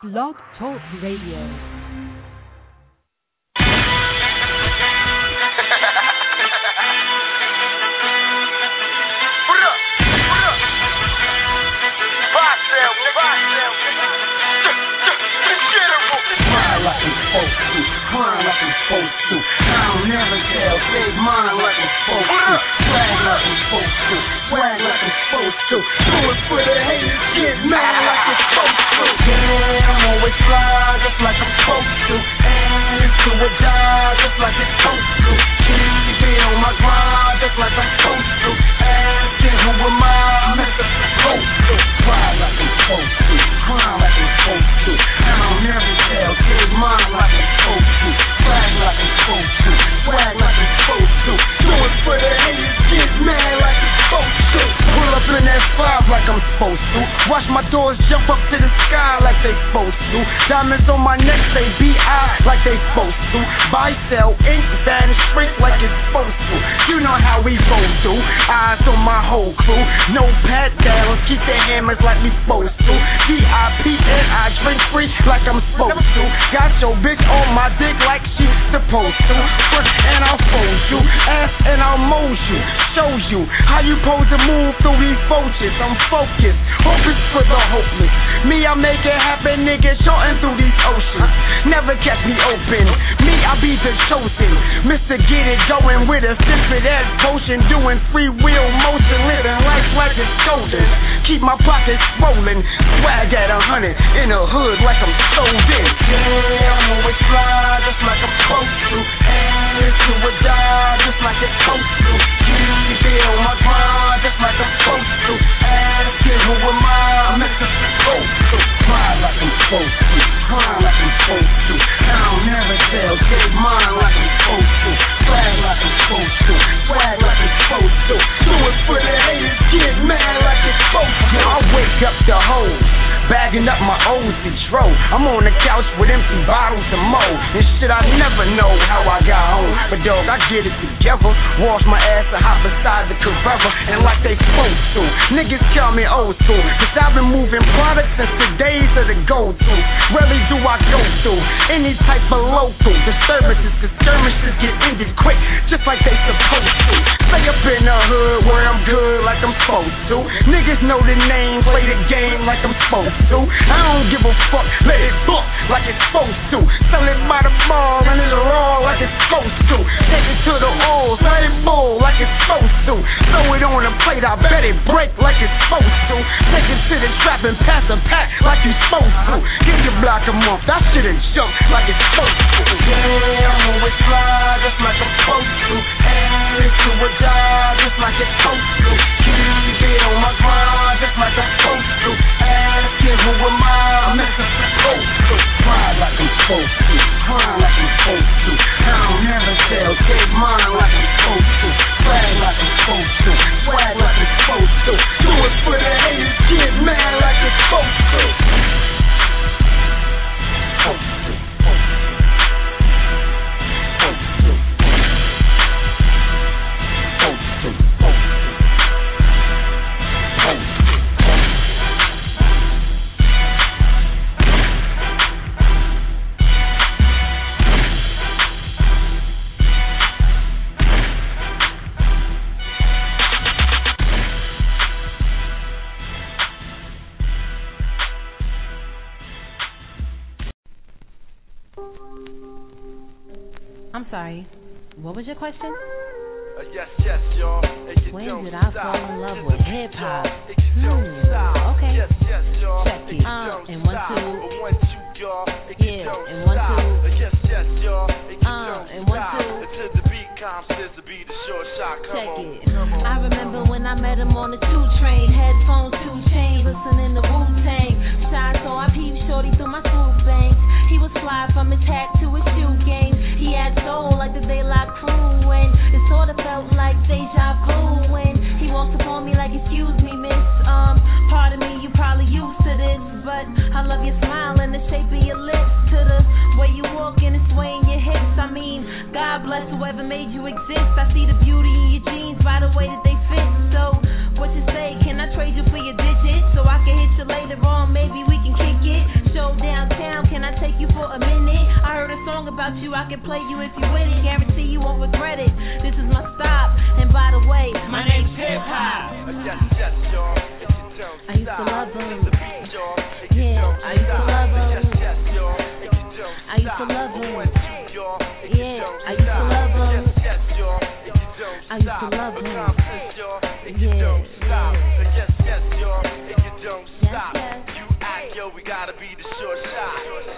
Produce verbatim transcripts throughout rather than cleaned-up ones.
Blog Talk Radio. Grind like I'm supposed to. I don't never tell, save mine like I'm supposed to. Swag like I'm supposed to. Swag like I'm supposed to. Do it for the haters, get mad like it's supposed to. Yeah, I'm always fly just like I'm supposed to. And into a die just like it's supposed to. Keep it on my grind just like I'm supposed to. Asking who am I, Mister Supposed to. Fly like I'm supposed to. Grind like I'm supposed to. I don't never tell, save mine like I'm supposed to. Swag like I'm supposed to. Swag like I'm supposed to. Do it for the haters, get mad like I'm supposed to. Pull up in that five like I'm supposed to. Watch my doors jump up to the sky like they supposed to. Diamonds on my neck say B I like they supposed to. Buy, sell, ink, vanish, shrink like it's supposed to. You know how we both do. Eyes on my whole crew. No pat downs, keep the hammers like we supposed to. V I P and I drink free like I'm supposed to. Got your bitch on my dick like she's supposed to. Front and I'll fold you, ass and I'll mold you. Shows you how you pose to move through these vultures. I'm focused, hope it's for the hopeless. Me, I make it happen, nigga, shorting through these oceans. Never kept me open, me, I be the chosen. Mister Get It Going with a sippin' ass potion. Doing free wheel motion, living life like it's golden. Keep my pockets rolling, swag at a hundred. In the hood like I'm sold in. Yeah, I'm always fly just like I'm supposed to. And into a die just like it's supposed to. Keep it on my grind just like I'm supposed to. Asking who am I, Mister Supposed to. Fly like I'm supposed to. Grind like I'm supposed to. I don't never tell, save mine like I'm supposed to. Swag like I'm supposed to. Swag like I'm supposed to. Do it for the haters, get mad like it's supposed to. I wake up the hoes, bagging up my O's to dro. I'm on the couch with empty bottles of mo. And shit, I never know how I got home. But dog, I get it together. Wash my ass and hop beside the Carrera. And like they supposed to. Niggas call me old school. Cause I've been moving products since the days of the go-to. Rarely do I go through any type of local disturbances. Cause skirmishes get ended quick, just like they supposed to. Stay up in the hood where I'm good like I'm supposed to. Niggas know the name, play the game like I'm supposed to. I don't give a fuck, let it book like it's supposed to. Sell it by the ball and it's raw like it's supposed to. Take it to the oils, let it bowl like it's supposed to. Throw it on a plate, I bet it break like it's supposed to. Take it to the trap and pass a pack like you supposed to. Give your block a month, that shit a jump like it's supposed to. Yeah, I'm always fly just like I'm supposed to. And into a die just like it's supposed to. Keep it on my grind just like I'm supposed to. Asking who am I, Mister Supposed to. Fly like I'm supposed to. Grind like I'm supposed to. I don't never tell, save mine like I'm supposed to. Swag like I'm supposed to. Swag like I'm supposed to. Do it for the haters, get mad like it's supposed to. Supposed to. I'm sorry, what was your question? Uh, yes, yes, y'all. Hey, when did I fall in love with hip hop? Hmm, okay. Yes, yes, y'all. Check it. Uh, and one, two. One, two, y'all. Yeah, and one, two. Yes, yes, y'all. Uh, and one, two. Until the beat comes, says to be the short shot. Come Check on. it. I remember when I met him on the two train, headphones, two chains, listening to Wu-Tang. Shy, so I peeped shorty through my swoop bangs. He was fly from his hat to his shoe game. He had soul like the daylight crew, and it sort of felt like deja vu when he walked upon me like, excuse me, miss. Um, pardon me, you probably used to this, but I love your smile and the shape of your lips, to the way you walk and the sway in your hips. I mean, God bless whoever made you exist. I see the beauty in your jeans by the way that they fit. So, what you say? Can I trade you for your digits so I can hit you later on? Maybe we can kick it. Showdown. about you, I can play you if you with it. Guarantee you won't regret it. This is my stop. And by the way, my name's Hip Hop. Yes, yes, y'all. If you don't I used to stop, love him. the beat, y'all. If you Yeah, don't I used to stop. love him. Yes, yes, y'all. If you don't I used to stop. love him. One, two, y'all. If you Yeah, don't I used to stop. love him. Yes, yes, y'all. If you don't I used to stop. love him. Accomplish, y'all. If you Yeah, don't stop. yeah. Yes, yes, y'all. If you don't Yes, stop. yes. You act, yo. We gotta be the short shot.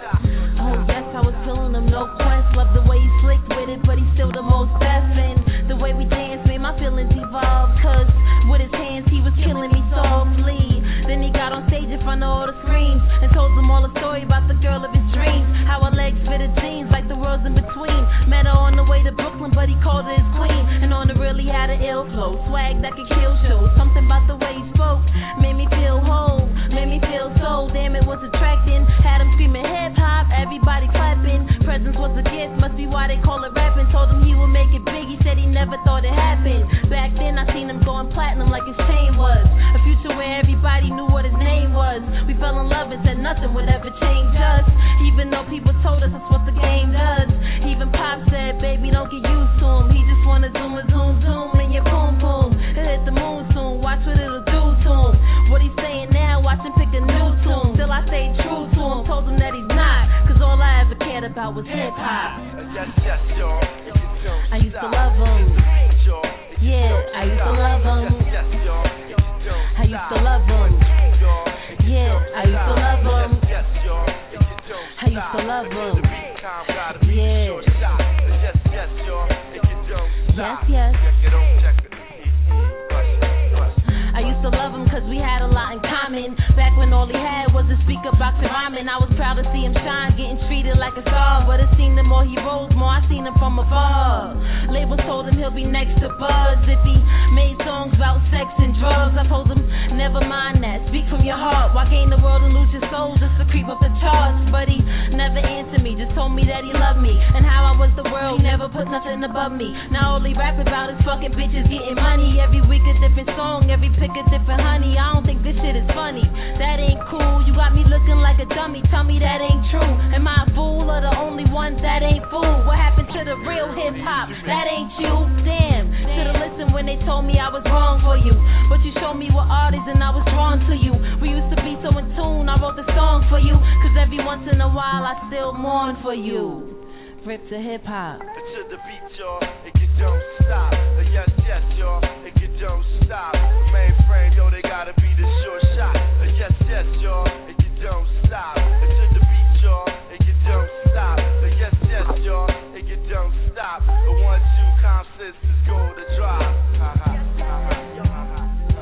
Oh yes, I was killing him, no quest. Love the way he slicked with it, but he's still the most best. And the way we danced made my feelings evolve. Cause with his hands he was killing me softly. Then he got on stage in front of all the screens and told them all a story about the girl of his dreams. How her legs fit her jeans like the world's in between. Met her on the way to Brooklyn, but he called her his queen. And on the real he had an ill flow, swag that could kill shows. Something about the way he spoke made me feel whole, made me feel so damn it was attracting. Had him screaming hip hop, everybody clapping. Presence was a gift, must be why they call it rapping. Told him he would make it big, he said he never thought it happened. Back then I seen him going platinum like his chain was. A future where everybody knew what his name was. We fell in love and said nothing would ever change us. Even though people told us that's what the game does. Even Pop said, baby, don't get used to him. He just wanna zoom and zoom, zoom in your boom boom. He'll hit the moon soon, watch what it'll do to him. What he's saying now, watch him pick a new tune. Still I stayed true to him, told him that he's not. Cause all I ever cared about was hip hop. Yes, yes, y'all. If you don't I used to stop. love him. Y'all. If you Yeah, don't I used to stop. love him. Yes, yes, y'all. If you don't I used to stop. love him. Y'all. If you Yeah, don't I used to stop. love him. Yes, yes, y'all. If you don't I used to stop. love Again, him. the beat calm, gotta be Yeah. the short shot. Yes, yes, y'all. If you don't stop. Yes, yes. Check it on, check it. Rush it, rush it. I used to love him cause we had a lot in common. Back when all he had was a speaker box and rhyming. I was proud to see him shine, getting treated like a star. But it seemed the more he rose, more I seen him from afar. Labels told him he'll be next to Buzz if he made songs about sex and drugs. I told him, never mind that, speak from your heart. Why gain the world and lose your soul just to creep up the charts? But he never answered me, just told me that he loved me and how I was the world, he never put nothing above me. Now all he rap about is fucking bitches getting money. Every week a different song, every pick a different honey. I don't think this shit is funny, that ain't cool. You got me looking like a dummy, tell me that ain't true. Am I a fool or the only one that ain't fool? What happened to the real hip hop? That ain't you, damn. Should've listened when they told me I was wrong for you, but you showed me what art is and I was drawn to you. We used to be so in tune, I wrote the song for you, cause every once in a while I still mourn for you. Rip to hip hop. To the beat, y'all, if you don't stop. Yes, yes, y'all, if you don't stop. Mainframe, yo, they gotta be the short shot. Yes, yes, y'all, if you don't stop. To the beat, y'all, if you don't stop. Yes, yes, y'all, if you don't stop. The one, two, calm sisters go to drop. Ha ha, ha ha, ha ha.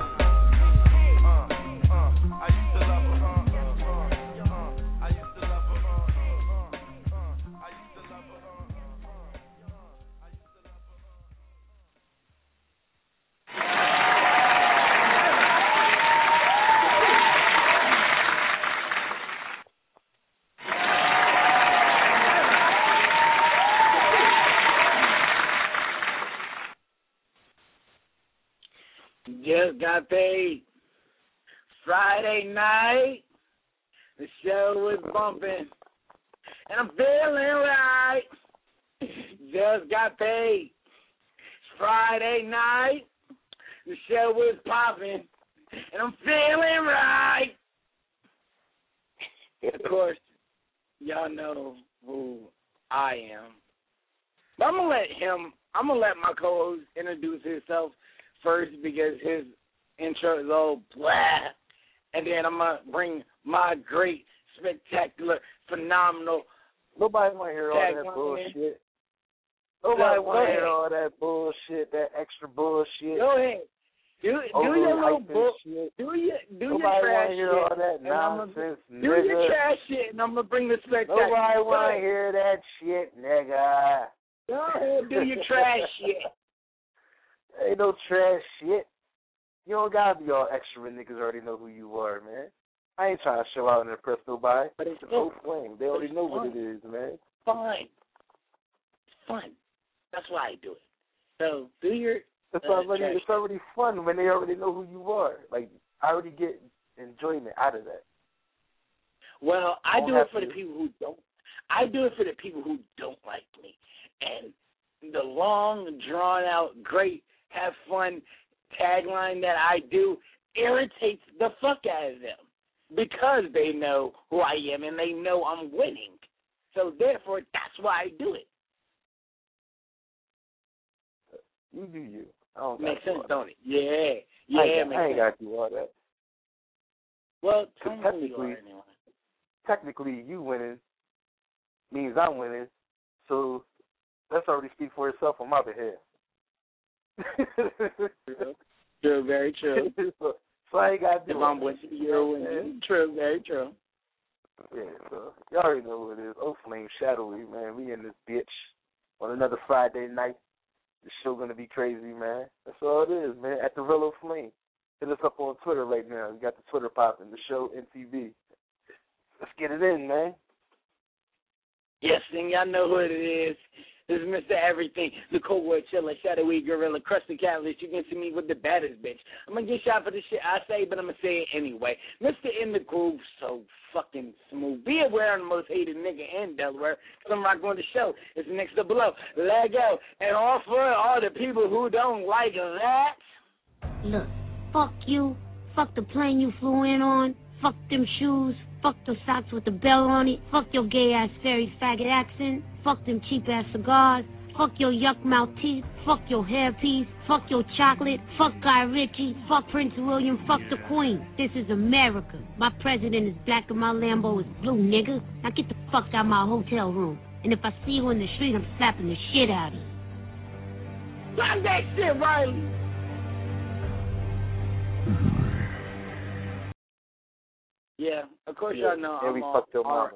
Uh, uh, I used to love her, uh, uh, uh, uh. I used to love her, uh, uh, uh, uh. I used to love her, uh, uh, uh. I used to love her, uh. Just got paid Friday night. The show was bumping, and I'm feeling right. Just got paid Friday night. The show was popping, and I'm feeling right. Of course, y'all know who I am. But I'm gonna let him. I'm gonna let my co-host introduce himself first because his intro is all blah, and then I'm gonna bring my great, spectacular, phenomenal. Nobody want to hear all that bullshit. Nobody want to hear all that bullshit, that extra bullshit. Go ahead. Do, do your little bull. Shit. Do your do Nobody your trash want to hear shit. all that and I'm nonsense, gonna, nigga. Do your trash shit, and I'm gonna bring the spectacular. Nobody Go want to ahead. hear that shit, nigga. Go ahead, do your trash shit. Ain't no trash shit. You don't gotta be all extra when niggas already know who you are, man. I ain't trying to show out and impress nobody. But it's no fun. flame. They already know what it is, man. Fun. It's fun. That's why I do it. So do your. It's uh, already trash it's already fun when they already know who you are. Like I already get enjoyment out of that. Well, I Don't do it have for to. the people who don't. I do it for the people who don't like me. And the long, drawn-out, great, have fun tagline that I do irritates the fuck out of them because they know who I am and they know I'm winning. So, therefore, that's why I do it. You do you. I don't Makes got sense, don't it? Yeah. Yeah, I ain't, makes I ain't sense. got to do all that. Well, tell me who you technically, are anyway. technically, you winning means I'm winning, so let's already speak for itself on my behalf. True. True, very true. so, so I ain't got to do If I'm it. winning, you're winning. True, very true. Yeah, so you already know who it is. Oh, Flame Shadowy, man. We in this bitch on another Friday night. The show gonna be crazy, man. That's all it is, man. At the Real Flame. Hit us up on Twitter right now. We got the Twitter popping. The show M T V. Let's get it in, man. Yes, and y'all know who it is. This is Mister Everything, the cold word chiller, shadowy gorilla, crusty catalyst. You can see me with the baddest bitch. I'm going to get shot for the shit I say, but I'm going to say it anyway. Mister In the Groove, so fucking smooth. Be aware I'm the most hated nigga in Delaware, because I'm rocking on the show. It's next to below. Let go. And all for all the people who don't like that. Look, fuck you. Fuck the plane you flew in on. Fuck them shoes. Fuck those socks with the bell on it. Fuck your gay-ass fairy faggot accent. Fuck them cheap-ass cigars. Fuck your yuck-mouth teeth. Fuck your hairpiece. Fuck your chocolate. Fuck Guy Ritchie. Fuck Prince William. Fuck the Queen. This is America. My president is black and my Lambo is blue, nigga. Now get the fuck out of my hotel room. And if I see you in the street, I'm slapping the shit out of you. Stop that shit, Riley. Yeah, of course Yeah, y'all know and I'm we all, fucked your all, mama.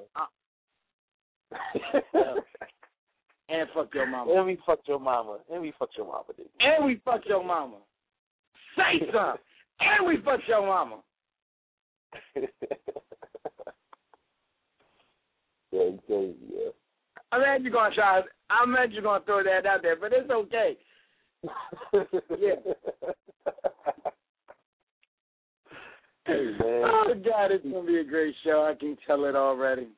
uh, and fuck your mama. And we fucked your mama. And we fucked your mama, dude. And we fucked your mama. Say something. And we fucked your mama. yeah, crazy, yeah. I mean, you're gonna try. I meant you're gonna throw that out there, but it's okay. Yeah. Hey, man. Oh God, it's gonna be a great show. I can tell it already.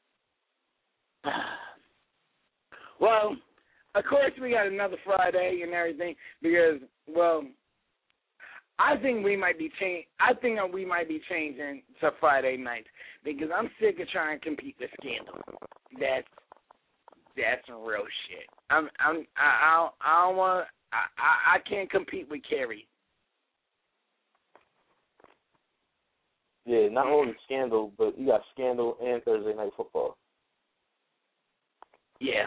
Well, of course we got another Friday and everything because, well, I think we might be change. I think that we might be changing to Friday nights because I'm sick of trying to compete with Scandal. That's that's real shit. I'm I'm I I don't, I don't want. I, I I can't compete with Carrie. Yeah, not only Scandal, but you got Scandal and Thursday Night Football. Yeah.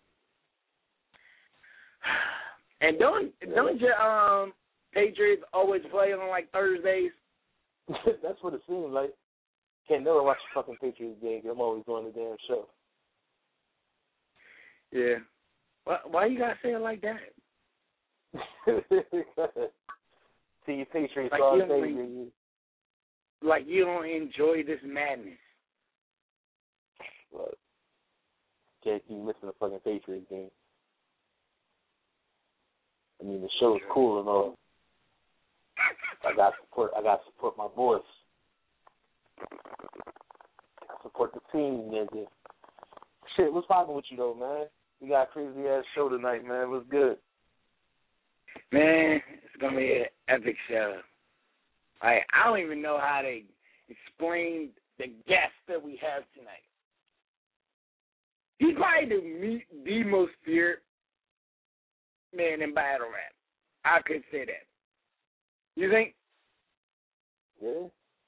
And don't don't your um Patriots always play on like Thursdays? That's what it seems like. Can't never watch a fucking Patriots game. I'm always doing the damn show. Yeah. Why why you gotta say it like that? See your Patriots Like all you day, don't- baby. Like you don't enjoy this madness. But can't keep missing a fucking Patriots game. I mean, the show is cool and all. I got support. I got to support my boys. I support the team, nigga. Shit, what's poppin' with you though, man? We got a crazy ass show tonight, man. What's good? Man, it's gonna be an epic show. Like, I don't even know how to explain the guest that we have tonight. He's probably the, me, the most feared man in battle rap. I could say that. You think? Yeah.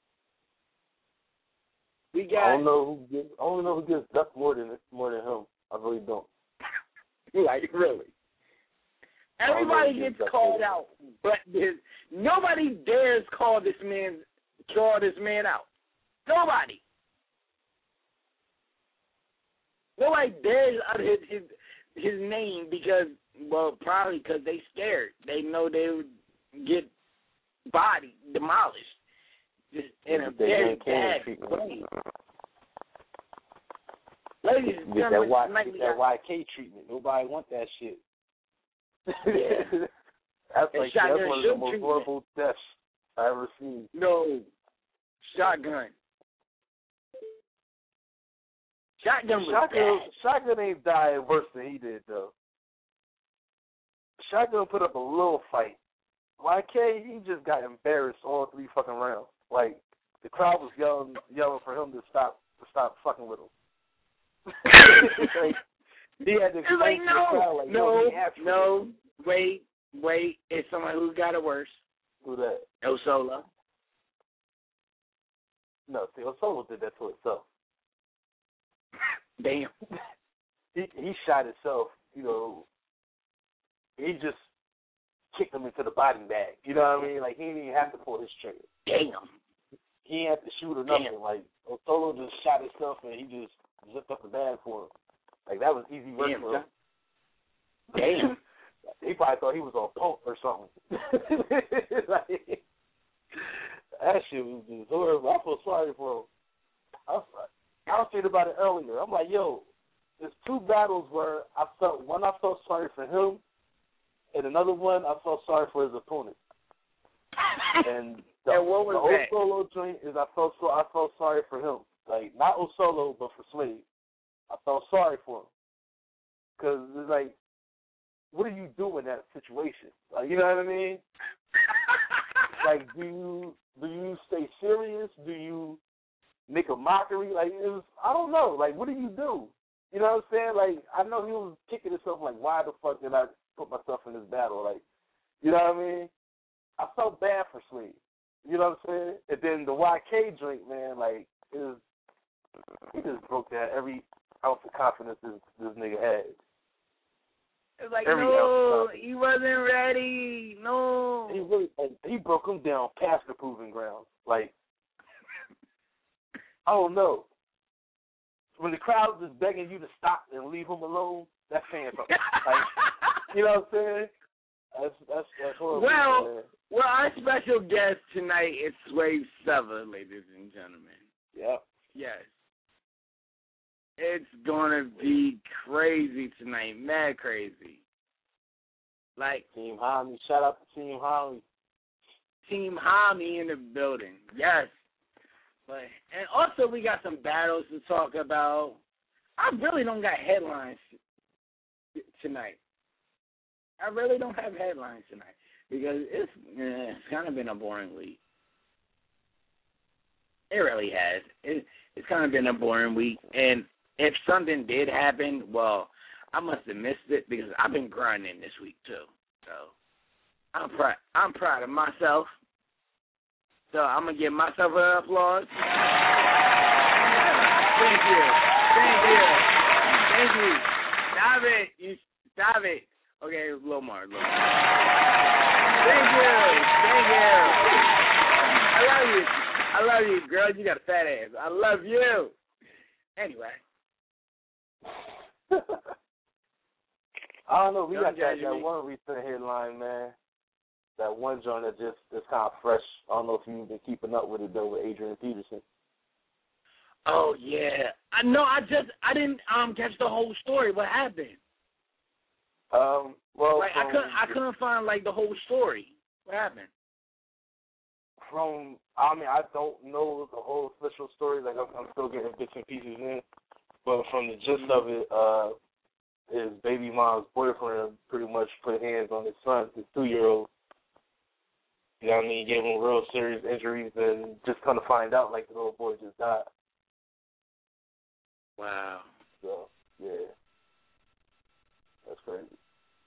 We I got, don't know who gets. I don't know who gets ducked more than more than him. I really don't. like, really. Everybody gets called out, but there's, nobody dares call this man, call this man out. Nobody. Nobody dares utter his, his his name because, well, probably because they scared. They know they would get body demolished just in a They very ain't candy bad treatment. way. Ladies and Get that, gentlemen, y, tonight get we that got Y K treatment. Nobody want that shit. Yeah. That's And like shotgun that's one of shoot the most treatment. horrible deaths I ever seen. no shotgun. Shotgun was Shotgun, bad. Shotgun ain't died worse than he did, though. Shotgun put up a little fight. Y K, he just got embarrassed all three fucking rounds. Like, the crowd was yelling, yelling for him to stop, to stop fucking with him. Like, he had to It's like, explain to no, the crowd, like, no, yo, he asked for no, this. wait, wait. It's someone who's got it worse. Who that? El Solo. No, see, El Solo did that to himself. Damn. He he shot himself, you know. He just kicked him into the body bag. You know what I mean? Like, he didn't even have to pull his trigger. Damn. He didn't have to shoot or nothing. Damn. Like, El Solo just shot himself and he just zipped up the bag for him. Like, that was easy work Damn, for him. Damn. He probably thought he was on pump or something. Like, that shit was just horrible. I feel sorry for him. I was, I was thinking about it earlier. I'm like, yo, there's two battles where I felt, one I felt sorry for him, and another one I felt sorry for his opponent. And the, and what was the that? Osolo joint is I felt so I felt sorry for him. Like, not Osolo, but for Slade. I felt sorry for him. Because it's like, what do you do in that situation? Like, you know what I mean? Like, do you do you stay serious? Do you make a mockery? Like, it was, I don't know. Like, what do you do? You know what I'm saying? Like, I know he was kicking himself, like, why the fuck did I put myself in this battle? Like, you know what I mean? I felt bad for Slade. You know what I'm saying? And then the Y K drink, man, like, it was, he just broke that every ounce of confidence this, this nigga had. It's like, Every no, outside. he wasn't ready. No. He really, and he broke him down past the proving ground. Like, I don't know. When the crowd is begging you to stop and leave him alone, that's saying something. Like, you know what I'm saying? That's that's that's horrible. Well, man. well, our special guest tonight is Swave Seven, ladies and gentlemen. Yep. Yes. It's gonna be crazy tonight, mad crazy. Like Team Homie, shout out to Team Homie. Team Homie in the building, yes. But and also we got some battles to talk about. I really don't got headlines tonight. I really don't have headlines tonight because it's eh, it's kind of been a boring week. It really has. It, it's kind of been a boring week, and if something did happen, well, I must have missed it because I've been grinding this week too. So I'm proud. I'm proud of myself. So I'm gonna give myself an applause. Thank you. Thank you. Thank you. Stop it. You stop it. Okay, a little more. A little more. Thank you. Thank you. I love you. I love you, girl. You got a fat ass. I love you. Anyway. I don't know. We Don't got that, judge that me. one recent headline, man. That one joint that just is kind of fresh. I don't know if you've been keeping up with it though with Adrian Peterson. Oh yeah. I know. I just I didn't um catch the whole story. What happened? Um. Well, Like I from, couldn't I couldn't find like the whole story. What happened? From I mean I don't know the whole official story. Like I'm, I'm still getting bits and pieces in. But from the gist of it, uh, his baby mom's boyfriend pretty much put hands on his son, his two-year-old. You know what I mean? Gave him real serious injuries, and just come to find out, like, the little boy just died. Wow. So, yeah. That's crazy.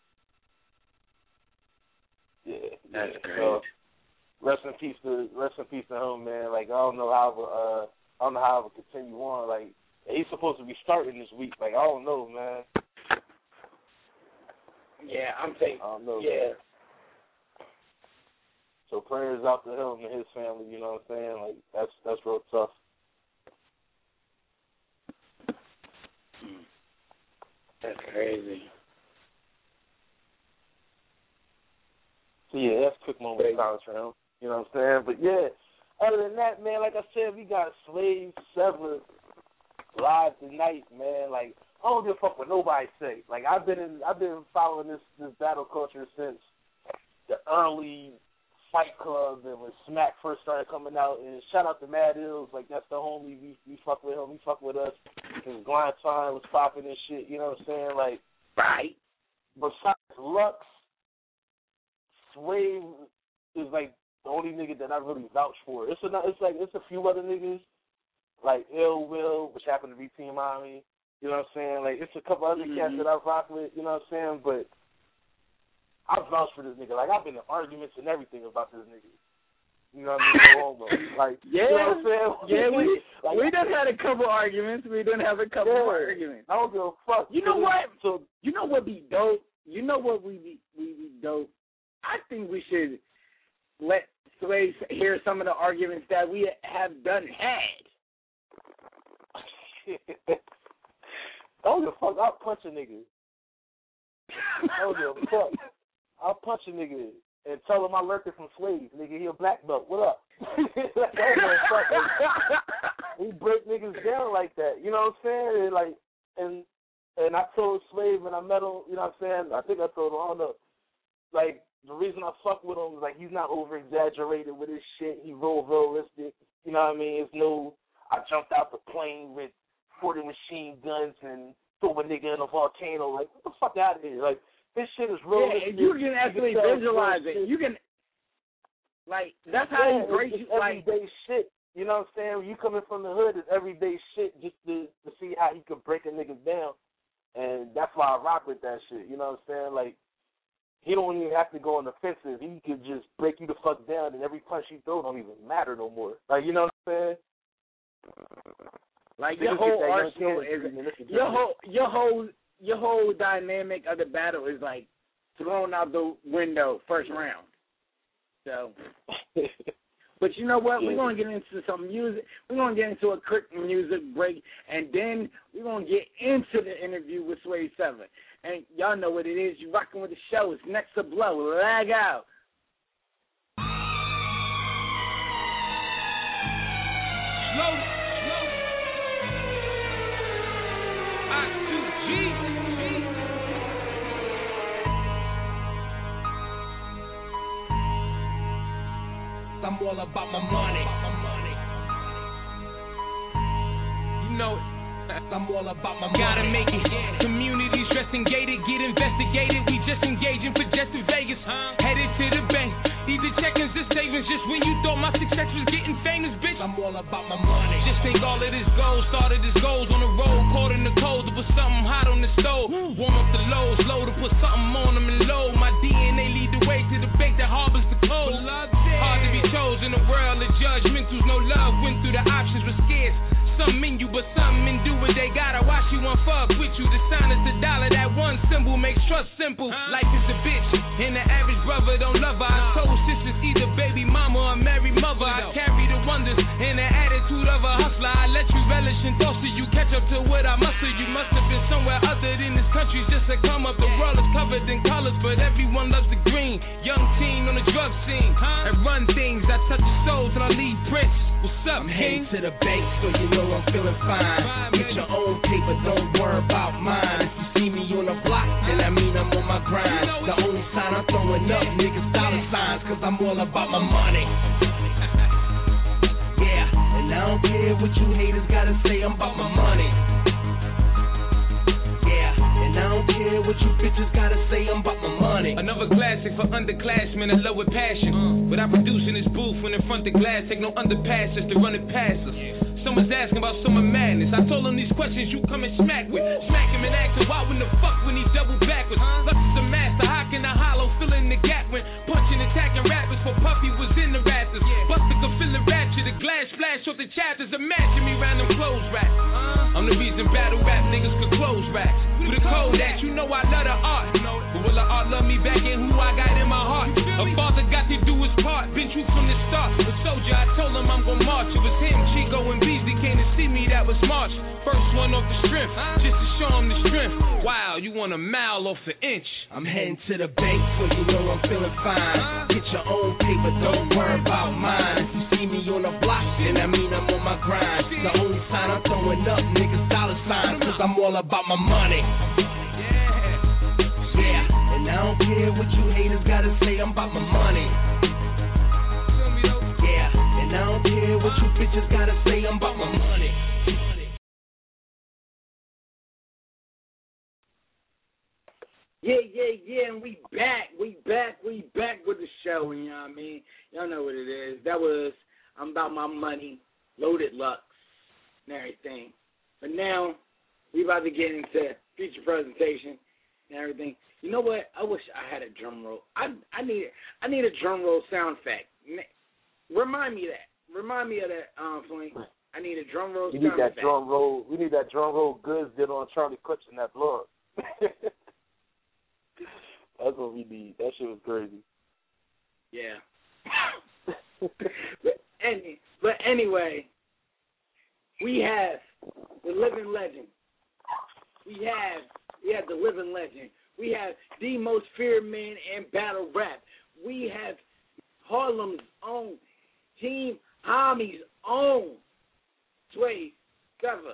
Yeah. That's yeah. great. So, rest in peace to rest in peace to him, man. Like, I don't know how uh I don't know how it will continue on. Like, he's supposed to be starting this week. Like, I don't know, man. Yeah, I'm thinking. I don't know. Yeah. Man. So prayers out to him and his family, you know what I'm saying? Like, that's that's real tough. That's crazy. So, yeah, that's a quick moment of silence for him. You know what I'm saying? But, yeah, other than that, man, like I said, we got Slave Seven live tonight, man. Like, I don't give a fuck what nobody say. Like, I've been in, I've been following this, this battle culture since the early Fight Club and when Smack first started coming out. And shout out to Mad Ills, like that's the homie. We we fuck with him. He fuck with us. His Grind Time was popping and shit. You know what I'm saying? Like, right. Besides Lux, Sway is like the only nigga that I really vouch for. It's a, it's like it's a few other niggas like Ill Will, which happen to be Team Miami. You know what I'm saying? Like it's a couple other mm-hmm. cats that I rock with. You know what I'm saying? But I vouch for this nigga. Like I've been in arguments and everything about this nigga. You know what I mean? Like yeah, you know what I'm saying? Yeah, we like, we done had a couple arguments. We done have a couple yeah, more arguments. I don't give a fuck. You know what? So you know what be dope? You know what we be we be dope? I think we should let Sway hear some of the arguments that we have done had. I don't give a fuck. I'll punch a nigga. I don't give a fuck. I'll punch a nigga and tell him I learned it from slaves. Nigga, he a black belt. What up? We break niggas down like that. You know what I'm saying? And like, and and I told Slave and I met him. You know what I'm saying? I think I told him. I don't know. Like the reason I fuck with him is like he's not over exaggerated with his shit. He real realistic. You know what I mean? It's no. I jumped out the plane with forty machine guns and threw a nigga in a volcano. Like what the fuck out of here? Like. This shit is real. Yeah, you can actually you can visualize it. Shit. You can, like, that's how yeah, you break it's, it's like everyday shit. You know what I'm saying? When you coming from the hood, it's everyday shit just to to see how he could break a nigga down, and that's why I rock with that shit. You know what I'm saying? Like, he don't even have to go on the offensive. He could just break you the fuck down, and every punch you throw don't even matter no more. Like, you know what I'm saying? Like your whole arsenal is your whole your whole. Your whole dynamic of the battle is like thrown out the window first round. So, but you know what? We're gonna get into some music. We're gonna get into a quick music break, and then we're gonna get into the interview with Sway Seven. And y'all know what it is. You rocking with the show. It's Next to Blow. Lag out. Slow. I'm all about my money. You know it. I'm all about my money. Gotta make it. Community stress and gated, get investigated. We just engaging for just in Vegas. Headed to the bank. Either checkings or savings. Just when you thought my success was getting famous, bitch. I'm all about my money. Just think all of this gold started as goals on the road. Caught in the cold to put something hot on the stove. Warm up the lows, low to put something on them and low. My D N A lead the way to the bank that harbors the cold. Hard to be chosen, a world of judgmentals, no love. Went through the options, was scarce. Some in you, but some in do what they gotta. Watch you one fuck with you. The sign is the dollar. That one symbol makes trust simple. Life is a bitch, and the average brother don't love her. I told sisters either baby mama or married mother. I carry the wonders and the attitude of a hustler. I let you relish and thoughts so you catch up to what I muster. You must have been somewhere other than this country just to come up. The world is covered in colors, but everyone loves the green. Young teen on the drug scene. And run things. I touch the souls and I leave prints. What's up, I'm heading to the bank, so you know I'm feeling fine. Get your own paper, don't worry about mine. If you see me on the block, then I mean I'm on my grind. The only sign I'm throwing up, niggas dollar signs, cause I'm all about my money. Yeah, and I don't care what you haters gotta say, I'm about my money. Yeah, and I don't care what you bitches gotta say, I'm about my money. Another classic for underclassmen that love with passion. Uh. But I produce in this booth when in front of glass, take no underpasses to run it past us. Yeah. Someone's asking about summer madness. I told him these questions you come and smack with. Smack him and ask him why when the fuck when he double backwards. Lux is a master, how can I hollow fill in the gap when punching, attacking rappers for Puffy was in the rafters. Yeah. Buster could feel the rapture, the glass splash off the chapters. Imagine me round them clothes racks. Uh, I'm the reason battle rap niggas could close racks. With a code that you know I love the art. But will the art love me back in who I got in my heart? A father got to do his part, been true from the start. A soldier, I told him I'm gon' march. It was him, Chico, and Beasley came to see me, that was March. First one off the strength, just to show him the strength. Wow, you want a mile off an inch. I'm heading to the bank, so you know I'm feeling fine. Get your own paper, don't worry about mine. If you see me on the block, then I mean I'm on my grind. The only sign I'm throwing up, niggas dollar signs, cause I'm all about my money. Yeah, and I don't care what you haters gotta say, I'm about my money. bitches gotta say I'm about my money. Yeah, yeah, yeah, and we back, we back, we back with the show, you know what I mean? Y'all know what it is. That was I'm About My Money, Loaded Lux, and everything. But now, we about to get into feature presentation and everything. You know what? I wish I had a drum roll. I I need I need a drum roll sound effect. Remind me of that. Remind me of that, um, Flink. I need a drum roll we sound need that effect. drum roll. We need that drum roll Goods did on Charlie Clips in that blog. That's what we need. That shit was crazy. Yeah. but, any, but anyway, we have the living legend. We have we have the living legend. We have the most feared man in battle rap. We have Harlem's own, Team Homies own, Sway Sever.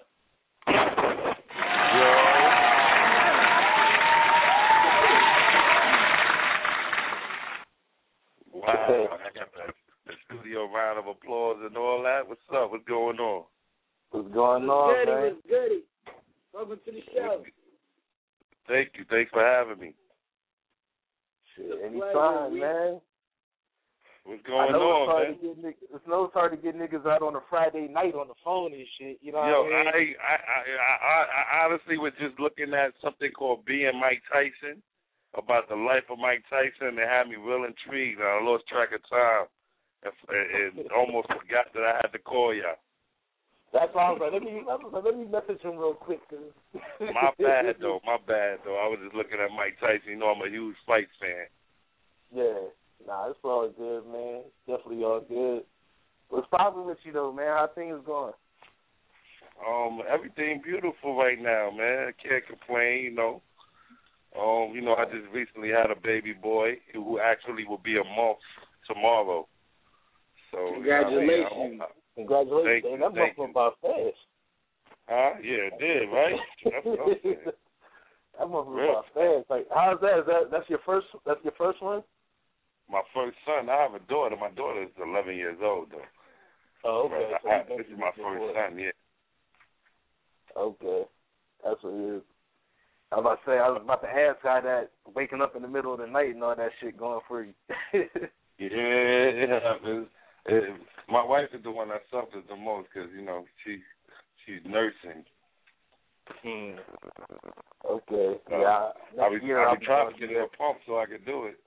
Wow, I got the, the studio round of applause and all that. What's up? What's going on? What's going on, goody, man? What's goody? Welcome to the show. Thank you. Thanks for having me. Shit, anytime, man. What's going I know on, it's hard man? To get niggas, it's no hard to get niggas out on a Friday night on the phone and shit. You know Yo, what I mean? I, I, I, I, I honestly was just looking at something called Being Mike Tyson, about the life of Mike Tyson. It had me real intrigued. I lost track of time and, and almost forgot that I had to call y'all. That's why I was like, let me, I was like, let me message him real quick. Cause my bad, though. My bad, though. I was just looking at Mike Tyson. You know, I'm a huge fight fan. Yeah. Nah, it's all good, man. It's definitely all good. What's poppin' with you, though, man? How things going? Um, everything beautiful right now, man. I can't complain, you know. Um, you know, I just recently had a baby boy who actually will be a month tomorrow. So congratulations. I mean, I, I, Congratulations. Thank you, that thank month about fast. Huh? Yeah, it did, right? That's what I'm saying. That month was Real about fast. Like, how's that? Is that that's your first? That's your first one? My first son. I have a daughter. My daughter is eleven years old, though. Oh, okay. But So I, this is my first before. son. Yeah. Okay, that's what it is. I was about to say, I was about to ask how that waking up in the middle of the night and all that shit going for you. Yeah, it happens. It, my wife is the one that suffers the most because, you know, she she's nursing. Hmm. Okay. Uh, yeah. I was, I was trying to get her a pump so I could do it.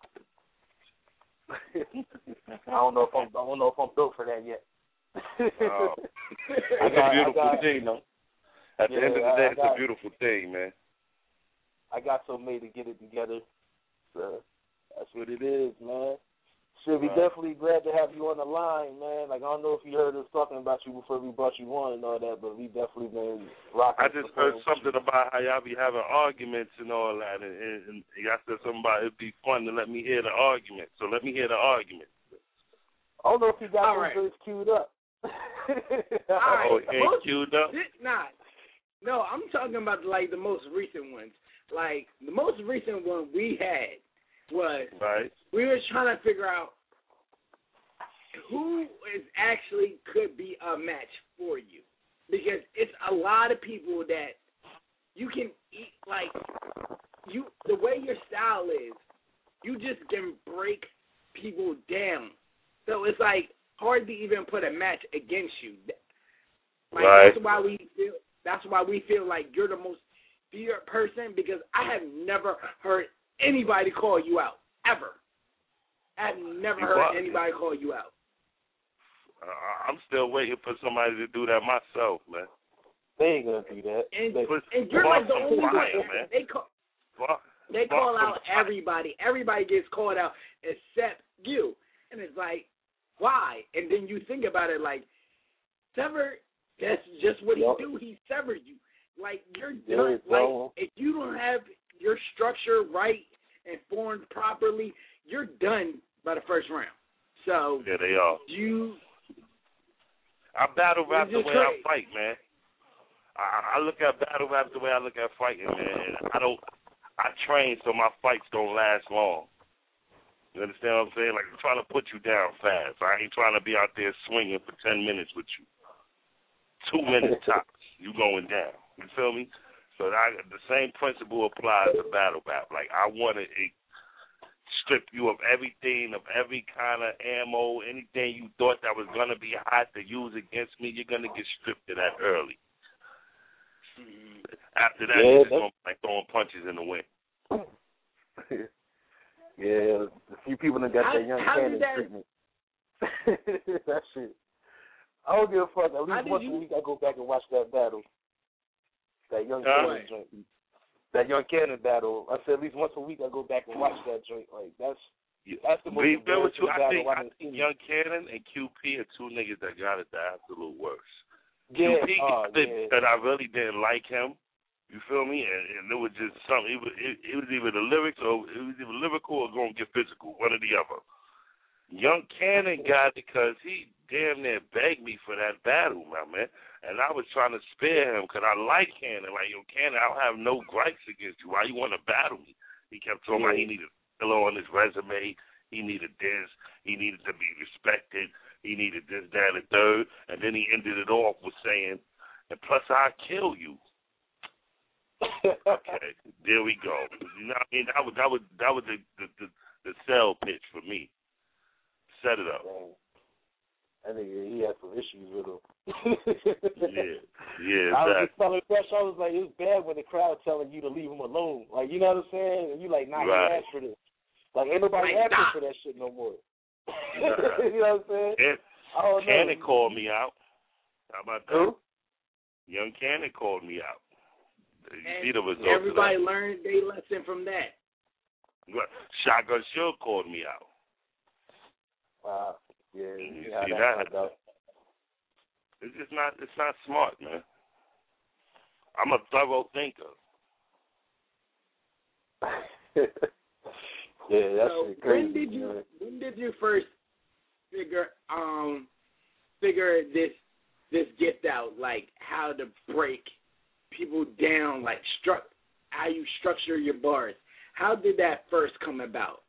I don't know if I'm I don't know if I'm built for that yet. Uh, I it's got, a beautiful I got, thing, though. At yeah, the end of the day, I it's got, a beautiful thing, man. I got so made to get it together. So that's what it is, man. Should be right. definitely glad to have you on the line, man. Like, I don't know if you heard us talking about you before we brought you on and all that, but we definitely been rocking. I just heard something about how y'all be having arguments and all that, and, and, and y'all said something about it'd be fun to let me hear the argument. So let me hear the argument. I don't know if you got All those right. words queued up. All right. Oh, it ain't queued up? Not. No, I'm talking about, like, the most recent ones. Like, the most recent one we had was right. we were trying to figure out who is actually could be a match for you. Because it's a lot of people that you can eat, like, you the way your style is, you just can break people down. So it's, like, hard to even put a match against you. Like, right. That's why we feel, that's why we feel like you're the most feared person, because I have never heard anybody call you out, ever. I've never You heard what? anybody call you out. Uh, I'm still waiting for somebody to do that myself, man. They ain't gonna do that. And, they, and you're like the only one. Man. They call, Fuck. they call Fuck out them. everybody. Everybody gets called out except you. And it's like, why? And then you think about it like, Sever, that's just what he Yep. do. He severed you. Like, you're Yeah, done. Like, well. if you don't have your structure right and formed properly, you're done by the first round. So, Yeah, they are. you... I battle rap the It's way just I crazy. fight, man. I, I look at battle rap the way I look at fighting, man. And I don't. I train so my fights don't last long. You understand what I'm saying? Like, I'm trying to put you down fast. I ain't trying to be out there swinging for ten minutes with you. Two minutes tops, you going down. You feel me? So I, the same principle applies to battle rap. Like, I want to strip you of everything, of every kind of ammo, anything you thought that was going to be hot to use against me, you're going to get stripped of that early. After that, yeah, you're just going to be like throwing punches in the wind. Yeah, a few people that got how, that young how cannon that, treatment. That shit. I don't give a fuck. At least once you, a week I go back and watch that battle. That young huh? cannon joint. That young cannon battle. I said at least once a week I go back and watch that joint. Like that's that's the most Be fair with you, embarrassing I think, battle I I've think seen. Young Cannon and Q P are two niggas that got it the absolute worst. Yeah, Q P uh, got it yeah. that I really didn't like him. You feel me? And, and it was just something. It was, it, it was either the lyrics or it was either lyrical or going to get physical, one or the other. Young Cannon got it because he damn near begged me for that battle, my man. And I was trying to spare him because I like Cannon. Like, yo, Cannon, I don't have no gripes against you. Why you want to battle me? He kept talking about he needed a filler on his resume. He needed this. He needed to be respected. He needed this, that, and the third. And then he ended it off with saying, and plus I'll kill you. Okay, there we go. You know what I mean? That was that was that was the the, the, the sell pitch for me. Set it up. I think he had some issues with him. yeah, yeah. I was exactly. just telling Fresh, I was like, it's bad when the crowd telling you to leave him alone. Like, you know what I'm saying? And you like, nah, right. he asked for this. Like, ain't nobody like, asking nah. for that shit no more. Nah. You know what I'm saying? Can- I don't know. Cannon called me out. How about that? Who? Young Cannon called me out. You see the results. Everybody learned their lesson from that. Shotgun Suge called me out. Wow. Yeah, You yeah, see that? that? It's just not. It's not smart, man. I'm a thorough thinker. Yeah, that's so crazy. When did you man. when did you first figure um figure this this gift out, like how to break people down, like struck how you structure your bars? How did that first come about?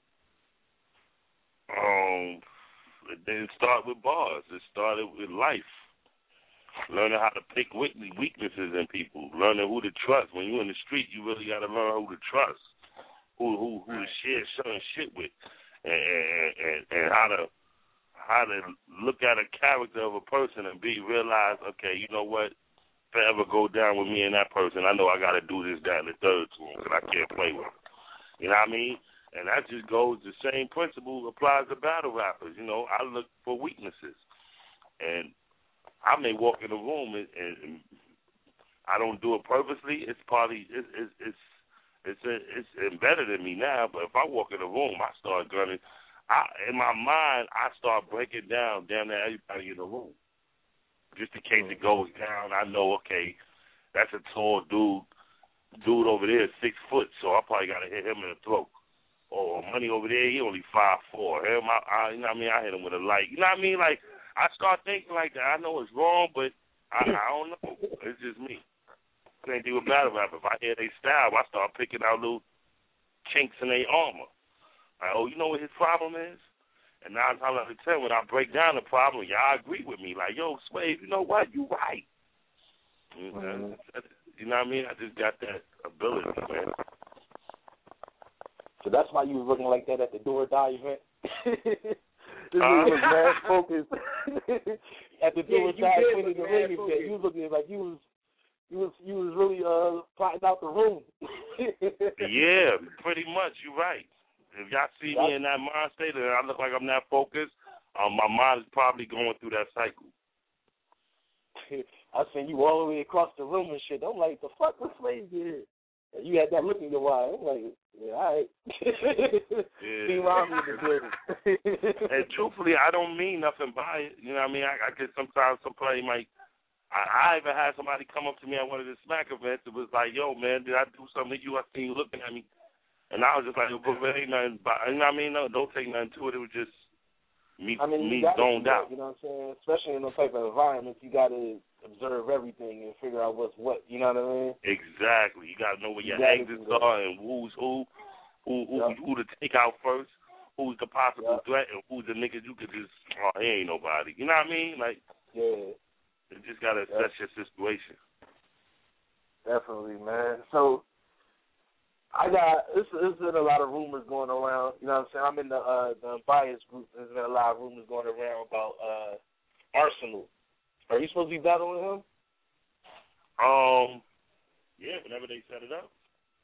Um, it didn't start with bars. It started with life. Learning how to pick weaknesses in people. Learning who to trust. When you're in the street, you really got to learn who to trust. Who who who to share certain shit with, and and, and and how to how to look at a character of a person and be realize, okay, you know what, if I ever go down with me and that person, I know I got to do this, that, and the third to him because I can't play with him. You know what I mean? And that just goes, the same principle applies to battle rappers. You know, I look for weaknesses, and I may walk in a room and, and I don't do it purposely. It's partly it's it's. it's It's a, it's embedded in me now, but if I walk in the room, I start gunning. I, in my mind, I start breaking down damn near everybody in the room. Just in case it goes down, I know, okay, that's a tall dude. Dude over there is six foot, so I probably got to hit him in the throat. Or Money over there, he only five four. Him, I, I, you know what I mean? I hit him with a light. You know what I mean? Like, I start thinking like that. I know it's wrong, but I, I don't know. It's just me. Same thing with battle rap. If I hear they style, I start picking out little chinks in their armor. Like, oh, you know what his problem is? And nine times out of ten, when I break down the problem, y'all agree with me. Like, yo, Swave, you know what? You right. You know, mm-hmm. you know what I mean? I just got that ability, man. So that's why you was looking like that at the Do or Die event? This uh, was mad focused. At the Do yeah, or Die Queen of the Ring event, you was looking like you was You was you was really uh plotting out the room. Yeah, pretty much. You're right. If y'all see me in that mind state and I look like I'm not focused, um, my mind is probably going through that cycle. I seen you all the way across the room and shit. I'm like, the fuck was Swave here? And you had that look in your eye. I'm like, yeah, all right. Yeah. See around me in the building. And truthfully, I don't mean nothing by it. You know what I mean? I, I guess sometimes somebody might. I, I even had somebody come up to me at one of the smack events. It was like, yo, man, did I do something to you? I seen you looking at me. And I was just like, but it ain't nothing. But, you know what I mean? No, don't take nothing to it. It was just me, I mean, me you zoned out. You know what I'm saying? Especially in those type of environments, you got to observe everything and figure out what's what. You know what I mean? Exactly. You got to know where your You exits are and who's who, who, who, yep. who to take out first, who's the possible yeah. threat and who's the niggas you could just, oh, he ain't nobody. You know what I mean? Like, yeah. you just got to assess your situation. Definitely, man. So, I got, there's, there's been a lot of rumors going around. You know what I'm saying? I'm in the, uh, the bias group. There's been a lot of rumors going around about uh, Arsenal. Are you supposed to be battling him? Um, yeah, whenever they set it up.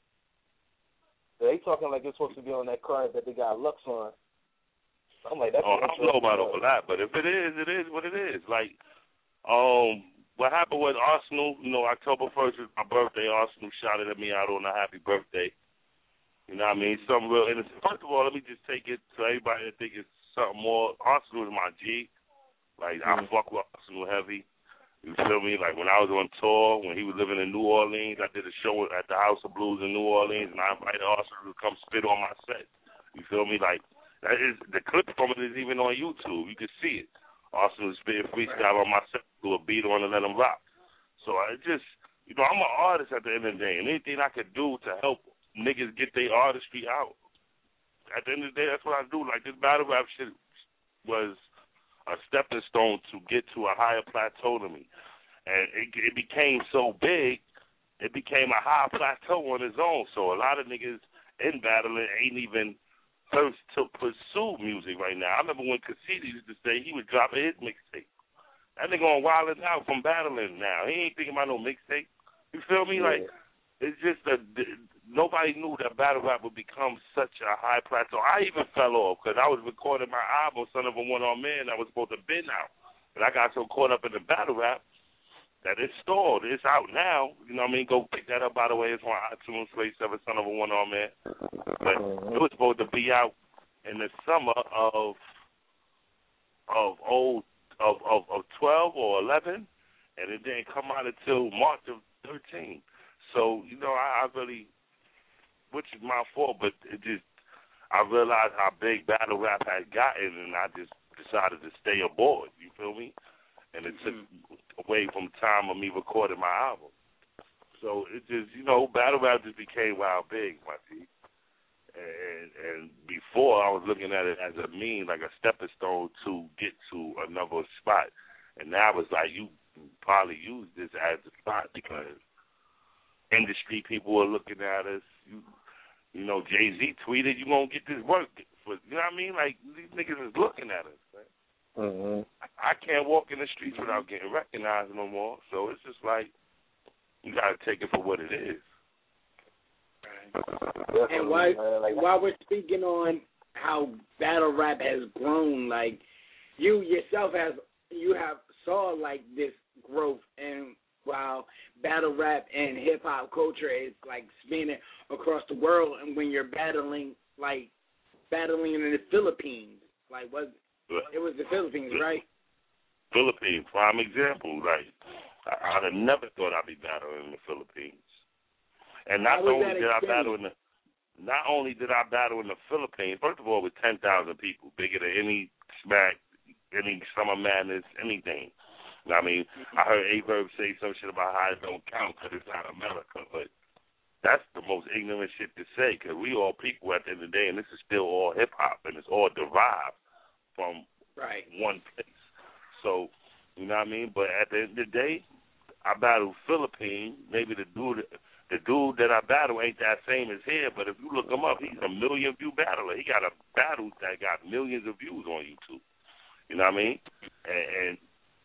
They talking like it's supposed to be on that card that they got Lux on. I'm like, that's oh, I don't know about all that, but if it is, it is what it is. Like, um, what happened with Arsenal, you know, October first is my birthday. Arsenal shouted at me out on a happy birthday. You know what I mean? Something real innocent. First of all, let me just take it to everybody that think it's something more. Arsenal is my G. Like, mm-hmm. I fuck with Arsenal heavy. You feel me? Like, when I was on tour, when he was living in New Orleans, I did a show at the House of Blues in New Orleans, and I invited Arsenal to come spit on my set. You feel me? Like, that is, the clip from it is even on YouTube. You can see it. Arsenal spitting freestyle on my set, do a beat on and let them rock. So I just, you know, I'm an artist at the end of the day, and anything I could do to help niggas get their artistry out. At the end of the day, that's what I do. Like, this battle rap shit was a stepping stone to get to a higher plateau to me. And it, it became so big, it became a high plateau on its own. So a lot of niggas in battling ain't even first to pursue music right now. I remember when Cassidi used to say he was dropping his mixtape. That nigga on wildin' out from battling now. He ain't thinking about no mixtape. You feel me? Yeah. Like, it's just that nobody knew that battle rap would become such a high plateau. I even fell off because I was recording my album, Son of a One-Armed Man, that was supposed to have been out. But I got so caught up in the battle rap that it stalled. It's out now. You know what I mean? Go pick that up, by the way. It's on iTunes, Slave seven, Son of a One-Armed Man. But it was supposed to be out in the summer of of old of, of, of twelve or eleven, and it didn't come out until March of thirteen. So, you know, I, I really, which is my fault, but it just, I realized how big battle rap had gotten, and I just decided to stay aboard, you feel me? And it took away from time of me recording my album. So it just, you know, battle rap just became wild big, my G. And, and before, I was looking at it as a mean, like a stepping stone to get to another spot. And now it's like you probably use this as a spot because industry people are looking at us. You, you know, Jay-Z tweeted, you won't get this work. But, you know what I mean? Like, these niggas is looking at us, man. Mm-hmm. I, I can't walk in the streets without getting recognized no more. So it's just like, you got to take it for what it is. Right. And while, like, while we're speaking on how battle rap has grown, like, you yourself has, you have saw, like, this growth, and while battle rap and hip-hop culture is, like, spinning across the world, and when you're battling, like, battling in the Philippines, like, what, it was the Philippines, right? Philippines, prime example. Like, I, I'd have never thought I'd be battling in the Philippines. And not only did I battle in the, not only did I battle in the Philippines, first of all, with ten thousand people, bigger than any smack, any Summer Madness, anything. I mean, I heard A-Verb say some shit about how it don't count because it's not America, but that's the most ignorant shit to say because we all people at the end of the day, and this is still all hip-hop, and it's all derived from right. one place. So, you know what I mean? But at the end of the day, I battled Philippines. Maybe the dude the dude that I battle ain't that same as here, but if you look him up, he's a million-view battler. He got a battle that got millions of views on YouTube. You know what I mean? And... and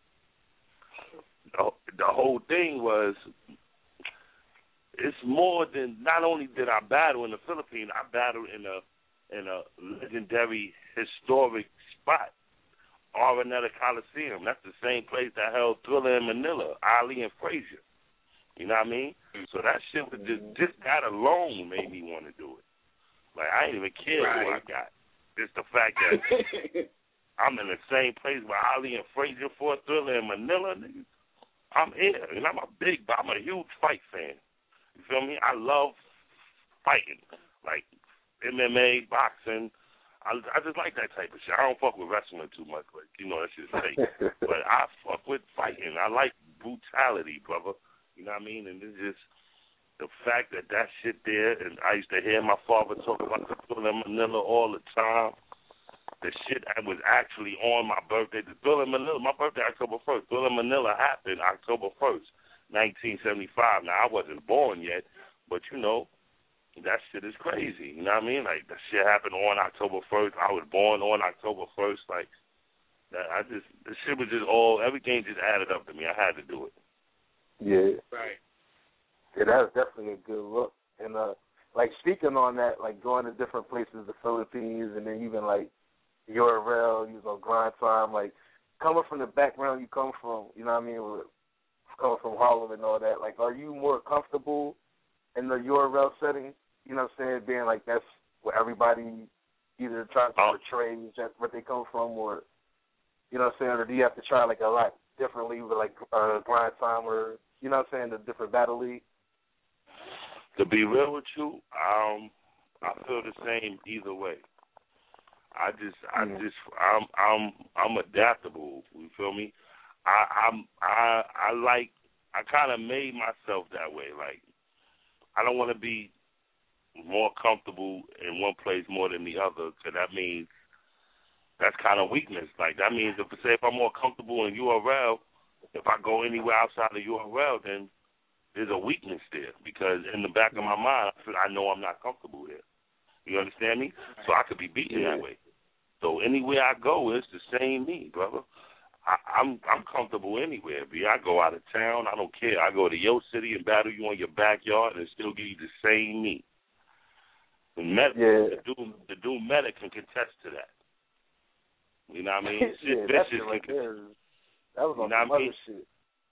The, the whole thing was, it's more than, not only did I battle in the Philippines, I battled in a in a legendary historic spot, Araneta Coliseum. That's the same place that held Thriller in Manila, Ali and Frazier. You know what I mean? So that shit was just, just that alone made me want to do it. Like, I ain't even care right. who I got. Just the fact that I'm in the same place where Ali and Frazier fought Thriller in Manila, nigga. I'm here, and I'm a big, I'm a huge fight fan. You feel me? I love fighting, like M M A, boxing. I, I just like that type of shit. I don't fuck with wrestling too much, but you know that shit's fake. But I fuck with fighting. I like brutality, brother. You know what I mean? And it's just the fact that that shit there, and I used to hear my father talk about the Thriller in Manila all the time. the shit that was actually on my birthday. The Thriller in Manila, my birthday October first. Thriller in Manila happened October first, nineteen seventy-five. Now, I wasn't born yet, but, you know, that shit is crazy. You know what I mean? Like, that shit happened on October first. I was born on October first. Like, that, I just, the shit was just all, everything just added up to me. I had to do it. Yeah. Right. Yeah, that was definitely a good look. And, uh, like, speaking on that, like, going to different places, the Philippines, and then even, like, U R L, you know, grind time, like, coming from the background you come from, you know what I mean, with, coming from Harlem and all that, like, are you more comfortable in the U R L setting, you know what I'm saying, being like that's where everybody either tries to portray that where they come from, or, you know what I'm saying, or do you have to try, like, a lot differently with, like, uh, grind time, or, you know what I'm saying, the different battle league? To be real with you, um, I feel the same either way. I just, I mm. just, I'm, I'm, I'm adaptable. You feel me? I, I'm, I, I like, I kind of made myself that way. Like, I don't want to be more comfortable in one place more than the other, because that means that's kind of weakness. Like, that means if, say, if I'm more comfortable in U R L, if I go anywhere outside of U R L, then there's a weakness there, because in the back of my mind, I know I'm not comfortable there. You understand me? So I could be beaten yeah. that way. So anywhere I go, it's the same me, brother. I, I'm I'm comfortable anywhere, B. I go out of town, I don't care. I go to your city and battle you on your backyard and still give you the same me. The, Met, yeah. the, dude, the dude Meta can contest to that. You know what I mean? Shit yeah, vicious. Right there. That was on you know some other shit.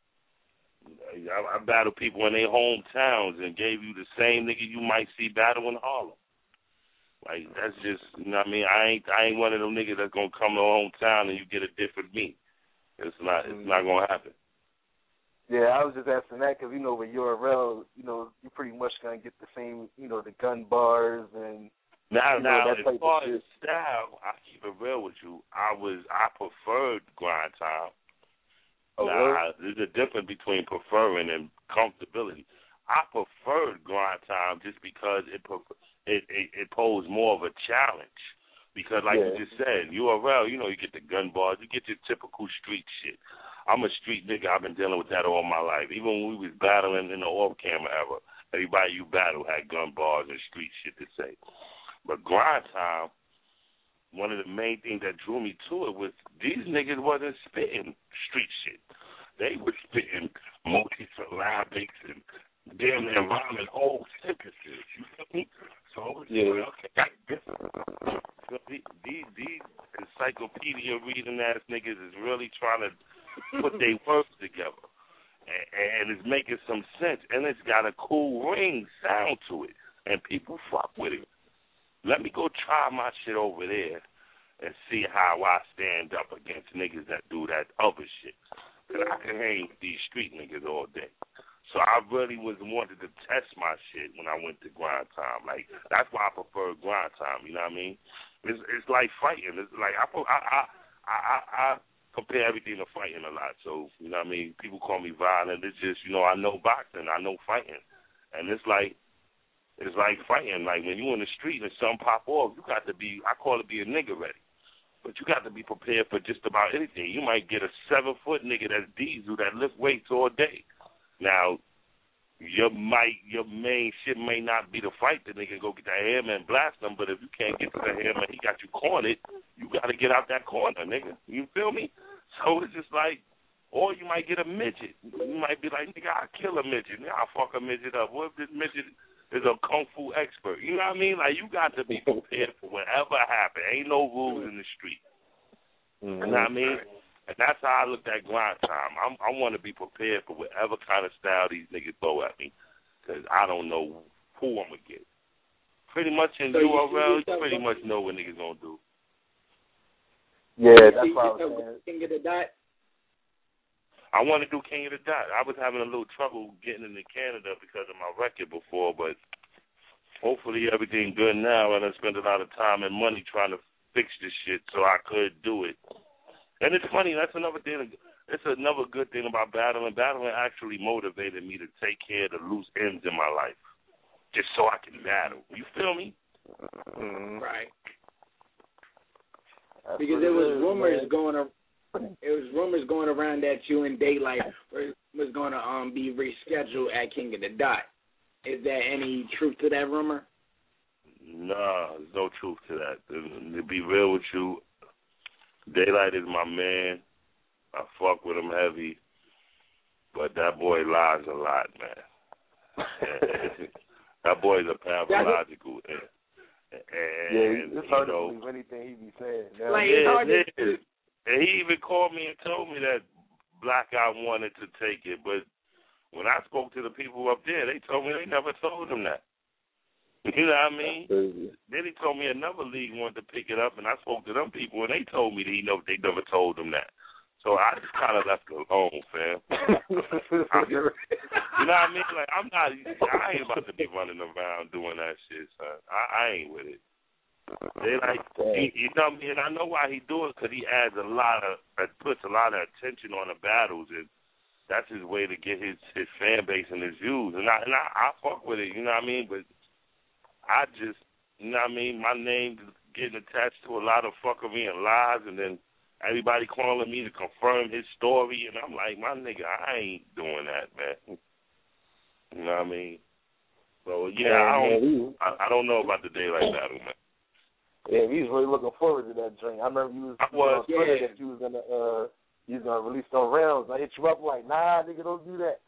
I, I battled people in their hometowns and gave you the same nigga you might see battle in Harlem. Like, that's just, you know what I mean? I ain't I ain't one of them niggas that's gonna come to a hometown and you get a different me. It's not it's mm-hmm. not gonna happen. Yeah, I was just asking that because, you know, with U R L, you know, you pretty much gonna get the same, you know, the gun bars and now you know, now that type as far of as style, I keep it real with you. I was I preferred grind time. Oh, now, really? I, there's a difference between preferring and comfortability. I preferred grind time just because it it it, it posed more of a challenge. Because like yeah. you just said, U R L, you know, you get the gun bars, you get your typical street shit. I'm a street nigga. I've been dealing with that all my life. Even when we was battling in the off-camera era, everybody you battle had gun bars and street shit to say. But grind time, one of the main things that drew me to it was these niggas wasn't spitting street shit. They were spitting multi-syllabics and damn near rhyming whole sentences. You feel me? So yeah, okay, that's different. So these, these, these encyclopedia reading ass niggas is really trying to put their words together, and, and it's making some sense, and it's got a cool ring sound to it, and people fuck with it. Let me go try my shit over there and see how I stand up against niggas that do that other shit. Because I can hang with these street niggas all day. So I really was wanted to test my shit when I went to grind time. Like, that's why I prefer grind time, you know what I mean? It's it's like fighting. It's like I I I I, I compare everything to fighting a lot. So, you know what I mean? People call me violent. It's just, you know, I know boxing. I know fighting. And it's like, it's like fighting. Like, when you in the street and something pop off, you got to be, I call it be a nigga ready. But you got to be prepared for just about anything. You might get a seven-foot nigga that's diesel that lift weights all day. Now, your might, your main shit may not be to fight the nigga and go get that hammer and blast him, but if you can't get to the hammer and he got you cornered, you got to get out that corner, nigga. You feel me? So it's just like, or you might get a midget. You might be like, nigga, I'll kill a midget. Nigga, I'll fuck a midget up. What if this midget is a kung fu expert? You know what I mean? Like, you got to be prepared for whatever happens. Ain't no rules in the street. Mm-hmm. You know what I mean? And that's how I looked at grind time. I'm, I want to be prepared for whatever kind of style these niggas throw at me, because I don't know who I'm going to get. Pretty much in so U R L, you, you pretty much know what niggas going to do. Yeah, that's what I was saying. King of the Dot? I want to do King of the Dot. I was having a little trouble getting into Canada because of my record before, but hopefully everything good now, and I spent a lot of time and money trying to fix this shit so I could do it. And it's funny, that's another thing, it's another good thing about battling. Battling actually motivated me to take care of the loose ends in my life, just so I can battle. You feel me? Mm-hmm. Right. That's because what there it was is, rumors man. going around. It was rumors going around that you and Daylight were, was going to um be rescheduled at King of the Dot. Is there any truth to that rumor? Nah, there's no truth to that. To be real with you, Daylight is my man. I fuck with him heavy, but that boy lies a lot, man. That boy's a pathological. And, and, yeah, it's hard you know, to believe anything he be saying. Now, Like, yeah, it's hard it to, is. And he even called me and told me that Blackout wanted to take it, but when I spoke to the people up there, they told me they never told him that. You know what I mean? Then he told me another league wanted to pick it up, and I spoke to them people, and they told me that he know they never told him that. So I just kind of left it alone, fam. you know what I mean? Like, I'm not, I ain't about to be running around doing that shit, son. I, I ain't with it. They like, he, you know what I mean? And I know why he do it, because he adds a lot of, uh, puts a lot of attention on the battles, and that's his way to get his, his fan base and his views. And I and I, I fuck with it, you know what I mean? But I just, you know what I mean? My name is getting attached to a lot of fuckery and lies, and then everybody calling me to confirm his story, and I'm like, my nigga, I ain't doing that, man. You know what I mean? So yeah, I don't, I, I don't know about the Daylight battle, man. Yeah, we was really looking forward to that drink. I remember you was, I was on Twitter yeah. that you was gonna uh you was gonna release those rounds. I hit you up like, nah, nigga, don't do that.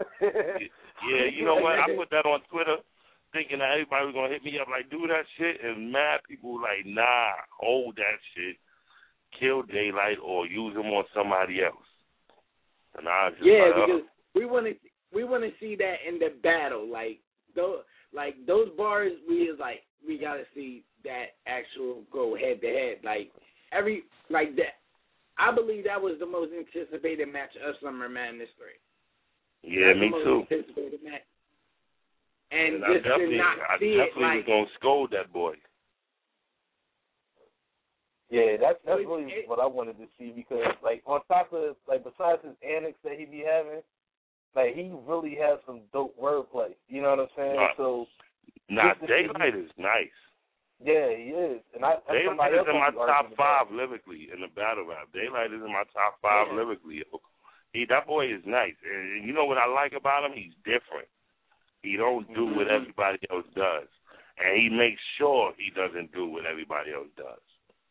Yeah, you know what? I put that on Twitter thinking that everybody was gonna hit me up like, do that shit, and mad people were like, nah, hold that shit, kill Daylight or use him on somebody else. And I was just yeah, like, because oh. we want to we want to see that in the battle, like those like those bars. We is like we gotta see that actual go head to head, like every like that. I believe that was the most anticipated match of Summer Madness three. Yeah, That's me the most too. Anticipated match. And, And I just to definitely, not I see definitely it like was gonna scold that boy. Yeah, that's that's It- really it- what I wanted to see because, like, on top of, like, besides his antics that he be having, like, he really has some dope wordplay. You know what I'm saying? Nah, so, nah just to Daylight see- is nice. yeah, he is. And I, that's Daylight somebody is else in my I'll be top arguing five about. lyrically in the battle rap. Daylight is in my top five Yeah. lyrically. He, that boy is nice, and you know what I like about him? He's different. He don't do what Mhm. everybody else does, and he makes sure he doesn't do what everybody else does.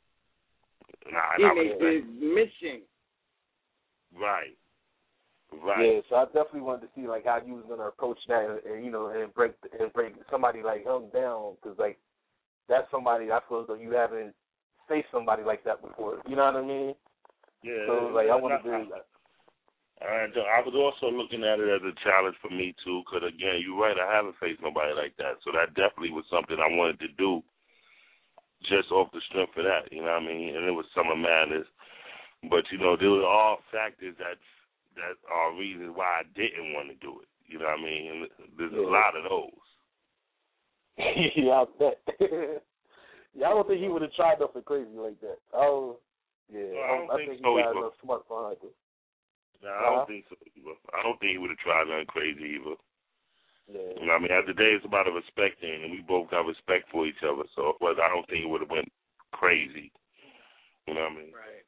Nah, he I makes respect. his mission. Right, right. Yeah, so I definitely wanted to see like how you was gonna approach that, and, and you know, and break and break somebody like him down, because like that's somebody I feel as though you haven't faced somebody like that before. You know what I mean? Yeah. So like I wanted I, to. I, I was also looking at it as a challenge for me too, because again, you're right. I haven't faced nobody like that, so that definitely was something I wanted to do, just off the strength of that. You know what I mean? And it was Summer Madness. But, you know, there were all factors that that are reasons why I didn't want to do it. You know what I mean? And there's Yeah. a lot of those. Yeah, I bet. Yeah, I don't think he would have tried nothing crazy like that. Oh, yeah, Well, I I, don't I think think so he got either. enough smart behind him. No, I Uh-huh. don't think so either. I don't think he would have tried nothing crazy either. Yeah. You know what I mean? At the day, it's about a respect thing, and we both got respect for each other. So, but I don't think it would have went crazy. You know what I mean? Right.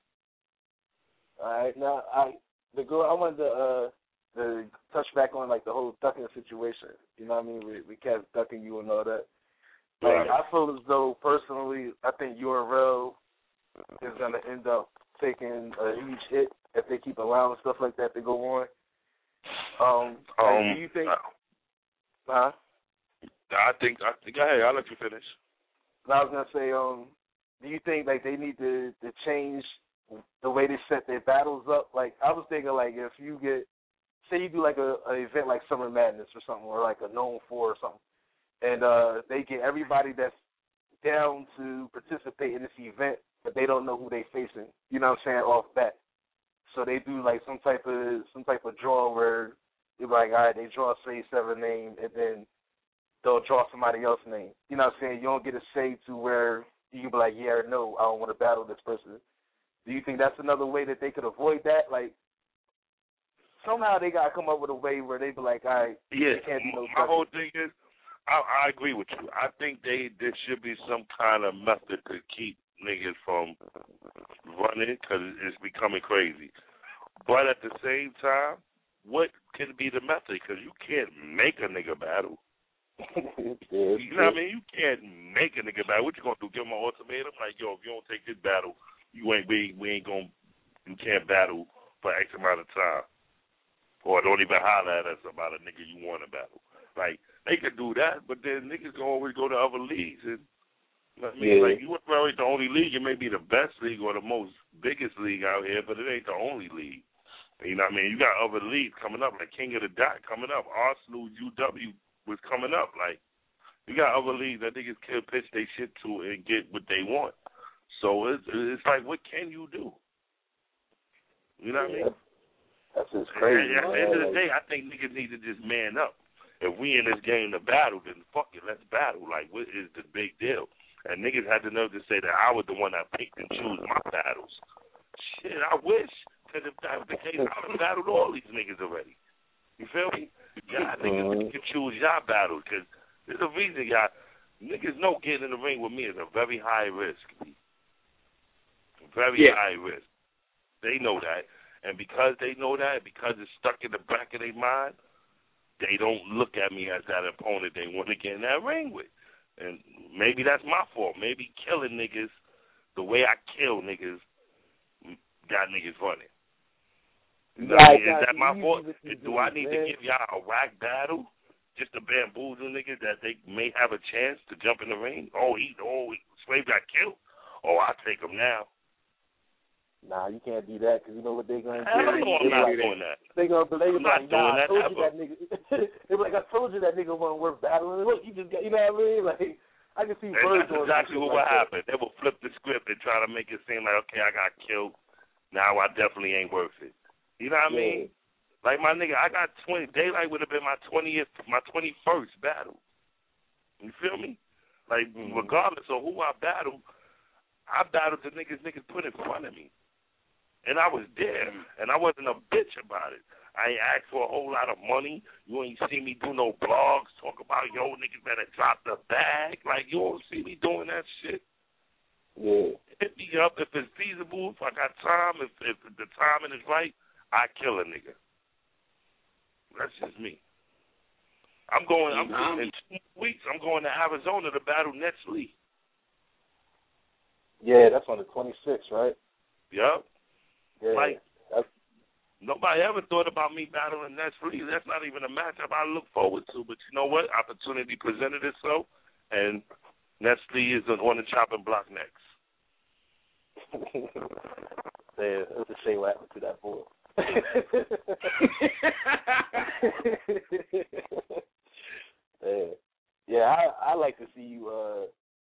All right, now I the girl I wanted to uh to touch back on like the whole ducking situation. You know what I mean? We we cats ducking you and all that. Like Right. I feel as though personally, I think U R L is gonna end up taking a huge hit if they keep allowing stuff like that to go on. Um, like, Um, do you think? I, Huh? I think. I think. Go ahead. I'll let you finish. I was gonna say, um, do you think like they need to, to change the way they set their battles up? Like I was thinking, like if you get, say you do like a, a event like Summer Madness or something, or like a known for or something, and uh, they get everybody that's down to participate in this event, but they don't know who they facing. You know what I'm saying? Off bat, so they do like some type of some type of draw where you're like, all right, they draw say seven name, and then they'll draw somebody else's name. You know what I'm saying? You don't get a say to where you can be like, yeah or no, I don't want to battle this person. Do you think that's another way that they could avoid that? Like, somehow they got to come up with a way where they be like, all right, Yeah, there can't be no my ducking. whole thing is, I, I agree with you. I think they there should be some kind of method to keep niggas from running because it's becoming crazy. But at the same time, what can be the method? Because you can't make a nigga battle. You know what I mean? You can't make a nigga battle. What you gonna do? Give him an ultimatum? Like, yo, if you don't take this battle, you ain't we, we ain't gonna you can't battle for X amount of time, or don't even holler at us about a nigga you want to battle. Like, they could do that, but then niggas can always go to other leagues. And you know what I mean, yeah. like, you ain't probably the only league. It may be the best league or the most biggest league out here, but it ain't the only league. You know what I mean? You got other leagues coming up, like King of the Dot coming up, Arsenal, U W was coming up. Like, you got other leagues that niggas can pitch their shit to and get what they want. So it's it's like, what can you do? You know what yeah. I mean? That's just crazy. And at the end of the like, day, I think niggas need to just man up. If we in this game to battle, then fuck it, let's battle. Like, what is the big deal? And niggas had the nerve to say that I was the one that picked and choose my battles. Shit, I wish. Because if that was the case, I would have battled all these niggas already. You feel me? Y'all niggas mm-hmm. can choose y'all battles. Because there's a reason y'all niggas know getting in the ring with me is a very high risk. Very yeah. high risk. They know that. And because they know that, because it's stuck in the back of their mind, they don't look at me as that opponent they want to get in that ring with. And maybe that's my fault. Maybe killing niggas the way I kill niggas got niggas running. You know right, is that my fault? Do I need man. to give y'all a whack battle just to bamboozle niggas that they may have a chance to jump in the ring? Oh, he, oh, Slave got killed? Oh, I'll take him now. Nah, you can't do that because you know what they're going to do. I don't know I'm not like, doing that. They're going to be like, nah, I told ever. you that nigga. They were like, I told you that nigga wasn't worth battling. Look, you just got, you know what I mean? Like, I can see birds doing that. That's exactly what will happen. They will flip the script and try to make it seem like, okay, I got killed. Now I definitely ain't worth it. You know what I mean? Yeah. Like, my nigga, I got twenty. Daylight would have been my twentieth, my twenty-first battle. You feel me? Like, mm-hmm. regardless of who I battled, I battled the niggas niggas put in front of me. And I was there, and I wasn't a bitch about it. I ain't asked for a whole lot of money. You ain't see me do no blogs, talk about, yo, niggas better drop the bag. Like, you don't see me doing that shit. Yeah. Hit me up if it's feasible, if I got time, if, if the timing is right, I kill a nigga. That's just me. I'm going, I'm going in two weeks, I'm going to Arizona to battle Nets Lee. Yeah, that's on the twenty-sixth, right? Yep. Yeah, like, that's... nobody ever thought about me battling Nets Lee. That's not even a matchup I look forward to. But you know what? Opportunity presented itself, and Nets Lee is on the chopping block next. Yeah, it's a shame what happened to that boy. yeah, yeah. I I like to see you uh,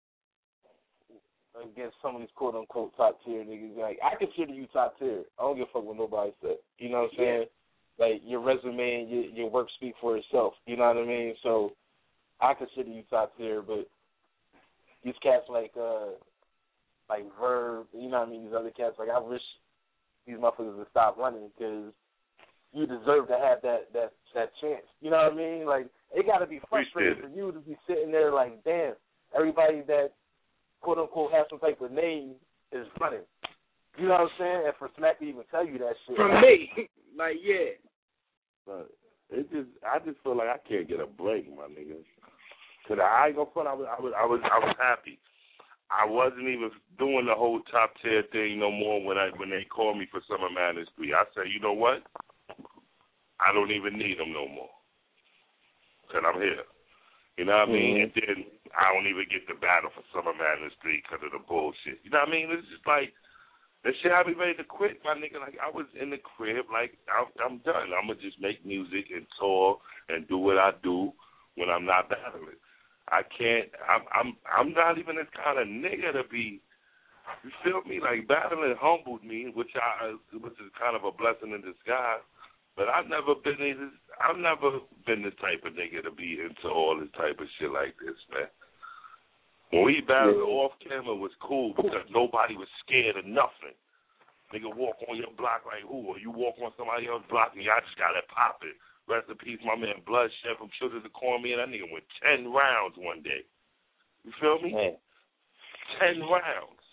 against some of these quote unquote top tier niggas. Like, I consider you top tier. I don't give a fuck what nobody said. You know what I'm saying? Yeah. Like, your resume and your, your work speak for itself. You know what I mean? So I consider you top tier. But these cats like uh like Verb, you know what I mean? These other cats, like, I wish these motherfuckers would stop running because you deserve to have that, that, that chance. You know what I mean? Like, it got to be frustrating for you to be sitting there like, damn, everybody that, quote-unquote, has some type of name is running. You know what I'm saying? And for Smack to even tell you that shit. From me. Like, yeah. But it just, I just feel like I can't get a break, my niggas. Cause I ain't gonna front. I was, I was, I was, I was happy. I wasn't even doing the whole top tier thing no more when I when they called me for Summer Madness three. I said, you know what? I don't even need them no more. Cause I'm here. You know what I mean? Mm-hmm. And then I don't even get the battle for Summer Madness three because of the bullshit. You know what I mean? It's just like, that shit had me ready to quit, my nigga. Like, I was in the crib, like, I'm, I'm done. I'm going to just make music and tour and do what I do when I'm not battling. I can't, I'm I'm I'm not even this kind of nigga to be, you feel me? Like, battling humbled me, which I which is kind of a blessing in disguise. But I've never been this, I've never been the type of nigga to be into all this type of shit like this, man. When we battled off camera, it was cool because nobody was scared of nothing. Nigga walk on your block like who? Or you walk on somebody else's block and y'all just got it popping. Rest in peace, my man Bloodshed from Children of Cormier. That nigga went ten rounds one day. You feel me? Man. Ten rounds.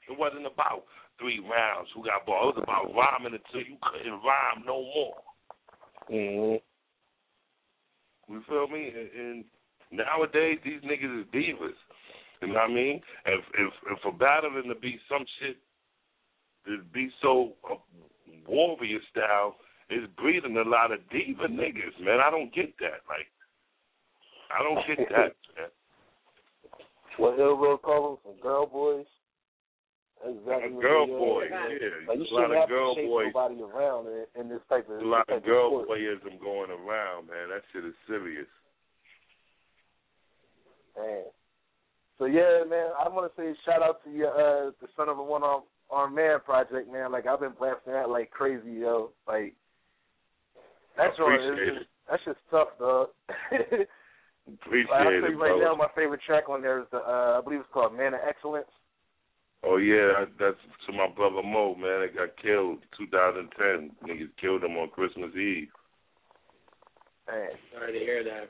It wasn't about three rounds who got ball. It was about rhyming until you couldn't rhyme no more. Mm-hmm. You feel me? And, and nowadays, these niggas is divas. You know what I mean? If if if for battling to be some shit to be so uh, warrior style, is breeding a lot of diva niggas, man. I don't get that. Like, I don't get that, man. What Ill Will call them? Some girl boys? Exactly. Girl boys, yeah. Like, you a lot of girl to boys. Nobody around in, in this type of. A lot of of girl sport. boyism going around, man. That shit is serious. Man. So yeah, man, I want to say shout out to you, uh, the Son of a One Arm, Arm Man project, man. Like, I've been blasting that like crazy, yo. Like, that's all. That's just tough, dog. Appreciate like, I'll tell you it, right bro. now, my favorite track on there is the, uh, I believe it's called Man of Excellence. Oh yeah, that's to my brother Mo, man. It got killed two thousand ten. Niggas killed him on Christmas Eve. Man, sorry to hear that.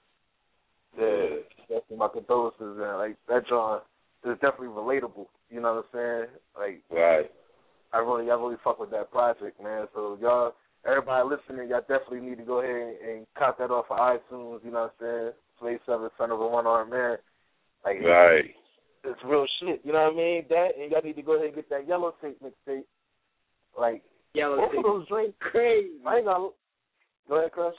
Yeah, definitely my condolences, man. Like, that John is definitely relatable. You know what I'm saying? Like, right. I really, I really fuck with that project, man. So y'all, everybody listening, y'all definitely need to go ahead and, and cop that off of iTunes. You know what I'm saying? Slave Seven, Son of a One Arm Man. Like, right. It's, it's real shit. You know what I mean? That, and y'all need to go ahead and get that Yellow Tape mixtape. Like, Yellow both Tape. of those drinks, crazy. I ain't gonna. Go ahead, Crush.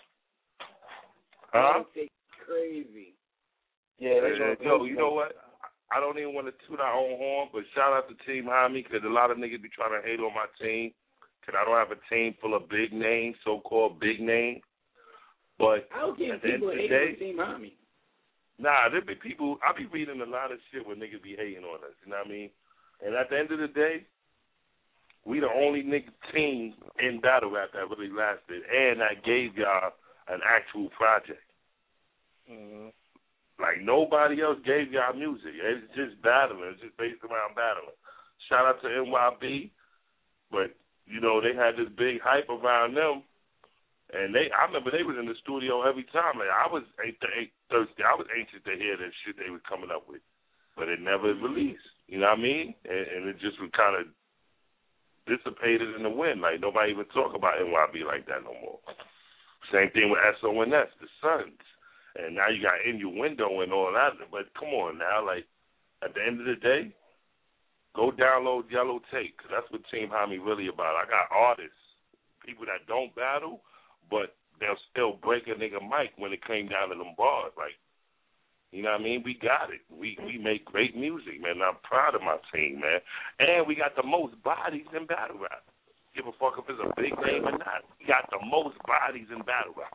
Huh? Crazy. Yeah, uh, yo, you know what? I don't even want to toot our own horn, but shout out to Team Hami, because a lot of niggas be trying to hate on my team, because I don't have a team full of big names, so-called big names. But I don't think at the end people of the hate day, on Team Hami. Nah, there be people, I be reading a lot of shit where niggas be hating on us, you know what I mean? And at the end of the day, we the only nigga team in battle rap that really lasted, and that gave y'all an actual project. Mm-hmm. Like, nobody else gave y'all music. It's just battling. It's just based around battling. Shout out to N Y B, but, you know, they had this big hype around them, and they, I remember they was in the studio every time. Like, I was ain't, ain't thirsty. I was anxious to hear that shit they was coming up with, but it never released. You know what I mean? And, and it just was kind of dissipated in the wind. Like, nobody even talk about N Y B like that no more. Same thing with S O N S, the Sons. And now you got Innuendo and all that. But come on now, like, at the end of the day, go download Yellow Tape, because that's what Team Hami really about. I got artists, people that don't battle, but they'll still break a nigga mic when it came down to them bars. Like, you know what I mean? We got it. We we make great music, man. I'm proud of my team, man. And we got the most bodies in battle rap. Give a fuck if it's a big name or not. We got the most bodies in battle rap.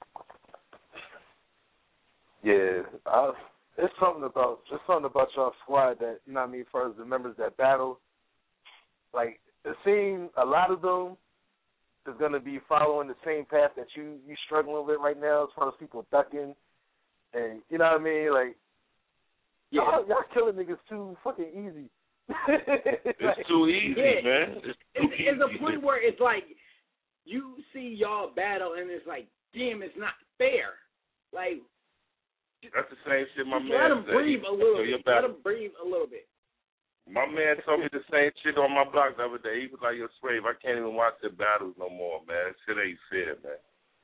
Yeah, I, it's something about it's something about y'all squad that, you know what I mean, as far as the members that battle. Like, it seems a lot of them is gonna be following the same path that you you struggling with right now, as far as people ducking, and you know what I mean, like, yeah, y'all, y'all killing niggas too fucking easy. It's like, too easy, yeah, man. It's, too it's, easy. it's a point where it's like you see y'all battle and it's like, damn, it's not fair. Like, that's the same shit my just man let him said. breathe a little so bit. Let him breathe a little bit. My man told me the same shit on my block the other day. He was like, yo, Swave, I can't even watch the battles no more, man. Shit ain't fair, man.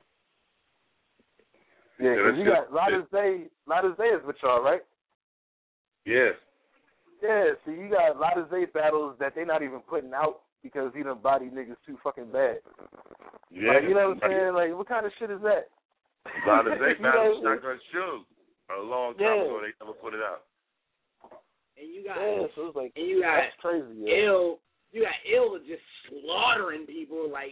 Yeah, because you got Lotus Day. Lotus Day is with y'all, right? Yeah. Yeah, so you got Lotus Day battles that they not even putting out because he done body niggas too fucking bad. Yeah. Like, you know what I'm saying? Like, what kind of shit is that? Lotus Day battles know? Shotgun Suge. A long time Yeah. ago, they never put it out. And you got, yeah, so it's like, and you got that's crazy. Yeah. Ill, you got Ill just slaughtering people. Like,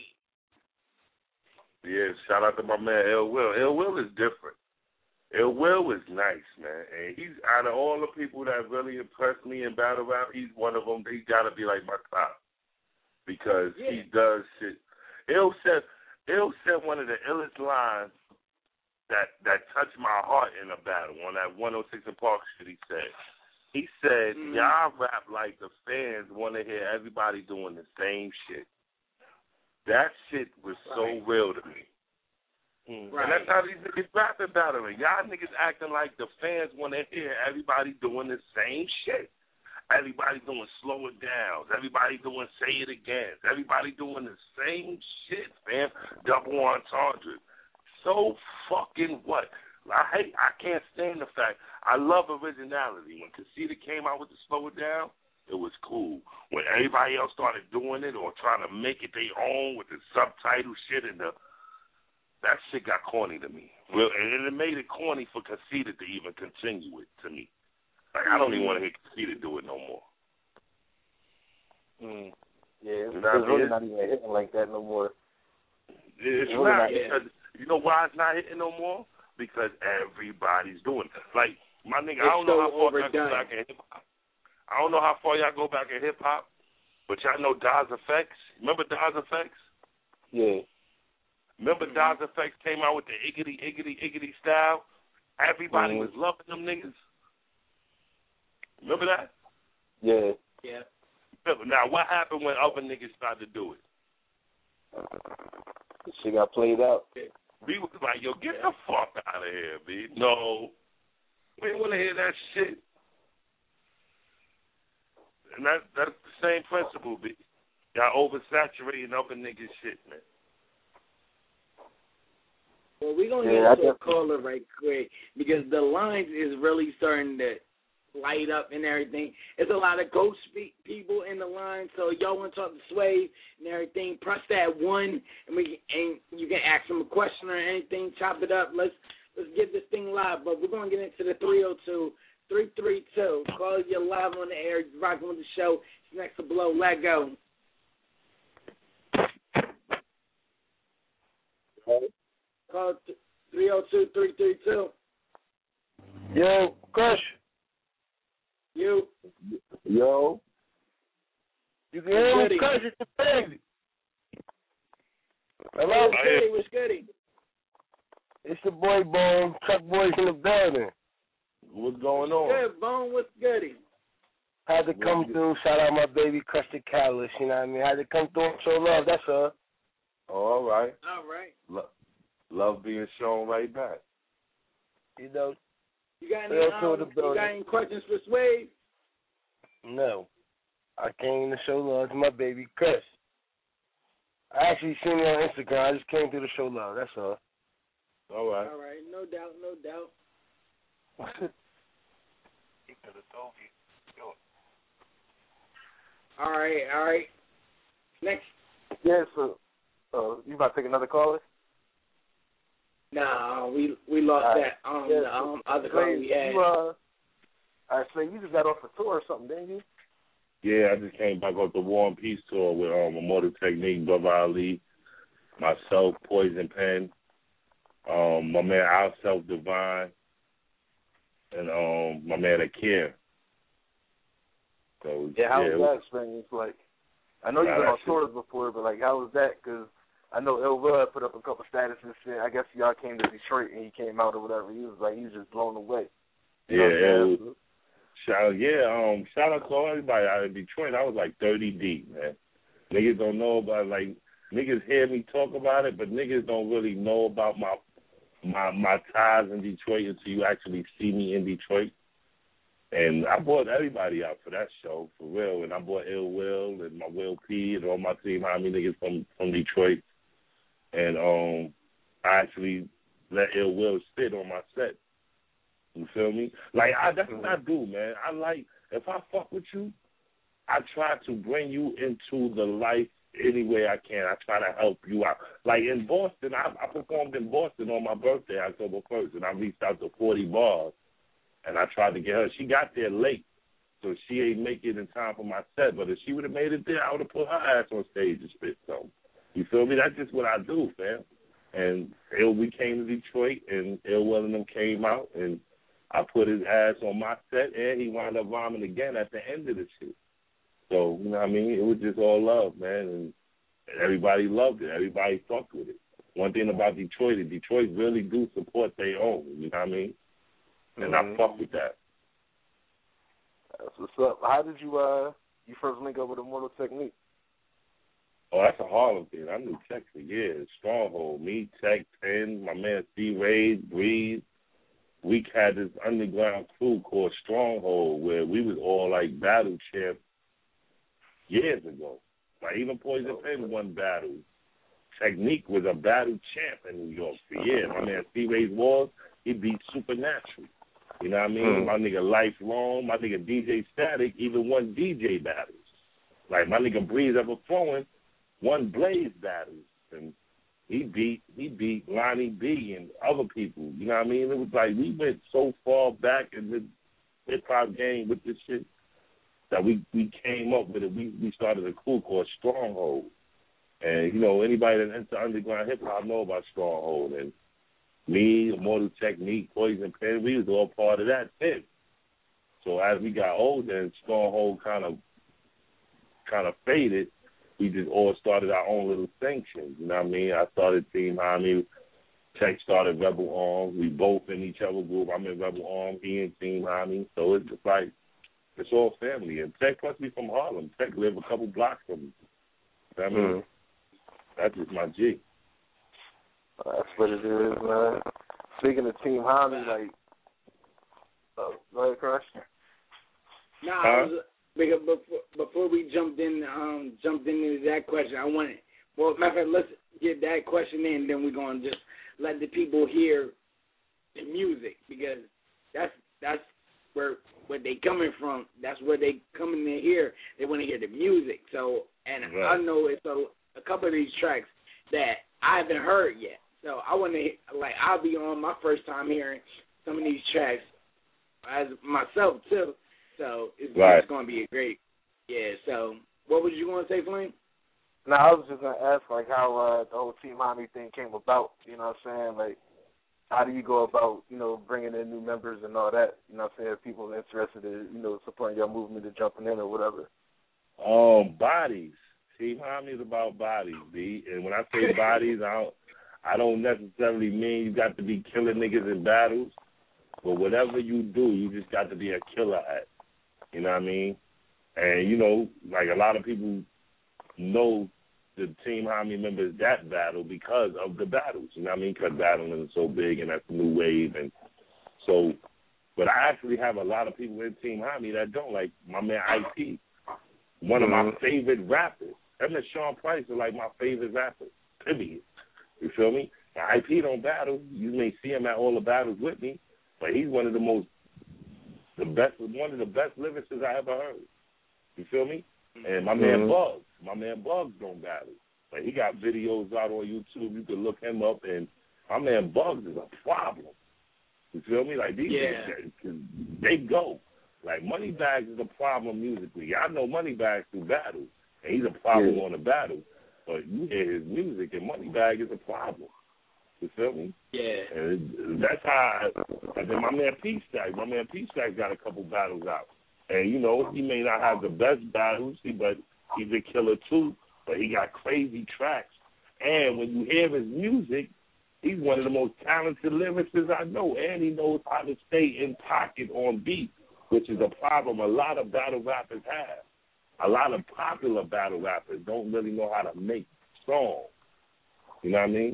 yeah, shout out to my man Ill Will. Ill Will is different. Ill Will is nice, man. And he's, out of all the people that really impressed me in battle rap, he's one of them. He's got to be like my top. Because yeah. he does shit. Ill said, Ill said one of the illest lines that, that touched my heart in a battle on that one oh six and Park shit he said. He said, mm-hmm. y'all rap like the fans want to hear everybody doing the same shit. That shit was right. so real to me. Mm. Right. And that's how these niggas rapping battling. Y'all niggas acting like the fans want to hear everybody doing the same shit. Everybody doing slow it down. Everybody doing say it again. Everybody doing the same shit, man. Double entendre. So fucking what? I hate. I can't stand the fact. I love originality. When Casita came out with the slow it down, it was cool. When everybody else started doing it or trying to make it their own with the subtitle shit and the that shit got corny to me. Real, and it made it corny for Casita to even continue it to me. Like, I don't even want to hear Casita do it no more. Mm. Yeah, it's, you know it's really not even hitting like that no more. It's, it's really not. Because, you know why it's not hitting no more? Because everybody's doing it. Like, my nigga, it's I don't know so how far overdone. y'all go back in hip-hop. I don't know how far y'all go back in hip-hop, but y'all know Daz Effects? Remember Daz Effects? Yeah. Remember mm-hmm. Daz Effects came out with the iggity, iggity, iggity style? Everybody mm-hmm. was loving them niggas. Remember that? Yeah. Yeah. Now, what happened when other niggas started to do it? She got played out. B was like, yo, get the fuck out of here, B. No. We didn't want to hear that shit. And that, that's the same principle, B. Y'all oversaturating other niggas' shit, man. Well, we're going to yeah, get to a caller right quick because the lines is really starting to light up and everything. It's a lot of ghost people in the line, so y'all want to talk to Sway and everything, press that one, and we and you can ask him a question or anything, chop it up. Let's let's get this thing live. But we're going to get into the three oh two, three three two. Call you live on the air, rocking with the show. It's next to Blow. Let go. Call three oh two, three three two. Yo, Crush. You. Yo. You can hear me, Crush. It's the baby. Hello? What's goody? What's goody? It's the boy Bone. Truck Boys in the building. What's going on? Good, Bone. What's goody? Had to come through. Shout out my baby, Custard Callus. You know what I mean? Had to come through and show love. That's all. All right. All right. Lo- love being shown right back. You know. You got any, um, you got any questions for Sway? No. I came to show love to my baby, Chris. I actually seen you on Instagram. I just came through to show love. That's all. All right. All right. No doubt. No doubt. all right. All right. Next. Yeah, so uh, you about to take another caller? Nah, we we lost uh, that um yeah, the um other caller we had. You, uh, I say you just got off a tour or something, didn't you? Yeah, I just came back off the War and Peace tour with um Immortal Technique, Brother Ali, myself, Poison Pen, um, my man Our Self Divine, and um my man Akir. So yeah, how yeah, was that experience like? I know you've been on tours before, but like, how was that? Because I know Ill Will put up a couple statuses and shit. I guess y'all came to Detroit and he came out or whatever. He was like, he was just blown away. You yeah, it was, shout yeah, um, shout out to everybody out in Detroit. I was like thirty deep, man. Niggas don't know about like niggas hear me talk about it, but niggas don't really know about my my my ties in Detroit until you actually see me in Detroit. And I brought everybody out for that show, for real. And I brought Ill Will and my Will P and all my team, how many niggas from, from Detroit. And um, I actually let Ill Will spit on my set. You feel me? Like, I, that's what I do, man. I like, if I fuck with you, I try to bring you into the life any way I can. I try to help you out. Like in Boston, I, I performed in Boston on my birthday, October first, and I reached out to forty bars. And I tried to get her. She got there late, so she ain't make it in time for my set. But if she would have made it there, I would have put her ass on stage and spit something. You feel me? That's just what I do, fam. And Ill, we came to Detroit, and Ill Will and them came out, and I put his ass on my set, and he wound up rhyming again at the end of the shit. So, you know what I mean? It was just all love, man, and everybody loved it. Everybody fucked with it. One thing about Detroit is Detroit really do support their own, you know what I mean? And mm-hmm. I fuck with that. That's what's up. How did you uh you first link up with Immortal Technique? Oh, that's a Harlem thing. I knew Tech for years. Stronghold, me, Tech, Penn, my man C. Ray, Breeze. we had this underground crew called Stronghold where we was all like battle champs years ago. Like even Poison Pen won battles. Technique was a battle champ in New York for years. My man Steve Walls, he beat Supernatural. You know what I mean? Mm. My nigga Lifelong, my nigga D J Static even won D J battles. Like my nigga Breeze Ever Flowing won Blaze battles. And he beat he beat Lonnie B and other people. You know what I mean? It was like we went so far back in the hip hop game with this shit that we, we came up with it. We we started a crew called Stronghold. And, you know, anybody that's into underground hip hop know about Stronghold. And me, Immortal Technique, Poison Pen, we was all part of that thing. So as we got older and Stronghold kind of kind of faded, we just all started our own little sanctions. You know what I mean? I started Team Hami. Tech started Rebel Arms. We both in each other group. I'm in Rebel Arms. He in Team Hami. So it's just like, it's all family. And Tech must be from Harlem. Tech live a couple blocks from me. You know what I mean? Mm-hmm. That's just my G. That's what it is, man. Speaking of Team Hami, like, oh, go ahead, Crush. Nah, huh? I was, because before, before we jumped in, um, jumped into that question, I wanted, well, matter of fact, let's get that question in, then we're going to just let the people hear the music, because that's that's where where they coming from. That's where they coming to hear. They want to hear the music. So, and right. I know it's a, a couple of these tracks that I haven't heard yet. So I want to, like, I'll be on my first time hearing some of these tracks as myself, too. So it's, right. it's going to be a great, yeah. So what was you going to say, Flame? No, I was just going to ask, like, how uh, the whole Team Hami thing came about. You know what I'm saying? Like, how do you go about, you know, bringing in new members and all that? You know what I'm saying? If people are interested in, you know, supporting your movement and jumping in or whatever. Um, bodies. Team Hami is about bodies, B. And when I say bodies, I don't, I don't necessarily mean you got to be killing niggas in battles. But whatever you do, you just got to be a killer at. You know what I mean? And, you know, like a lot of people know the Team Hami members that battle because of the battles. You know what I mean? Because battling is so big and that's the new wave. And so, but I actually have a lot of people in Team Hami that don't, like my man I P, one mm-hmm. of my favorite rappers. Him and Sean Price are like my favorite rappers, period. You feel me? Now, I P don't battle. You may see him at all the battles with me, but he's one of the most, the best, one of the best lyricists I ever heard. You feel me? And my man mm-hmm. Bugs, my man Bugs don't battle. But he got videos out on YouTube. You can look him up, and my man Bugs is a problem. You feel me? Like, these yeah. niggas, they go. Like, Moneybags is a problem musically. I know Moneybags through battles, and he's a problem yeah. on the battle. But you hear his music, and Moneybag is a problem. You feel me? Yeah. And that's how I, and then my man P-Stack, my man P-Stack got a couple battles out. And, you know, he may not have the best battles, but he's a killer too. But he got crazy tracks. And when you hear his music, he's one of the most talented lyricists I know. And he knows how to stay in pocket on beat, which is a problem a lot of battle rappers have. A lot of popular battle rappers don't really know how to make songs. You know what I mean?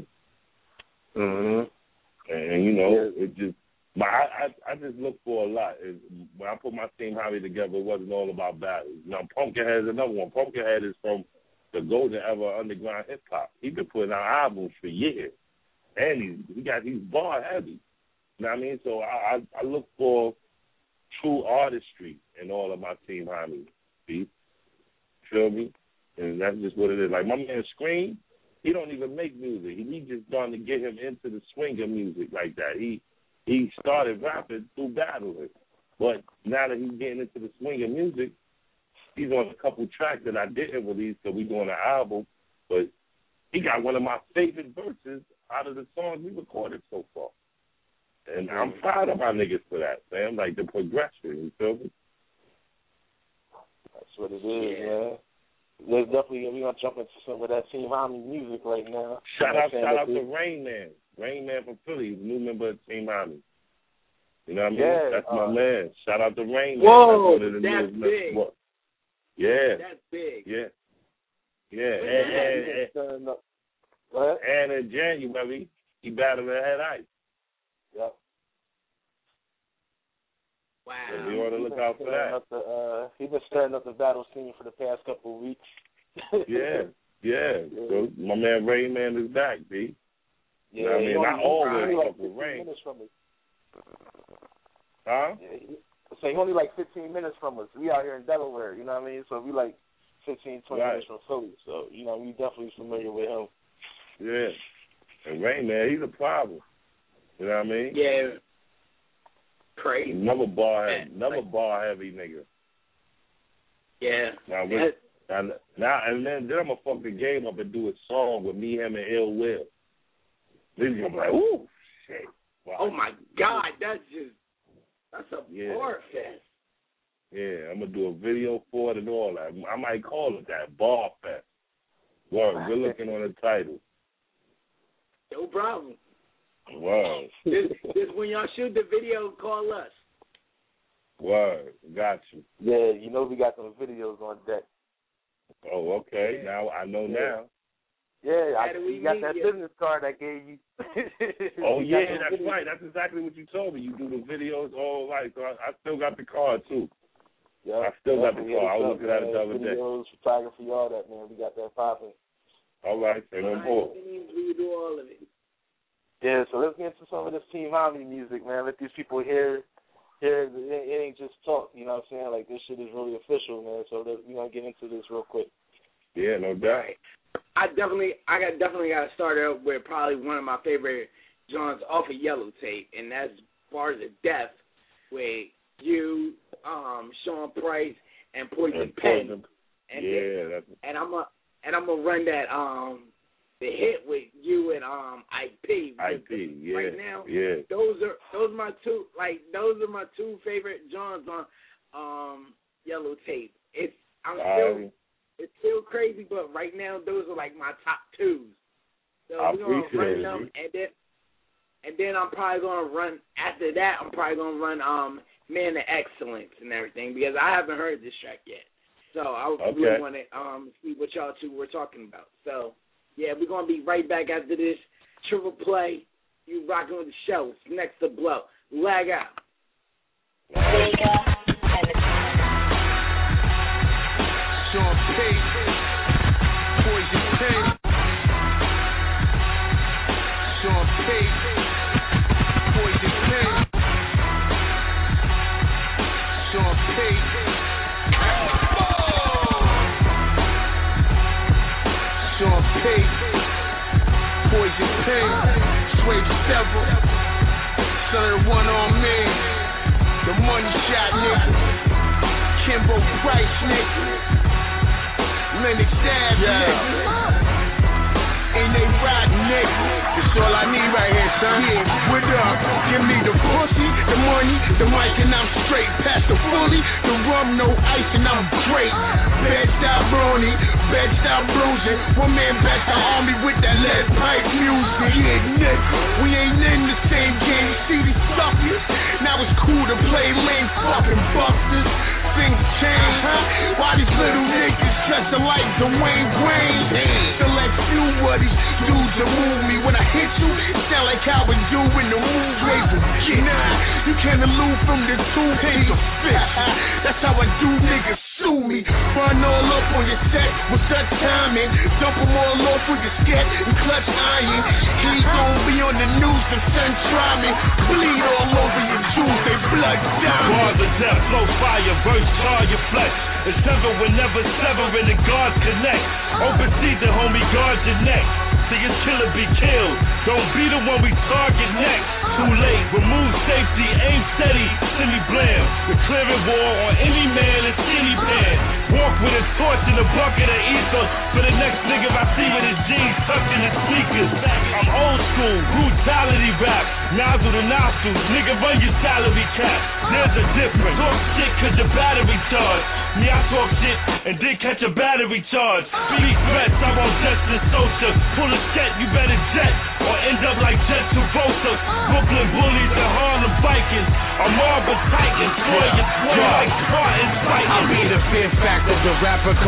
Mm-hmm. And, and you know, it just, but I, I, I just look for a lot. It, when I put my Team Hami together, it wasn't all about battles. Now, Pumpkinhead is another one. Pumpkinhead is from the golden era underground hip hop. He's been putting out albums for years, and he's he got he's bar heavy. You know what I mean? So I, I, I look for true artistry in all of my Team Hami. See? Feel me? And that's just what it is. Like my man Scream, he don't even make music. He, we just starting to get him into the swinger music like that. He he started rapping through battling. But now that he's getting into the swinger music, he's on a couple tracks that I didn't release, so we doing an album. But he got one of my favorite verses out of the songs we recorded so far. And I'm proud of my niggas for that, man. Like the progression, you feel me? That's what it is, man. There's definitely, we're going to jump into some of that Team Hami music right now. Shout out, shout out to Rain Man. Rain Man from Philly, new member of Team Hami. You know what I mean? Yeah, that's uh, my man. Shout out to Rain Man. Whoa, that's, that's big. What? Yeah. That's big. Yeah. Yeah. And, and, and, and in January, he battled at Head Ice. Yep. Wow. So we ought to look out for that. The, uh, he's been stirring up the battle scene for the past couple of weeks. yeah, yeah. So my man Rayman is back, B. Yeah, you know what I mean, not always like fuck with Ray. From us. Huh? Yeah, he, so he only like fifteen minutes from us. We out here in Delaware, you know what I mean? So we like fifteen, twenty right. minutes from Philly. So, you know, we definitely familiar with him. Yeah. And Rayman, he's a problem. You know what I mean? Yeah. Crazy. Another bar heavy, another bar heavy nigga. Yeah. Now, with, now, now and then, then I'm gonna fuck the game up and do a song with me, him, and Ill Will. Then you're like, ooh, shit. Wow. Oh my God, that's just that's a yeah. bar fest. Yeah, I'm gonna do a video for it and all that. I might call it that, bar fest. Word, we're looking on the title. No problem. Wow. This, this when y'all shoot the video, call us. Word, got you. Yeah, you know we got some videos on deck. Oh, okay. Yeah. Now I know yeah. now. Yeah, I, you got that you? business card I gave you. Oh you yeah, that's videos. Right. That's exactly what you told me. You do the videos all right. So I, I still got the card too. Yeah, I still got the yeah, card. I was looking at it the other day. Videos, photography, all that, man. We got that popping. All right, say no more. We do all of it. Yeah, so let's get into some of this Team Harmony music, man. Let these people hear, hear. It, it ain't just talk, you know what I'm saying? Like, this shit is really official, man. So we're going to get into this real quick. Yeah, no doubt. I definitely, I got definitely got to start out with probably one of my favorite joints off of Yellow Tape, and that's Bars of Death with you, um, Sean Price, and Poison Pen. And yeah, then, that's. And I'm a, and I'm gonna run that um. the hit with you and um I P. I P, yeah, right now, yeah. Those are those are my two like those are my two favorite genres on um Yellow Tape. It's I'm still um, it's still crazy, but right now those are like my top twos. So I we're gonna run them, it. and then and then I'm probably gonna run after that. I'm probably gonna run um Man of Excellence and everything because I haven't heard this track yet. So I okay. really want to um see what y'all two were talking about. So. Yeah, we're going to be right back after this. Triple Play, you rocking with the show. It's next to blow. Lag out. Sean P. Poison Pen. Sean P. Poison Pen. Sean P. Sean P. Poison Pen. Sway Several. Son one on me. The money shot nigga. Kimbo Price nigga. Lennox Ave nigga. Ain't they riding nigga? That's all I need right here, son. Yeah, what up? Give me the pussy, the money, the mic, and I'm straight. Pass the fully, the rum, no ice, and I'm great. Bed-style brony, bed-style bruising. One man back the army with that lead pipe music. Yeah, nigga, we ain't in the same game. See these suckers? Now it's cool to play lame fucking busters. Things change, huh? Why these little niggas dressing like Dwayne Wayne? Select few of these dudes that move me. When I hit you, it sound like how we do in the move wave of get. Nah, you can't elude from the two days of fish. That's how I do niggas. Sue me, run all up on your set with such timing. Dump them all off with your scat and clutch iron. He gon' be on the news if son try me. Bleed all over your jewels, they blood diamond. Bars of death, flow fire, verse char your flesh. And sever will never sever and the guards connect. Open season, homie, guard your neck. See your killer be killed. Don't be the one we target next. Too late, remove safety, aim steady, silly blam. Declaring war on any man in any pan. Walk with a torch in a bucket of ethos. For the next nigga I see with his jeans tucked in his sneakers. I'm old school, brutality rap. Nozzle to nostrils, nigga run your salary cap. There's a difference. Talk shit cause your battery charge. Me I talk shit and then catch a battery charge. Speak threats, I want justice social. Pull a jet, you better jet. Or end up like Jet Travolta. Brooklyn bullies and Harlem Vikings. A marble titan, destroy your twin like Spartans fighting. I'll be the fear factor, the rapper come back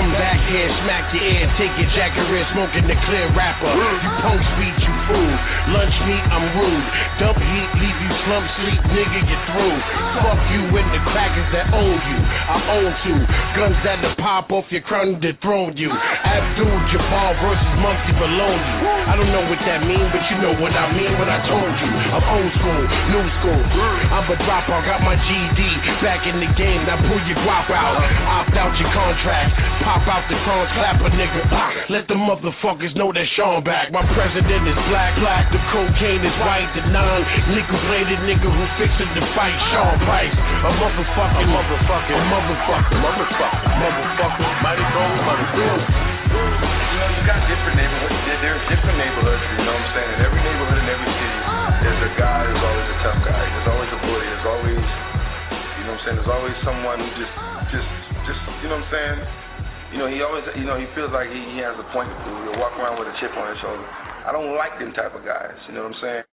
here, smack your ear, take your jacket red, smoking the clear rapper. You punk speech, you fool. Lunch meat, I'm rude. Dump heat, leave you slump sleep, nigga, get through. Fuck you and the crackers that own you. I own two guns that'll pop off your crown and dethrone you. Abdul Jabbar versus Muncie Maloney. I don't know what that mean, but you know what I mean when I told you. I'm old school, new school. I'm a dropout, got my G D back in the game. Now pull your guap out, opt out your contract, pop out the cross, clap a nigga. Ah, let the motherfuckers know that Sean back. My president is black, black. The cocaine is white. The non-nickel plated nigga who fixing the fight, Sean Price. A motherfucking, motherfucking, a motherfucker, motherfucker, motherfucker. Mighty gold, mighty gold. You know, you got different neighborhoods. There, there's different neighborhoods. You know what I'm saying? In every neighborhood, in every city, there's a guy. There's always a tough guy. There's always a bully. There's always, you know what I'm saying? There's always someone who just, just, just, you know what I'm saying? You know, he always, you know, he feels like he, he has a point to prove. He'll walk around with a chip on his shoulder. I don't like them type of guys. You know what I'm saying?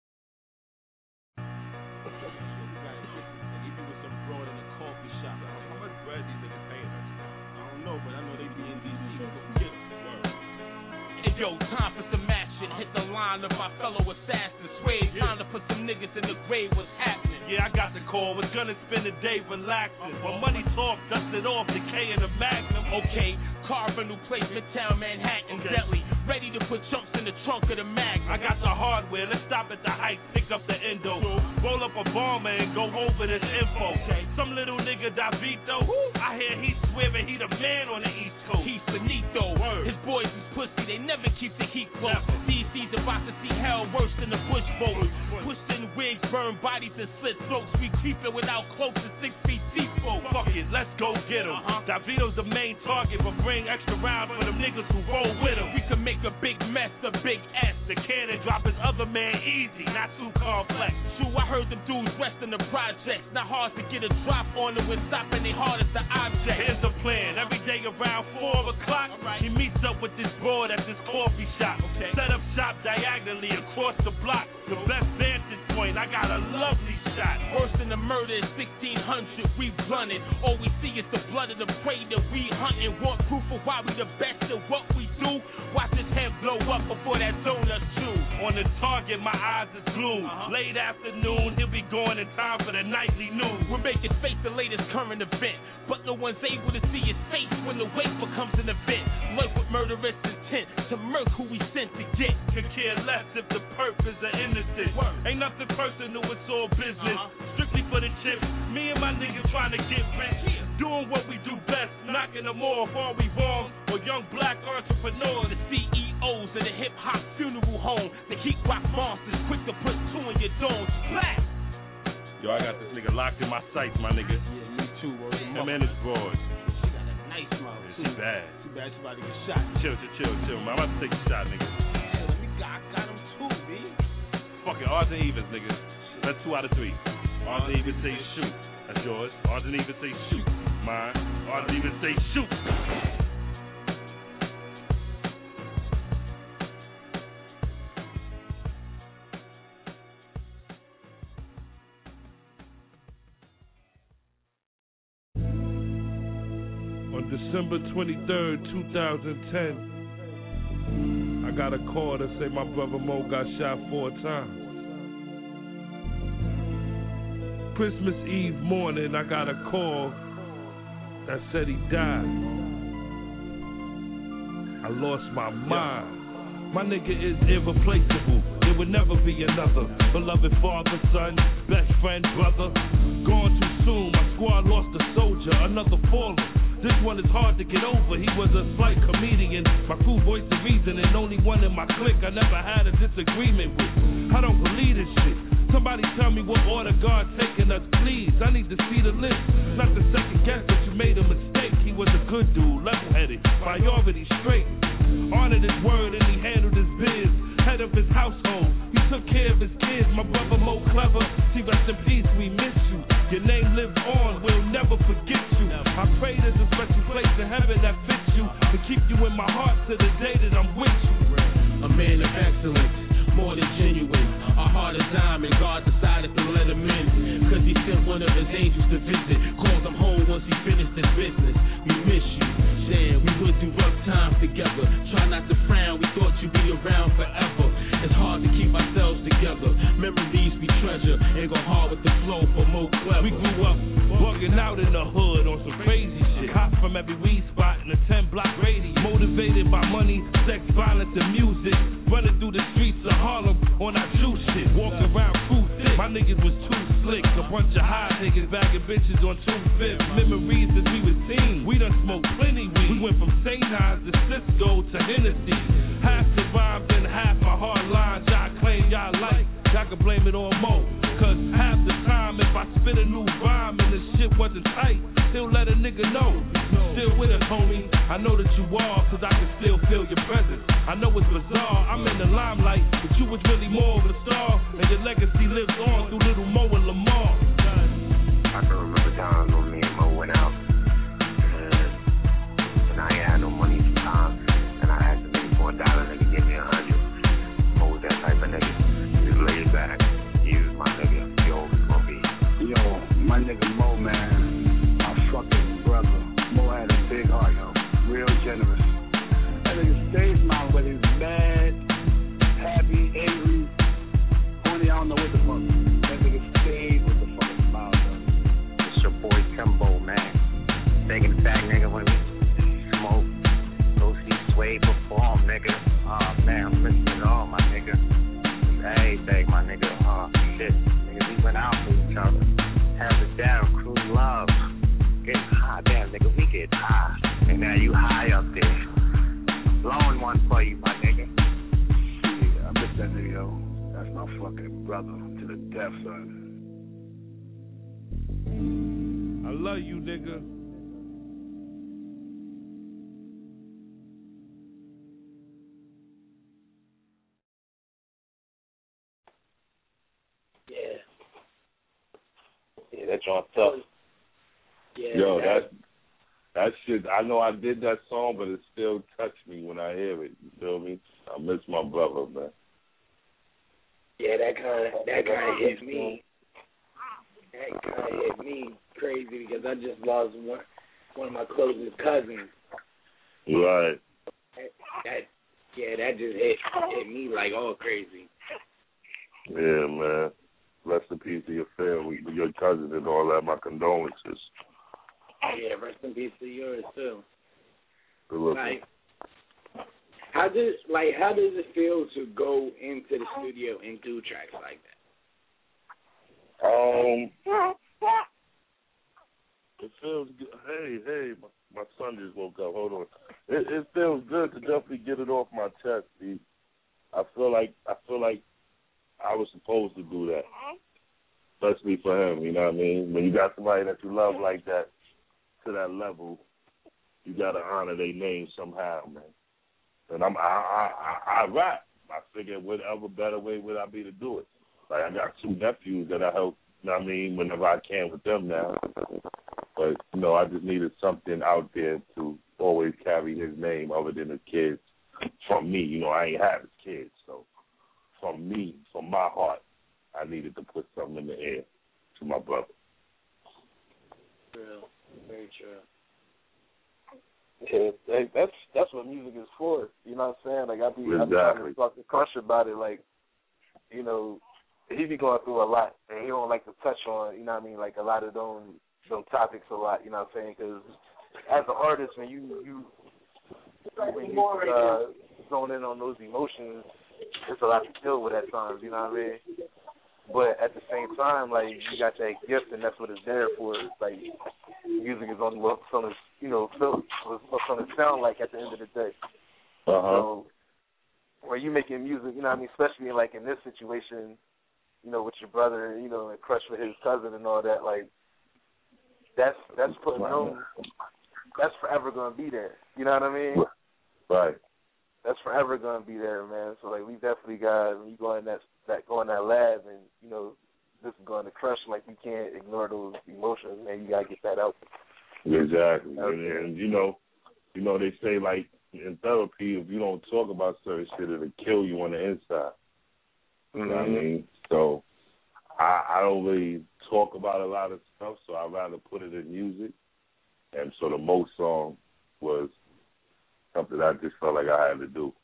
Yo, time for some action. Hit the line of my fellow assassins. Sway, time to put some niggas in the grave. What's happening? Yeah, I got the call. Was gonna spend the day relaxing. When money talk, dust it off, decay in the Magnum. Okay, carve a new place, Midtown Manhattan, okay. Deadly. Ready to put chunks in the trunk of the Magnum. I got the hardware. Let's stop at the Heights, pick up the endo. Roll up a bomber and go over this info. Okay. Some little nigga Davito. I hear he swearing he the man on the East Coast. He's finito. Word. His boys is pussy. They never keep the heat close. D C's about to see hell worse than the Bush vote. Pushed in wigs, burn bodies and slit throats. We creeping without cloaks and six feet deep. Fuck it, let's go get him. Uh-huh. Davito's the main target, but bring extra round for them niggas who roll with him. We can make a big mess, a big S. The cannon drop his other man easy, not too complex. True, I heard them dudes rest in the projects. Not hard to get a drop on them when stopping they hard as the object. Here's the plan. Every day around four o'clock, right. He meets up with this broad at this coffee shop. Okay. Set up shop diagonally across the block. The best vantage point, I got a lovely shot. Worse than the murder is sixteen hundred, we running. All we see is the blood of the prey that we hunting. Want proof of why we the best at what we do? Watch his head blow up before that donut chew. On the target, my eyes is glued. Uh-huh. Late afternoon, he'll be going in time for the nightly news. We're making face the latest current event, but no one's able to see his face when the wake becomes an event. Lurk with murderous intent to murk who we sent to get. Could care less if the purpose are innocent. Word. Ain't nothing personal, it's all business. Uh-huh. Strictly for the chips. Me and my niggas trying to get rich. Yeah. Doing what we do best, knocking them off. Are we wrong? Or young black entrepreneurs? The C E Os of the hip hop funeral home. The heat rock monsters, quick to put two in your dome. Black. Yo, I got this nigga locked in my sights, my nigga. Yeah, me too. Word. That man is broad. She got a nice mouth too. It's bad. Too bad she about to get shot. Chill, chill, chill, chill, man. I'm about to take a shot, nigga. Yeah, we got, got him too, B. Fuck it, odds and evens, nigga. That's two out of three. Odds and evens say shoot. That's yours. Odds and evens say shoot. Mine. Odds and evens say shoot. On December twenty-third, two thousand ten, I got a call that say my brother Mo got shot four times. Christmas Eve morning, I got a call that said he died. I lost my mind. My nigga is irreplaceable. There would never be another. Beloved father, son, best friend, brother. Gone too soon, my squad lost a soldier, another fallen. This one is hard to get over. He was a slight comedian. My crew voiced the reason, and only one in my clique I never had a disagreement with. I don't believe this shit. Somebody tell me what order God taking us, please. I need to see the list. Not the second guess that you made a mistake. He was a good dude, level-headed, priority straight. Honored his word and he handled his biz. Head of his household. He took care of his kids. My brother Mo Clever. See, rest in peace, we miss you. Your name lives on, we'll never forget you. I pray there's a special place in heaven that fits you, to keep you in my heart to the day that I'm with you. A man of excellence, more than genuine. A heart of diamond, God decided to let him in, cause he sent one of his angels to visit. Called him home once he finished his business. We miss you, Shan, we went through rough times. every weed spot in a ten block radius. Motivated by money, sex, violence, and music. Running through the streets of Harlem on our true shit. Walking around crew thick. My niggas was too slick. A bunch of high niggas bagging bitches on two fifth. Memories as we was teens. We done smoked plenty weed. We went from Saint Hines to Cisco to Hennessy. Half survived and half my hard lines y'all claim y'all like. Y'all can blame it on Mo. Cause half the time if I spit a new rhyme and the shit wasn't tight, still let a nigga know. Still with us, homie. I know that you are, cause I can still feel your presence. I know it's bizarre, I'm in the limelight, but you was really more of a star, and your legacy lives on through Little Mo and Lamar. I can remember times when me and Mo went out, and, and I ain't had no money at the time, and I asked the nigga for a dollar, nigga give me a hundred. Mo was that type of nigga. He was laid back. He was my nigga. He always gonna be. Yo, my nigga Mo, man, my fucking brother. Mo had a big heart, yo, real generous. That nigga stayed smiling whether he was mad, happy, angry, horny, I don't know what the fuck. That nigga stayed with the fucking smile, yo. It's your boy Timbo, man. Taking it back, nigga, when we smoke. Go see Sway perform, nigga. Aw, oh, man, I'm listening to all my nigga. Everything, my nigga. Aw, oh, shit. Nigga, we went out for each other. Have it down, crew love. Getting high, damn, nigga, we get high. And now you high up there. Blowing one for you, my nigga. Yeah, I miss that nigga, yo. That's my fucking brother to the death, son. I love you, nigga. Yeah. Yeah, that joint tough. Yeah, Yo, that, that that shit. I know I did that song, but it still touched me when I hear it. You feel me? I miss my brother, man. yeah, that kind of that kind of hit me. That kind of hit me crazy because I just lost one one of my closest cousins. Right. That, that yeah, that just hit hit me like all crazy. Yeah, man. Rest in peace to your family, your cousin, and all that. My condolences. Yeah, rest in peace to yours too. Good looking. Like, how does like how does it feel to go into the studio and do tracks like that? Um, it feels good. Hey, hey, my, my son just woke up. Hold on. It, it feels good to definitely get it off my chest, Steve. I feel like I feel like I was supposed to do that, especially for him. You know what I mean? When you got somebody that you love like that, to that level, you gotta honor their name somehow, man. And I'm I I I, I rap. I figured whatever better way would I be to do it. Like I got two nephews that I help. You know what I mean? Whenever I can with them now. But you know, I just needed something out there to always carry his name, other than the kids. From me, you know, I ain't have his kids, so from me, from my heart, I needed to put something in the air to my brother. True. Very true. Yeah, hey, that's that's what music is for. You know what I'm saying? Like I be, exactly. I be trying to talk to Crush about it. Like, you know, he be going through a lot, and he don't like to touch on, you know what I mean, like a lot of them them topics a lot. You know what I'm saying? Because as an artist, when you you when you uh, zone in on those emotions, it's a lot to deal with at times. You know what I mean? But at the same time, like, you got that gift, and that's what it's there for. It's like, music is on what's on the, you know, what's on the sound like at the end of the day. Uh-huh. So, when you making music, you know what I mean, especially like in this situation, you know, with your brother, you know, and Crush with his cousin and all that, like, that's that's putting them, that's forever going to be there. You know what I mean? Right. That's forever going to be there, man. So, like, we definitely got, when you go in that, that, go in that lab and, you know, this is going to Crush, like, you can't ignore those emotions, man. You got to get that out. Exactly. Out and, there. and, you know, you know, they say, like, in therapy, if you don't talk about certain shit, it'll kill you on the inside. You Mm-hmm. know what I mean? So, I, I don't really talk about a lot of stuff, so I'd rather put it in music. And so the Mo song was something I just felt like I had to do.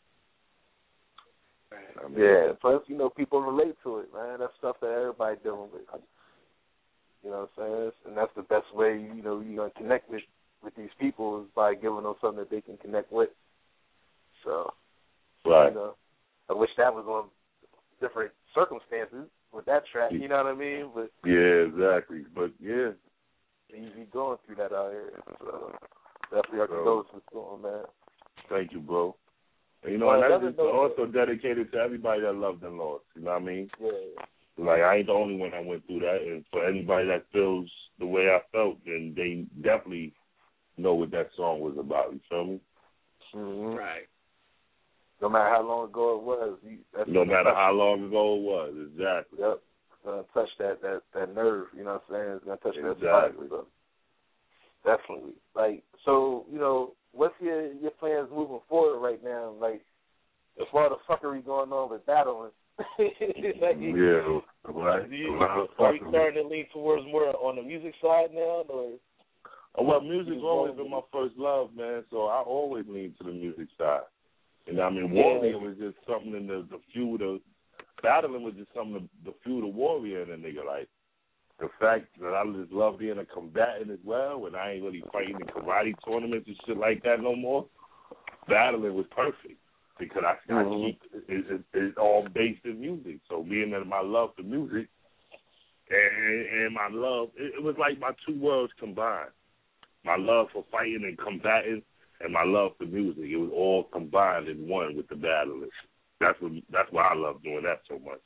I mean, yeah, plus, you know, people relate to it, man. That's stuff that everybody dealing with. You know what I'm saying? And that's the best way, you know, you're going to connect with with these people is by giving them something that they can connect with. So, right. you know, I wish that was on different circumstances with that track. You know what I mean? But yeah, exactly. But yeah, you be going through that out here. So definitely our condolences to him, man. Thank you, bro. And, you know, well, and that's just also dedicated to everybody that loved and lost. You know what I mean? Yeah. Like, I ain't the only one that went through that. And for anybody that feels the way I felt, then they definitely know what that song was about. You feel me? Mm-hmm. Right. No matter how long ago it was. You, that's no matter how long ago it was, exactly. Yep. It's going to touch that, that, that nerve, you know what I'm saying? It's going to touch exactly. that spot. So. Definitely. Like, so, you know, what's your your plans moving forward right now? Like, as far as the fuckery going on with battling. like, yeah, right. You, are we starting to lean towards more on the music side now, or? Oh, well, music's always been my first love, man. So I always lean to the music side. And I mean, yeah. Warrior was just something in the the feud of battling was just something the, the feud of Warrior and a nigga. Like the fact that I just love being a combatant as well, and I ain't really fighting in karate tournaments and shit like that no more. Battling was perfect. Because I, mm-hmm. I keep it, it, it's all based in music. So being that my love for music and, and my love, it, it was like my two worlds combined. My love for fighting and combating, and my love for music. It was all combined in one with the battling. That's what. That's why I love doing that so much.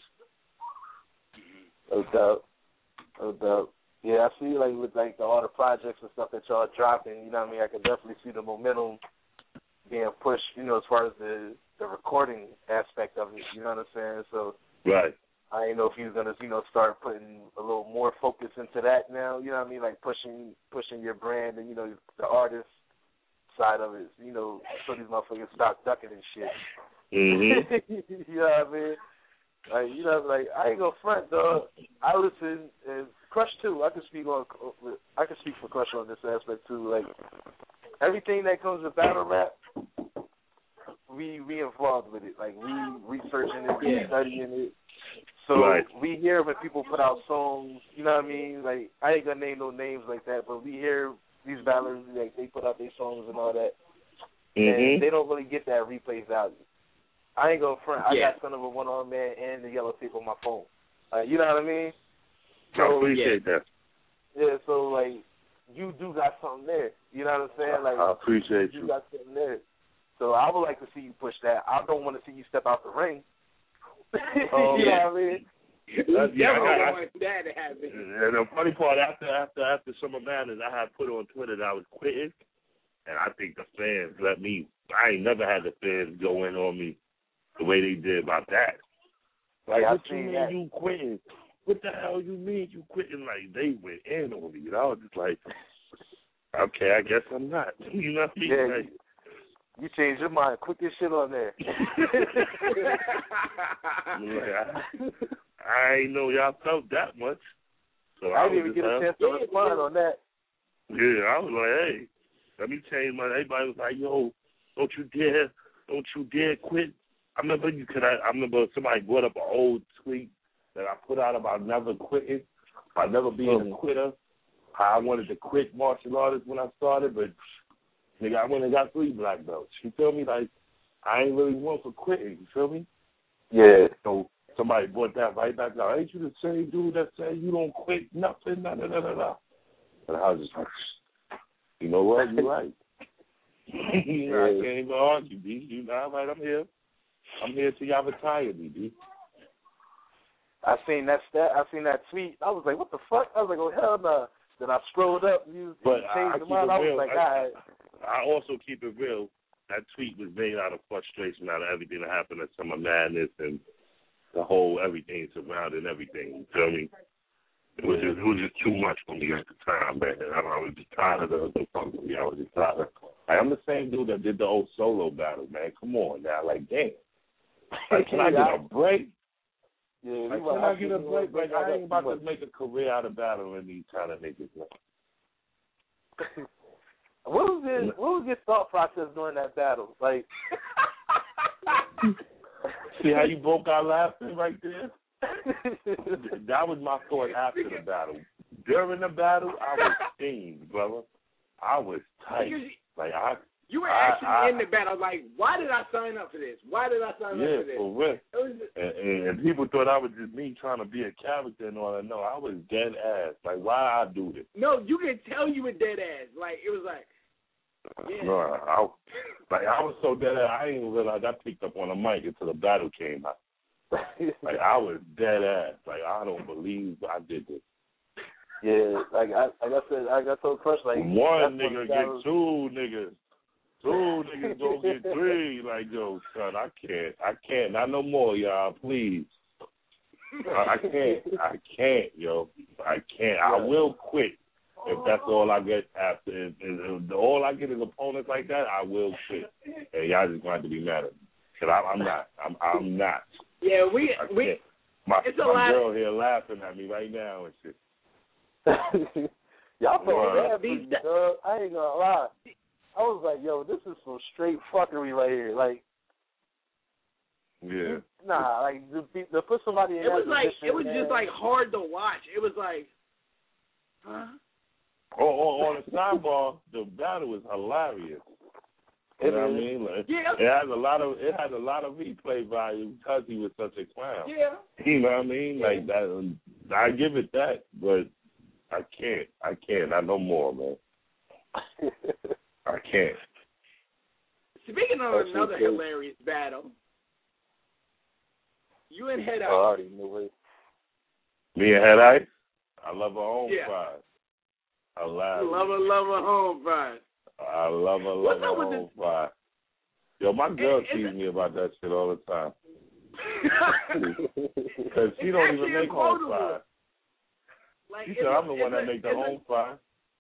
No doubt, no doubt. Yeah, I see like with like the, all the projects and stuff that y'all dropping. You know what I mean? I can definitely see the momentum being pushed, you know, as far as the, the recording aspect of it, you know what I'm saying? So right. I didn't know if he was gonna, you know, start putting a little more focus into that now, you know what I mean? Like pushing pushing your brand and, you know, the artist side of it, you know, so these motherfuckers stop ducking and shit. Mm-hmm. You know what I mean? Like, you know, like I ain't gonna front, dog. I listen and Crush too. I can speak on I can speak for Crush on this aspect too. Like everything that comes with battle rap, we we involved with it. Like we researching it, we studying it. So right. we hear when people put out songs, you know what I mean? Like I ain't gonna name no names like that, but we hear these battlers like they put out their songs and all that, mm-hmm. and they don't really get that replay value. I ain't gonna front. I yeah. got Son of a One Armed Man and the Yellow Tape on my phone. Like, you know what I mean? So, I appreciate yeah. that. Yeah, so like you do got something there. You know what I'm saying? Like I appreciate you. You got something there. So I would like to see you push that. I don't want to see you step out the ring. Oh, you yeah. know what I mean? Uh, yeah, I, I I, want that to happen. And the funny part, after after after Summer Madness, I had put on Twitter that I was quitting, and I think the fans let me. I ain't never had the fans go in on me the way they did about that. Like, yeah, what I you mean that. you quitting? What the hell you mean you quitting? Like, they went in on me, and I was just like, okay, I guess I'm not. You know what I mean? Yeah, like, you changed your mind quick as shit on there. like, I, I ain't know y'all felt that much. So I, I didn't even get a chance to respond on that. Yeah, I was like, hey, let me change my. Everybody was like, yo, don't you dare, don't you dare quit. I remember you could. I, I remember somebody brought up an old tweet that I put out about never quitting, about never being mm-hmm. a quitter. How I wanted to quit martial artists when I started, but nigga, I went and got three black belts. You feel me? Like, I ain't really one for quitting. You feel me? Yeah. So somebody brought that right back out. Ain't you the same dude that said you don't quit nothing? Nah, nah, nah, nah, nah. And I was just like, you know what? You're right. you know, I can't even argue, B. You know, I'm right. I'm here. I'm here till y'all retire me, B. I seen that stat. I seen that tweet. I was like, what the fuck? I was like, oh, hell no. Nah. Then I scrolled up. You, but you changed I, the I mind. I was real. like, I, all right. I also keep it real. That tweet was made out of frustration, out of everything that happened at Summer Madness and the whole everything surrounding everything. You feel me? It was just, it was just too much for me at the time, man. I was just tired of the, the fun for me. I was just tired of. Like, I'm the same dude that did the old solo battle, man. Come on now, like, damn. Like, can I get a break? Yeah, like, can I get a break? Like, I ain't about to make a career out of battling these kind of niggas. What was your What was your thought process during that battle? Like, see how you broke out laughing right there? That was my thought after the battle. During the battle, I was steamed, brother. I was tight. Because Like I. You were I, actually I, in the battle. Like, why did I sign up for this? Why did I sign yeah, up for this? for real. It was just, and, and, and people thought I was just me trying to be a character and all that. No, I was dead ass. Like, why I do this? no, you can tell you were dead ass. Like, it was like, yeah. No, I, like I was so dead ass. I didn't even realize I picked up on the mic until the battle came out. Like I was dead ass. Like I don't believe I did this. Yeah, like I, like I said, like I told Crush, like one nigga get battles. two niggas. Two niggas don't get three. Like, yo, son, I can't. I can't. Not no more, y'all. Please. I, I can't. I can't, yo. I can't. I will quit if that's all I get after. If, if, if all I get is opponents like that, I will quit. And y'all just going to have to be mad at me. Because I'm not. I'm, I'm not. Yeah, we I we. can't. My, it's a my lot girl here laughing at me right now and shit. Y'all feel Wow. bad for me, dog. I ain't gonna lie. I was like, yo, this is some straight fuckery right here. Like, yeah, nah, like to, be, to put somebody in It that was like position, it was man. just like hard to watch. It was like, huh? Oh, oh, on the sidebar, the battle was hilarious. You know what I mean? Like, Yeah. It has a lot of it has a lot of replay value because he was such a clown. Yeah. You know what I mean? Yeah. Like that. I give it that, but I can't. I can't. Not no more, man. I can't. Speaking of That's another okay. hilarious battle, you and Head Oh, I Out. already knew it. Me and Head Ice, I love her home Yeah. fries. I love Love her, love her home fries. I love her, love What's her up with home fries. Yo, my girl And- and teases me about that shit all the time. Because she It's don't actually even make home quotable. fries. Like, She it's said, a- I'm the one it's that a- make the it's a- home fries.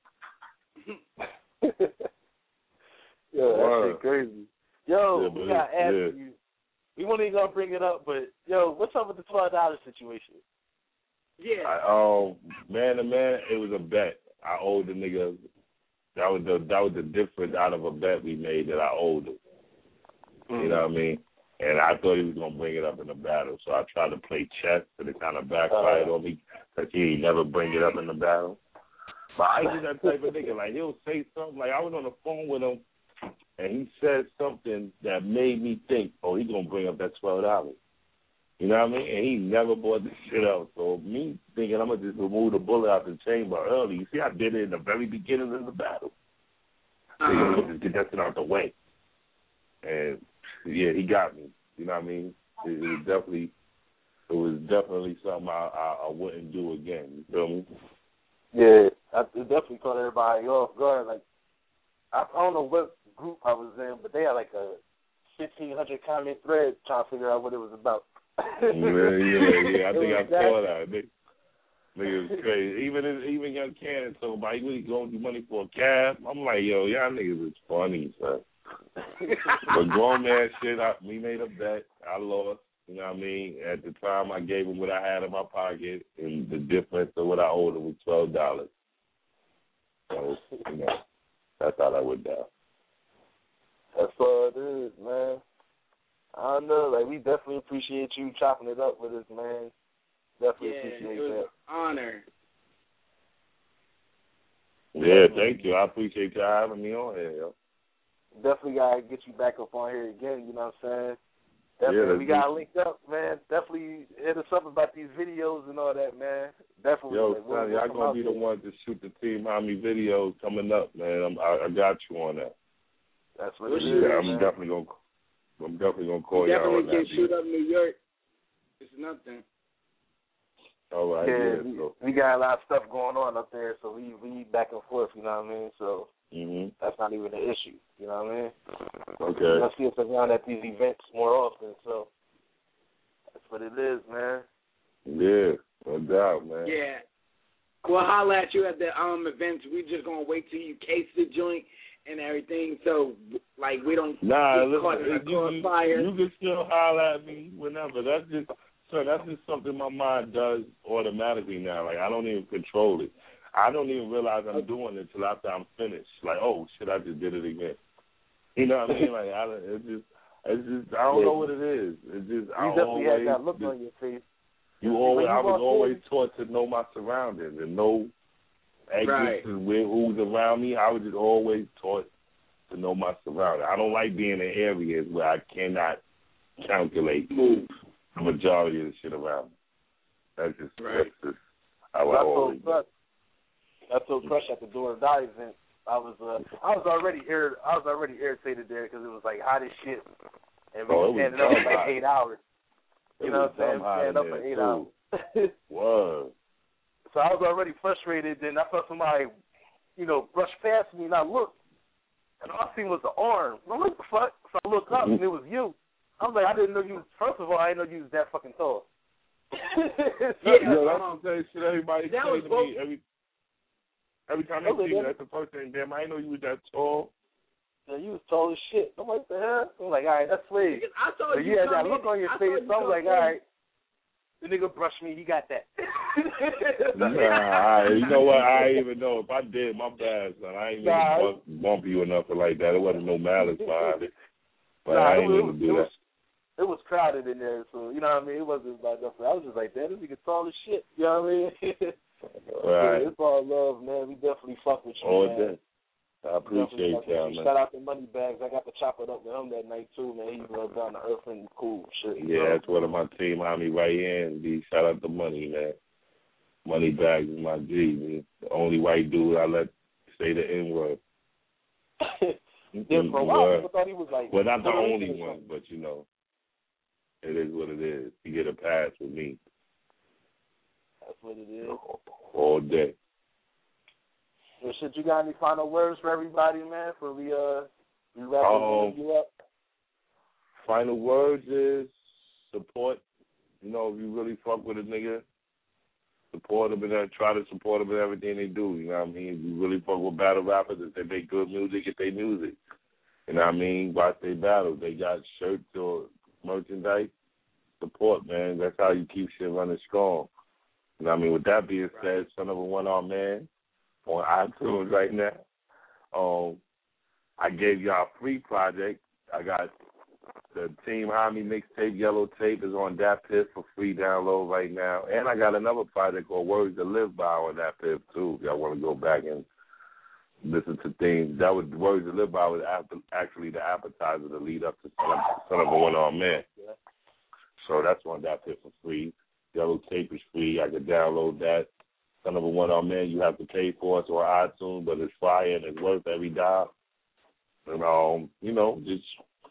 Yo, that Word. shit crazy. Yo, Yeah, we but gotta it- ask yeah. you. We won't even gonna bring it up, but yo, what's up with the twelve dollars situation? Yeah. I, um, man to man, it was a bet. I owed the nigga. That was the that was the difference out of a bet we made that I owed him. You know what I mean? And I thought he was gonna bring it up in the battle, so I tried to play chess, and it kind of backfired Uh, on me because he never bring it up in the battle. But I ain't that type of nigga. Like he'll say something. Like I was on the phone with him, and he said something that made me think, oh, he's gonna bring up that twelve dollars. You know what I mean? And he never brought this shit up. So me thinking I'm gonna just remove the bullet out the chamber early. You see, I did it in the very beginning of the battle. Uh-huh. Thinking, let me just get that shit out the way. And yeah, he got me. You know what I mean? It, it was definitely, it was definitely something I, I, I wouldn't do again. You feel me? Yeah, I, it definitely caught everybody off guard. Like, I, I don't know what group I was in, but they had like a fifteen hundred comment thread trying to figure out what it was about. Yeah, yeah, yeah. I It think I was saw that- that. Nigga, nigga was crazy. Even even young Cannon talking about he really going to do money for a cab. I'm like, yo, y'all niggas is funny, son. But grown man shit, I, we made a bet. I lost. You know what I mean? At the time, I gave him what I had in my pocket, and the difference of what I owed him was twelve dollars. So, you know, that's how that went down. That's all it is, man. I don't know. Like, we definitely appreciate you chopping it up with us, man. Definitely Yeah, appreciate it was that. an honor. Yeah, thank you. I appreciate you having me on here, yo. Definitely gotta get you back up on here again. You know what I'm saying? Definitely, Yeah, we that's gotta link up, man. Definitely hit us up about these videos and all that, man. Definitely. Yo, like, we'll- son, we'll y'all come gonna out be the there. ones to shoot the Team Miami videos coming up, man. I'm, I, I got you on that. That's what For it is. sure, Yeah, I'm man. definitely gonna, I'm definitely gonna call We y'all on definitely that. can shoot up New York. It's nothing. All right, Yeah, yeah. we, So, we got a lot of stuff going on up there, so we we back and forth. You know what I mean? So hmm that's not even an issue. You know what I mean? Okay. You're gonna see us around at these events more often. So that's what it is, man. Yeah, no doubt, man. Yeah. We'll holler at you at the um events. We just gonna wait till you case the joint and everything, so like we don't Nah, get caught in a listen, you, you, crossfire. you can still holler at me whenever. That's just, so that's just something my mind does automatically now. Like I don't even control it. I don't even realize I'm doing it until after I'm finished. Like, oh shit, I just did it again. You know what I mean? Like, I don't, it's just, it's just, I don't Yeah. know what it is. It's just, You I definitely always, had that look just, on your face. you When always, you I was walk in- always taught to know my surroundings and know exits Right. and where who's around me. I was just always taught to know my surroundings. I don't like being in areas where I cannot calculate move the majority of the shit around me. That's just, right. that's just how I I always told Crush, I told Crush at the Do or Die event, I was uh, I was already ir- I was already irritated there because it was like hot as shit, and we Oh, it was was standing up dumb for like hot. eight hours. It You know was what I'm saying? dumb hot Standing in up for there, eight too. hours. Was. So I was already frustrated. Then I felt somebody, you know, brush past me, and I looked, and all I seen was the arm. I'm like, what the fuck? So I looked up, and it was you. I was like, I didn't know you was, first of all, I didn't know you was that fucking tall. so, Yeah, yo, that's the same shit everybody that say was to both- me. Every, every time Okay, they see me, yeah. that's the first thing. Damn, I didn't know you was that tall. Yeah, you was tall as shit. I'm like, the hell? I'm like, all right, that's sweet. Because I saw So you you had come that look in, on your I saw face, you so I was come like, in. all right. The nigga brushed me, he got that. Nah, I, you know what? I ain't even know. If I did, my bad, son. I ain't Nah, even bump, bump you or nothing like that. There wasn't no malice behind it. But nah, I it ain't was, even do it that. was, it was crowded in there, so, you know what I mean? It wasn't about nothing. I was just like, damn, this nigga tall as shit. You know what I mean? Right. It's all love, man. We definitely fuck with you, All man. day. I appreciate y'all, man. Shout out to Money Bags. I got to chop it up with him that night, too, man. He's real down to earth and cool shit. Yeah, that's one of my team, homie, right here. And B, shout out to Money, man. Money Bags is my G, man. The only white dude I let say the N-word. Yeah, for a while, people thought he was like... Well, not the Puerto only Rican or one, something. but, you know, it is what it is. You get a pass with me That's what it is. all day. Well, shit, you got any final words for everybody, man, for we, uh, we wrap Um, this interview up? Final words is support. You know, if you really fuck with a nigga, support them and uh, try to support them in everything they do. You know what I mean? If you really fuck with battle rappers, if they make good music, get their music. You know what I mean? Watch they battle. They got shirts or merchandise. Support, man. That's how you keep shit running strong. You know what I mean? With that being said, Son of a One-Armed Man on iTunes right now. Um, I gave y'all a free project. I got the Team Homie mixtape, Yellow Tape, is on Dat Piff for free download right now. And I got another project called Words to Live By on Dat Piff, too, if y'all want to go back and listen to things. That was Words to Live By was after, actually the appetizer to lead up to Son of, Son of a One-Armed Man. So that's on Dat Piff for free. Yellow Tape is free. I can download that. Son of a One-Armed Man, you have to pay for it on iTunes, but it's fire and it's worth every dime. And, um, you know, just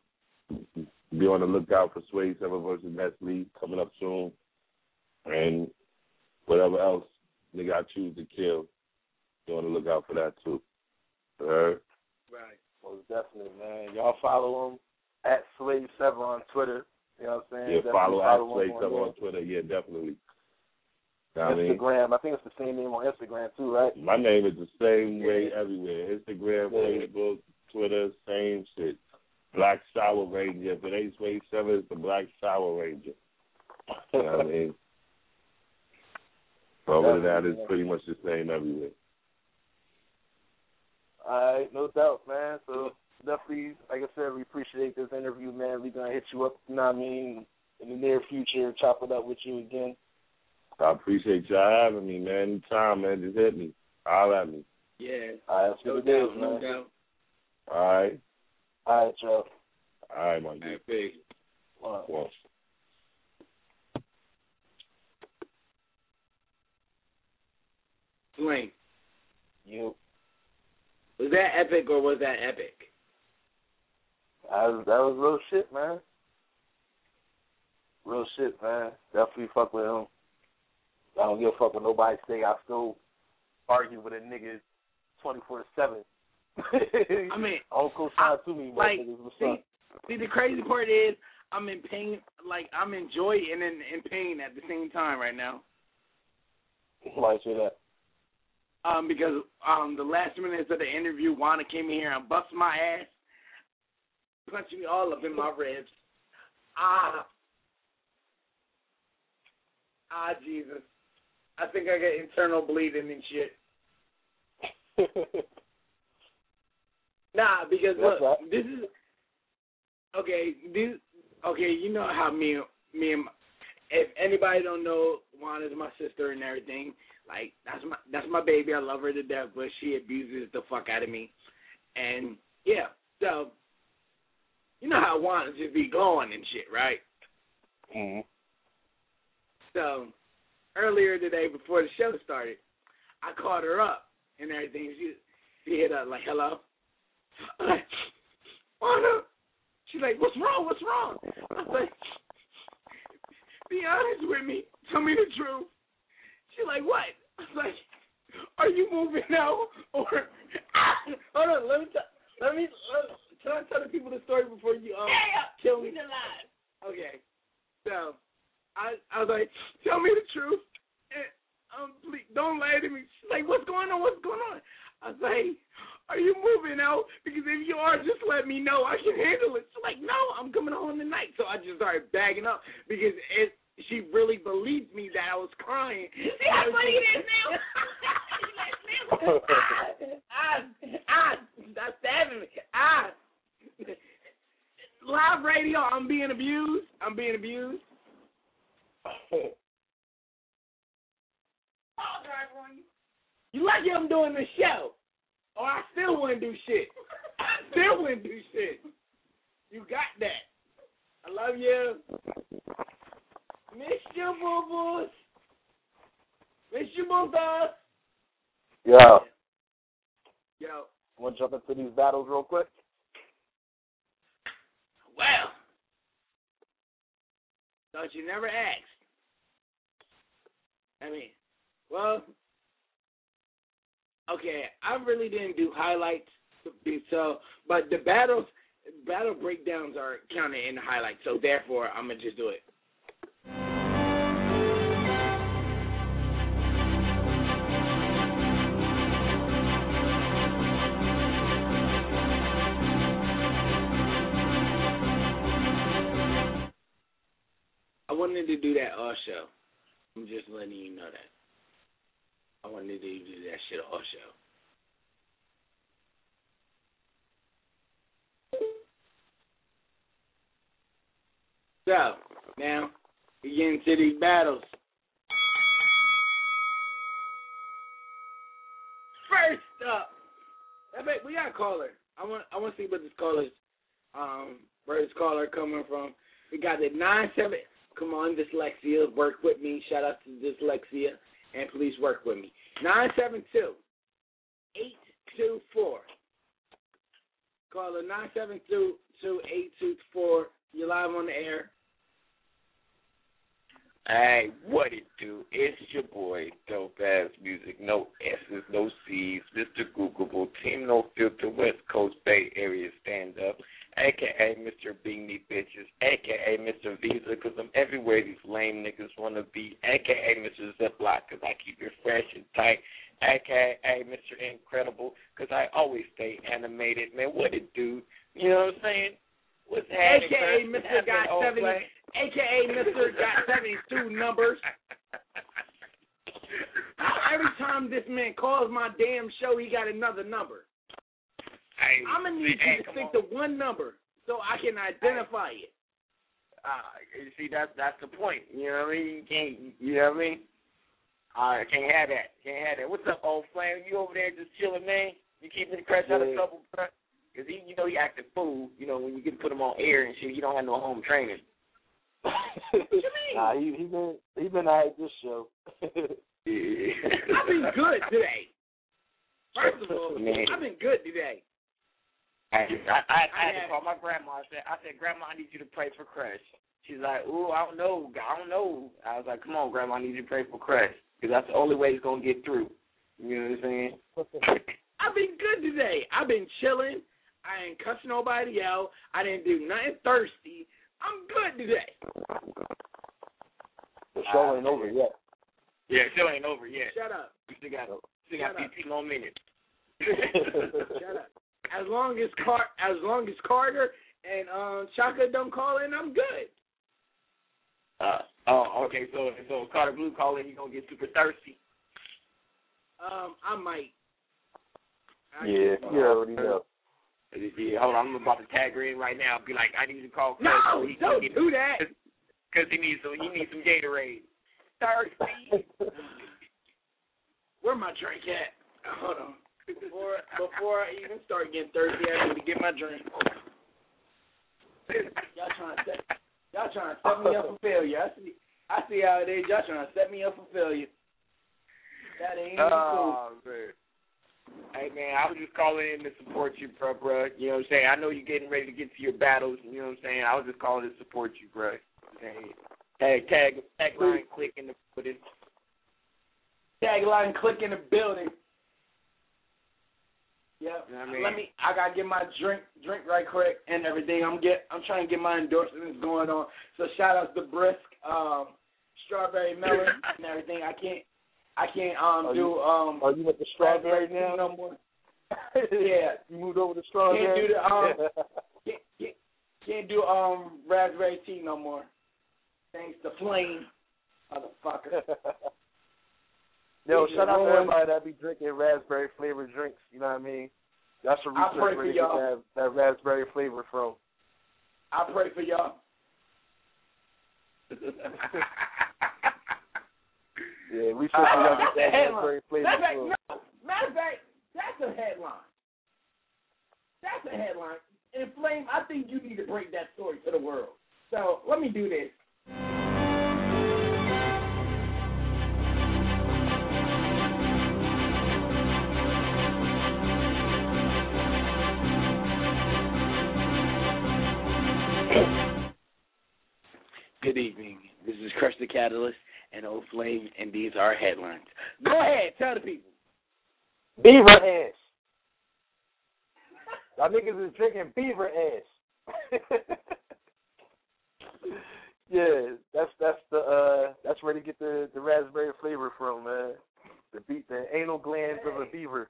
be on the lookout for Sway Seven versus Nestle coming up soon. And whatever else nigga I choose to kill, be on the lookout for that, too. Heard? Right. Most definitely, man. Y'all follow him at Slave Seven on Twitter. You know what I'm saying? Yeah, follow, follow at Sway him Seven on, on Twitter. Yeah, definitely. You know what I mean? Instagram. I think it's the same name on Instagram, too, right? My name is the same way everywhere. Instagram, Yeah. Facebook, Twitter, same shit. Black Sour Ranger. If it ain't Sway Seven, it's the Black Sour Ranger. You know what I mean? So other than that, it's pretty much the same everywhere. All right, no doubt, man. So definitely, like I said, we appreciate this interview, man. We're going to hit you up, you know what I mean, in the near future, chop it up with you again. I appreciate y'all having me, man. Anytime, man, just hit me. Holler at me. Yeah. All right, that's No what it is, doubt, no man. doubt. All right. All right, Joe. All right, my dude. All right, big. Wow. Well. Sling. You. Was that epic or was that epic? That was, that was real shit, man. Real shit, man. Definitely fuck with him. I don't give a fuck what nobody say. I still argue with a nigga twenty-four seven. I mean, I don't co-sign too many like, motherfuckers. What's see, up? see, the crazy part is I'm in pain. Like, I'm in joy and in, in pain at the same time right now. Why you say that? Um, because um, the last minutes of the interview, Wanda came in here and busted my ass, punched me all up in my ribs. Ah. Ah, Jesus. I think I got internal bleeding and shit. Nah, because look, right. this is okay. This okay. You know how me, me and my, if anybody don't know, Juan is my sister and everything. Like that's my that's my baby. I love her to death, but she abuses the fuck out of me. And yeah, so you know how Juan just be glowing and shit, right? Mm-hmm. So earlier today, before the show started, I called her up and everything. She she hit up like, "Hello." I'm like, Juana. She's like, "What's wrong? What's wrong?" I was like, "Be honest with me. Tell me the truth." She's like, "What?" I was like, "Are you moving out or?" Ah, hold on, let me tell. Let me. Let, can I tell the people the story before you um yeah, kill me? Okay. So I I was like, "Tell me the truth. And, um, please don't lie to me." She's like, "What's going on? What's going on?" I was like, "Are you moving out? Because if you are, just let me know. I can handle it." She's like, "No, I'm coming home tonight." So I just started bagging up because it. She really believed me that I was crying. See how funny it is now? ah, ah, that's stabbing me. Ah. Live radio, I'm being abused. I'm being abused. You lucky I'm doing the show. Or I still wouldn't do shit. I still wouldn't do shit. You got that. I love you. Miss you, boo-boos. Miss you, boo-boos. Yo. Yo. Want to jump into these battles real quick? Well. Thought you never asked. I mean, well, okay, I really didn't do highlights, so, but the battles, battle breakdowns are counted in the highlights, so therefore, I'm going to just do it. I wanted to do that all show. I'm just letting you know that. I wanted to do that shit all show. So, now, we get into these battles. First up, we got a caller. I want I want to see what this caller's, um, where this caller coming from. We got the nine seven. Come on, dyslexia, work with me. Shout out to dyslexia, and please work with me. nine seven two, eight two four. Caller nine seven two, eight two four. You're live on the air. Hey, what it do? It's your boy, Dope Ass Music, no S's, no C's, Mister Googleable, Team No Filter, West Coast Bay Area Stand Up, a k a. Mister Bing Me Bitches, a k a. Mister Visa, because I'm everywhere these lame niggas want to be, a k a. Mister Ziploc, because I keep it fresh and tight, a k a. Mister Incredible, because I always stay animated. Man, what it do? You know what I'm saying? What's happening? A K A. Mister Got seventy. A K A. Mister Got seventy-two numbers. Every time this man calls my damn show, he got another number. Hey, I'm gonna need hey, you to stick to one number so I can identify hey. it. Uh, you see, that's that's the point. You know what I mean? You can't. You know what I mean? All right, can't have that. Can't have that. What's up, old flame? You over there just chilling, man? You keeping the crash out of trouble, bro? Because he, you know, he acting fool. You know, when you get to put him on air and shit, he don't have no home training. What you mean? Nah, he he been he been all right this show. Yeah. I've been good today. First of all, Man. I've been good today. I, I, I, I had to call my grandma. I said, I said, Grandma, I need you to pray for Crush. She's like, ooh, I don't know. I don't know. I was like, come on, Grandma, I need you to pray for Crush. Because that's the only way he's going to get through. You know what I'm saying? I've been good today. I've been chilling. I ain't cussing nobody out. I didn't do nothing thirsty. I'm good today. The show ain't over yet. Yeah, the show ain't over yet. Shut up. We still got, still got fifteen more minutes. Shut up. As long as Car- as long as Carter and um, Chaka don't call in, I'm good. Uh, oh, okay. So, so Carter Blue call in, you gonna get super thirsty? Um, I might. I Yeah, can, you already know. Yeah, hold on, I'm about to tag her in right now. Be like, I need you to call. No, so he don't can get do that. Because he needs some, he needs some Gatorade. Thirsty. Where my drink at? Hold on. Before before I even start getting thirsty, I need to get my drink. Y'all trying to set y'all trying to set me up for failure. I see I see how it is. Y'all trying to set me up for failure. That ain't even Oh, cool. man. Hey, man, I was just calling in to support you, bro, bro. You know what I'm saying? I know you're getting ready to get to your battles. You know what I'm saying? I was just calling to support you, bro. Hey, tag, tagline, click in the building. Tagline, click in the building. Yep. You know what I mean? Let me. I gotta get my drink, drink right quick and everything. I'm get. I'm trying to get my endorsements going on. So shout out to Brisk, um, Strawberry Melon, and everything. I can't. I can't um are do you, um. Are you with the strawberry now? No more. Yeah. You moved over to strawberry. Can't do the um. can't, can't, can't do um raspberry tea no more. Thanks to Flame, motherfucker. Yo, These shout are out to ruined. everybody that be drinking raspberry flavored drinks. You know what I mean? That's a I pray research for where they y'all. get that, that raspberry flavor from. I pray for y'all. Yeah, we should uh, y'all get that raspberry flavor Matter of fact, from. no, matter of fact, that's a headline. That's a headline. And Flame, I think you need to break that story to the world. So let me do this. Good evening. This is Crush the Catalyst and Old Flame, and these are headlines. Go ahead, tell the people. Beaver ass. Y'all niggas is drinking beaver ass. Yeah, that's that's the uh that's where they get the, the raspberry flavor from, man. The beat the anal glands of a beaver.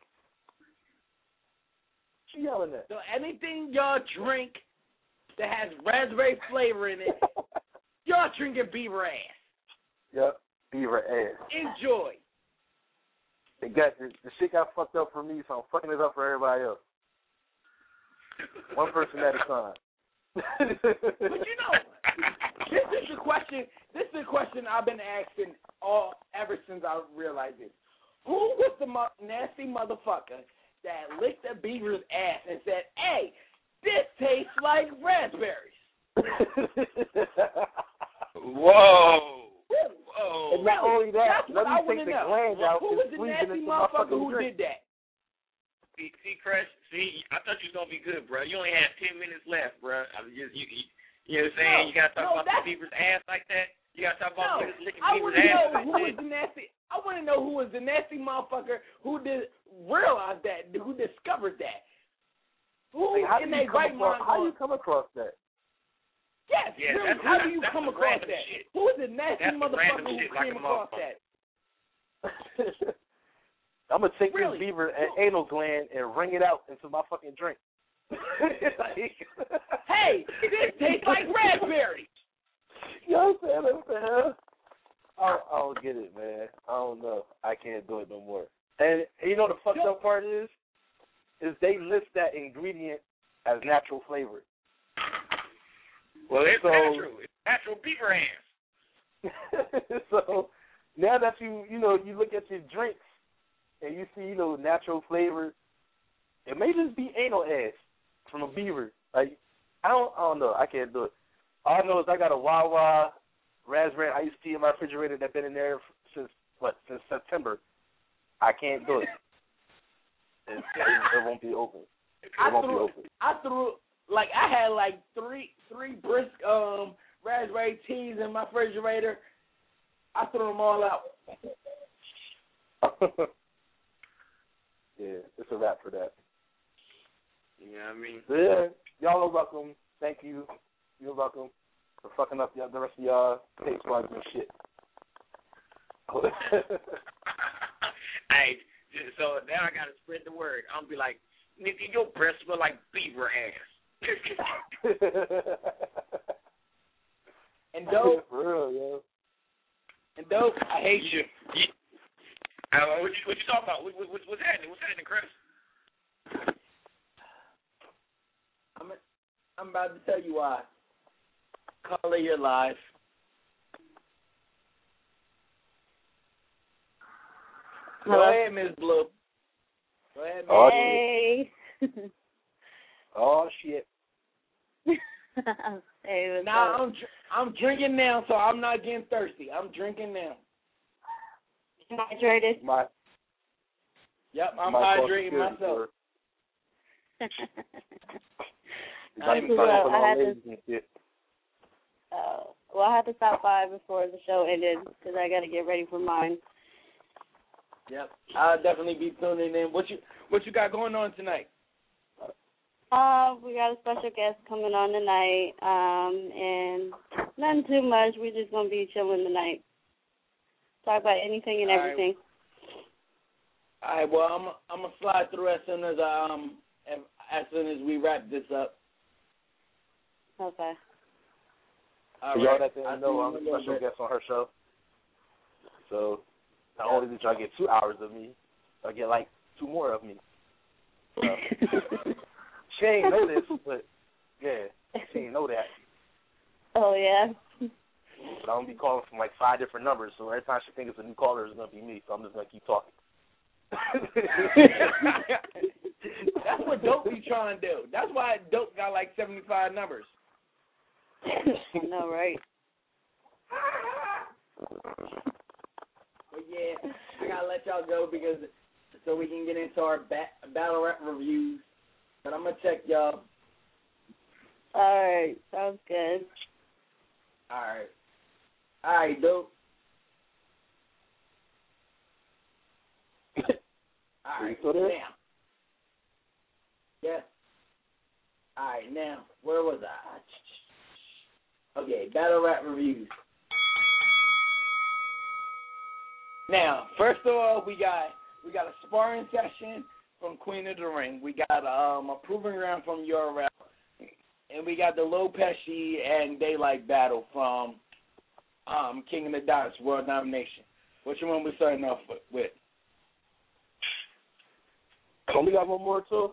What you yelling at? So anything y'all drink that has raspberry flavor in it, y'all drinking beaver ass. Yep, beaver ass. Enjoy. It got the, the shit got fucked up for me, so I'm fucking it up for everybody else. One person at a time. But you know, this is the question. This is the question I've been asking all ever since I realized this. Who was the mo- nasty motherfucker that licked a beaver's ass and said, "Hey, this tastes like raspberries"? Whoa. Whoa. And not only that, That's what let I me want take to the know. glands out Who and was the squeeze it nasty into my motherfucker fucking who drink. did that? See, see, Crush, see, I thought you was going to be good, bro. You only had ten minutes left, bro. I was just, you, you, you know what I'm saying? No, you got to talk no, about that's- the beaver's ass like that? You got to talk about No, niggas licking I beaver's want to ass know like who that? was the nasty. I want to know who was the nasty motherfucker who did realize that, who discovered that. Who Like, how in do their you come right across, mind? how do going, you come across that? Yes, Yeah, really. that's- How do you that's come some across random that? shit. Who is the nasty That's some motherfucker random who shit like came a across motherfucker. that? I'm gonna take Really? this beaver an anal gland and wring it out into my fucking drink. Like, Hey, this tastes like raspberries. you know what I'm saying? What the hell? I, I don't get it, man. I don't know. I can't do it no more. And you know the fucked up part is, is they list that ingredient as natural flavor. Well, it's So- natural. It's natural beaver ass. So now that you you know you look at your drinks and you see you know natural flavor, it may just be anal ass from a beaver. Like I don't I don't know. I can't do it. All I know is I got a Wawa raspberry iced tea in my refrigerator that's been in there since what since September. I can't do it. It, it, it won't be open. It I won't be threw, open. I threw, like I had like three, three brisk um raspberry teas in my refrigerator. I threw them all out. Yeah, it's a wrap for that. You know what I mean? Yeah, y'all are welcome. Thank you. You're welcome for fucking up the rest of y'all taste buds and shit. Hey, so now I gotta spread the word. I'm gonna be like, nigga, your breath smell like beaver ass. And dope, For real, yo. and dope, I hate you. Uh, what you what you talking about? What, what, what's happening? What's happening, Chris? I'm I'm about to tell you why. Caller, you're live. Hello? Go ahead, Miss Blue. Go ahead, Miss Oh, hey. Oh shit. Hey, what's Now up? I'm dr- I'm drinking now, so I'm not getting thirsty. I'm drinking now. Hydrated. My, Yep, I'm my hydrating myself. I'm well, I had to, uh, well, I had to stop by before the show ended because I got to get ready for mine. Yep, I'll definitely be tuning in. What you what you got going on tonight? Uh, we got a special guest coming on tonight, um, and nothing too much. We're just gonna be chilling tonight. Talk about anything and All right. everything. All right, well, I'm I'm gonna slide through as soon as um as, as soon as we wrap this up. Okay. All For right. y'all that didn't I'll know, I'm see a you in a special bit. guest on her show. So not only did y'all get two hours of me, I get like two more of me. So, she ain't know this, but yeah, she ain't know that. Oh yeah. But I'm gonna be calling from like five different numbers, so every time she thinks it's a new caller, it's gonna be me. So I'm just gonna keep talking. That's what Dope be trying to do. That's why Dope got like seventy-five numbers. I know, right? But yeah, I gotta let y'all go because so we can get into our ba- battle rap reviews. But I'm gonna check y'all. All right, sounds good. All right, all right, Dope. All right, still there? now. Yeah. All right, now, where was I? Okay, battle rap reviews. Now, first of all, we got we got a sparring session from Queen of the Ring. We got um, a proving ground from U R L, and we got the Lil Pesci and Daylight battle from um, King of the Dots World Domination. Which one we starting off with? with? Oh, we got one more too.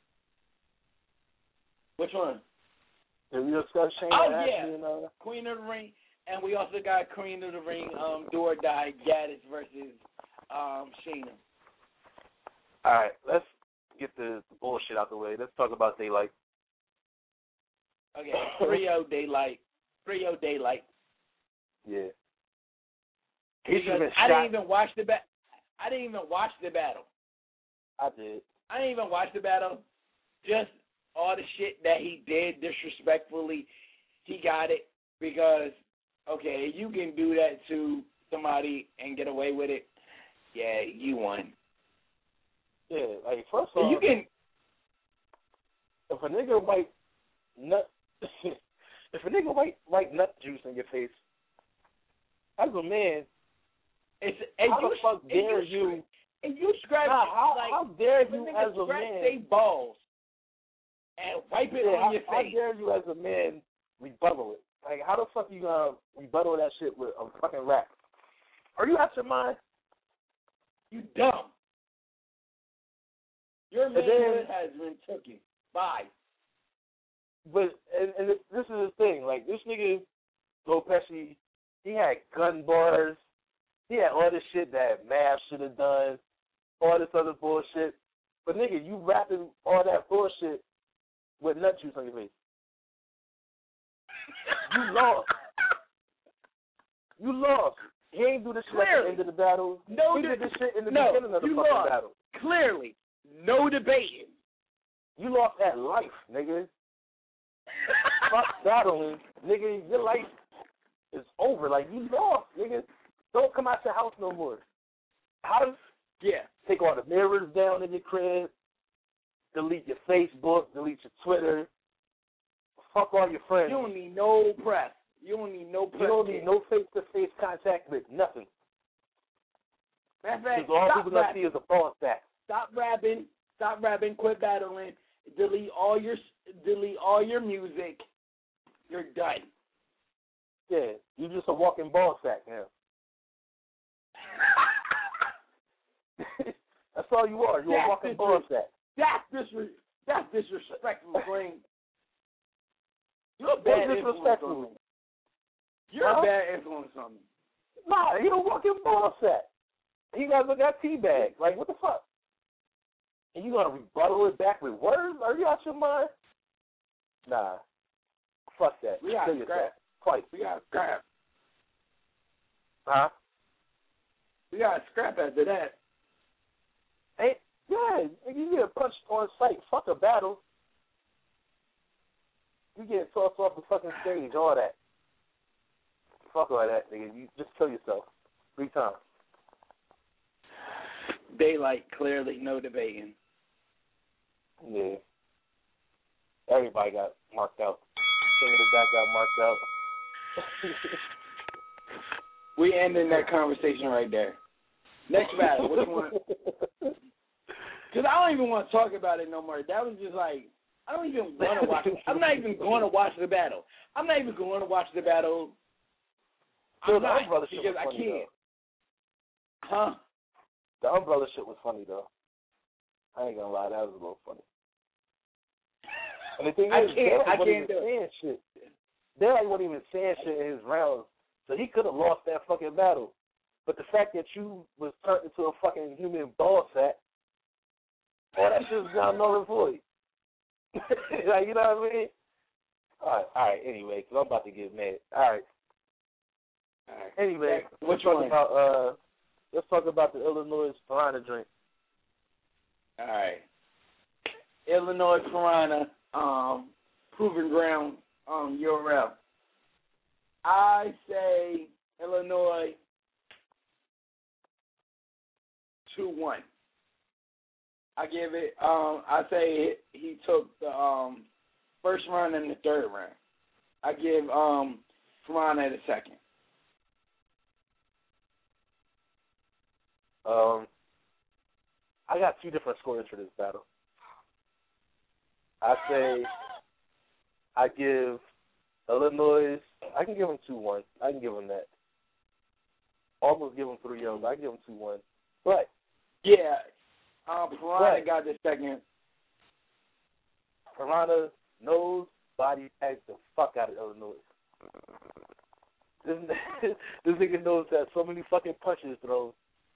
Which one? Did we discuss Shane Oh, and yeah. Ashley and uh, Queen of the Ring, and we also got Queen of the Ring, um, do or die, Gaddis versus um, Sheena. All right, let's get the, the bullshit out the way. Let's talk about Daylight. Okay, three oh Daylight. three oh Daylight. Yeah. He should have Because been I shot. didn't even watch the ba- I didn't even watch the battle. I did. I didn't even watch the battle. Just all the shit that he did disrespectfully, he got it because, okay, you can do that to somebody and get away with it. Yeah, you won. Yeah, like first So off, you can. if a nigga white nut, if a nigga white white nut juice in your face, as a man, It's, and how you, the fuck and dare you, you? And you scratch Nah, how, like how dare if a you nigga as a scratch man? they balls and wipe it Yeah, on your how, how face. dare you as a man rebuttal it? Like, how the fuck you gonna rebuttal that shit with a fucking rap? Are you out your mind? You dumb. Your And manhood then- has been taken. Bye. But and, and this is the thing, like this nigga Lil Pesci, he had gun bars, he had all this shit that Mav should have done, all this other bullshit. But nigga, you rapping all that bullshit with nut juice on your face. You lost. You lost. He ain't do this shit at Clearly. the end of the battle. No, he de- did this shit in the no, beginning of the you fucking lost. battle. Clearly. No debating. You lost at life, nigga. Fuck battling, nigga. Your life is over. Like, you lost, nigga. Don't come out your house no more. How does Yeah. take all the mirrors down in your crib, delete your Facebook, delete your Twitter, fuck all your friends. You don't need no press. You don't need no press. You don't need no face-to-face contact with nothing. Matter of fact, Because all stop people gonna rapping. see is a false back. Stop rapping. Stop rapping. Quit battling. Delete all your delete all your music. You're done. Yeah, you just a walking ball sack now. That's all you are. You're a That's walking disres- ball sack. That's disre- That's disrespectful, Green. You're a What's bad influence disrespectful? on me. You're huh? a bad influence on me. Nah, he a walking ball set. He guys look at teabag. Like, what the fuck? And you gonna rebuttal it back with words? Are you out your mind? Nah. Fuck that. We got Kill scrap. yourself. Twice. We got scrap. Huh? We got scrap after that. Hey, yeah, you get punched on sight. Fuck a battle. You get tossed off the fucking stage, all that. Fuck all that, nigga. You just kill yourself. Three times. Daylight, clearly, no debating. Yeah. Everybody got marked out. King of the Back got marked out. We ending that conversation right there. Next battle, which one? Because I don't even want to talk about it no more. That was just like, I don't even want to watch it. I'm not even going to watch the battle. I'm not even going to watch the battle. I'm Dude, the not, umbrella shit because was I funny, can't. though. Huh? The umbrella shit was funny, though. I ain't gonna lie, that was a little funny. And the thing I is, can't, I wasn't can't even do saying it. shit. Daylight wasn't even saying shit in his rounds, so he could have lost that fucking battle. But the fact that you was turned into a fucking human ball sack, all that shit's down null and void. Like, you know what I mean? All right, all right. Anyway, because I'm about to get mad. All right. All right. Anyway, Which let's talk one? about uh, let's talk about the Illinois Piranha drink. All right. Illinois Piranha, um, Proving Ground, um, U R L. I say Illinois two one. I give it, um, I say he took the um, first round and the third round. I give um, Piranha the second. Um, I got two different scores for this battle. I say I give Illinois, I can give him two one. I can give him that. Almost give him three oh, but I can give him two one. But, yeah, um, Piranha but, got the second. Piranha knows body tags the fuck out of Illinois. This, this nigga knows that so many fucking punches thrown.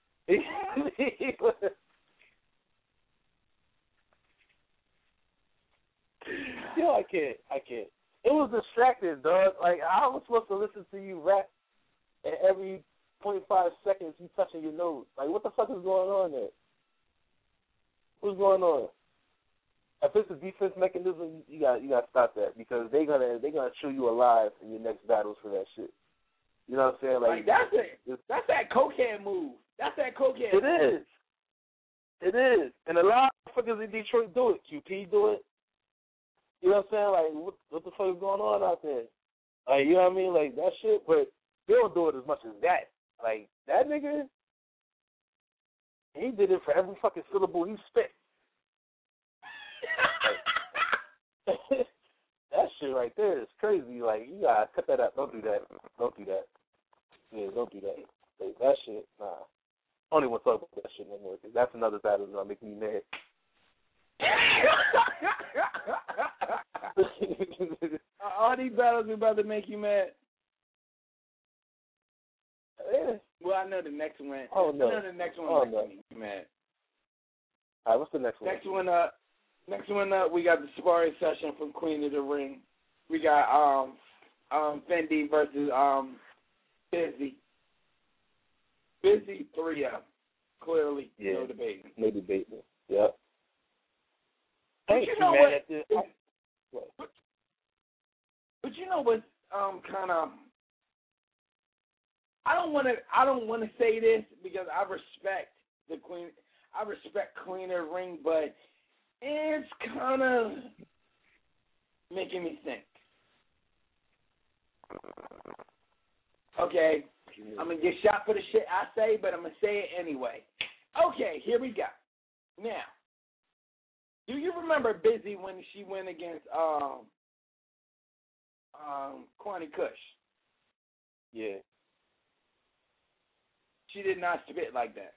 Yo, I can't. I can't. It was distracting, dog. Like, I was supposed to listen to you rap, and every point five seconds you touching your nose. Like, what the fuck is going on there? What's going on? If it's a defense mechanism, you got you got to stop that, because they gonna they gonna chew you alive in your next battles for that shit. You know what I'm saying? Like, Like, that's it. That's that cokehead move. That's that cokehead It move. is. It is. And a lot of fuckers in Detroit do it. Q P do it. You know what I'm saying? Like, what, what the fuck is going on out there? Like, you know what I mean? Like, that shit, but they don't do it as much as that. Like, that nigga, he did it for every fucking syllable he spit. Like, that shit right there is crazy. Like, you gotta cut that out. Don't do that. Don't do that. Yeah, don't do that. Like, that shit, nah. I don't even want to talk about that shit no more, because that's another battle that's gonna make me mad. All these battles are about to make you mad. Yeah. Well, I know the next one. Oh, no. I know the next one Oh, makes no. me mad. All right, what's the next one? Next one up. Next one up, we got the sparring session from Queen of the Ring. We got um um Fendi versus um Busy. Busy three up. Clearly, Yeah. no debating. No debating. Yep. But Ain't you too know mad what? at this. But, but you know what? Um, kind of. I don't want to. I don't want to say this because I respect the Queen. I respect Queen of the Ring, but it's kind of making me think. Okay, I'm gonna get shot for the shit I say, but I'm gonna say it anyway. Okay, here we go. Now, do you remember Busy when she went against um um Kwani Kush? Yeah. She did not spit like that.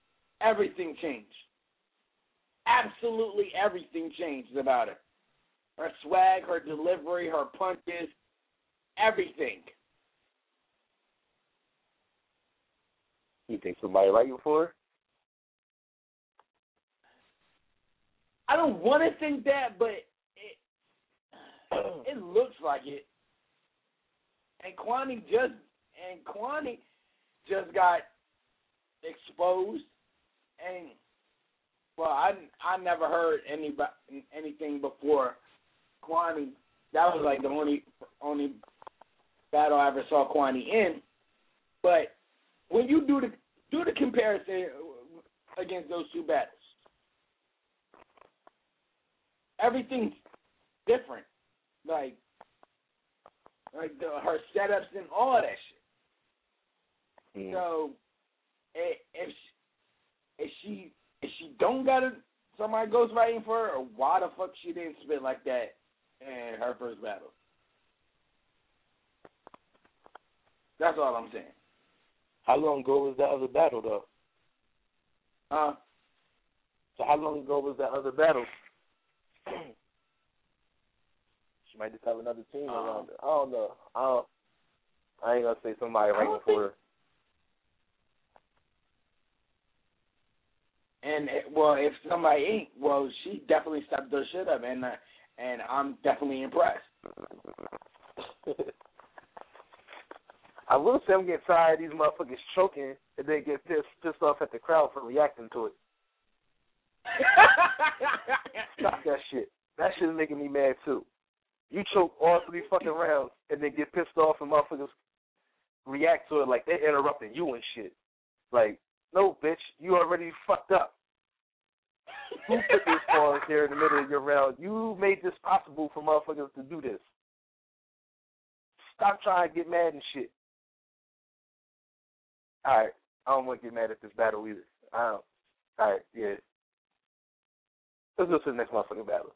Everything changed. Absolutely everything changed about her. her swag, her delivery, her punches, everything. You think somebody like you for her? I don't want to think that, but it it looks like it. And Kwani just and Kwani just got exposed, and well, I I never heard any anything before Kwani. That was like the only only battle I ever saw Kwani in. But when you do the do the comparison against those two battles, everything's different. Like like the, her setups and all that shit. Mm. So if she, if she if she don't got it, somebody goes fighting for her, or why the fuck she didn't spit like that in her first battle? That's all I'm saying. How long ago was that other battle, though? Huh? So how long ago was that other battle? She might just have another team um, around her. I don't know. I don't. I ain't gonna say somebody ranking for her. And well, if somebody ain't, well, she definitely stepped her shit up, and uh, and I'm definitely impressed. I will say I'm getting tired of these motherfuckers choking and then get pissed pissed off at the crowd for reacting to it. Stop that shit. That shit is making me mad too. You choke all three fucking rounds and then get pissed off and motherfuckers react to it like they're interrupting you and shit. Like, no, bitch, you already fucked up. Who put this pause here in the middle of your round? You made this possible for motherfuckers to do this. Stop trying to get mad and shit. All right, I don't want to get mad at this battle either. I don't. All right, yeah. Let's go to the next motherfucking battle.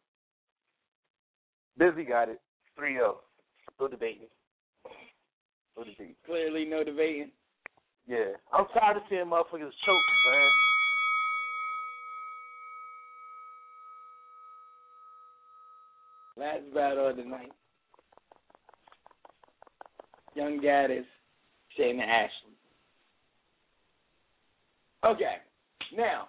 Busy got it. three oh. No debating. No debating. Clearly no debating. Yeah. I'm tired of seeing motherfuckers choke, man. Last battle of the night. Young Gaddis, Shayna Ashley. Okay, now,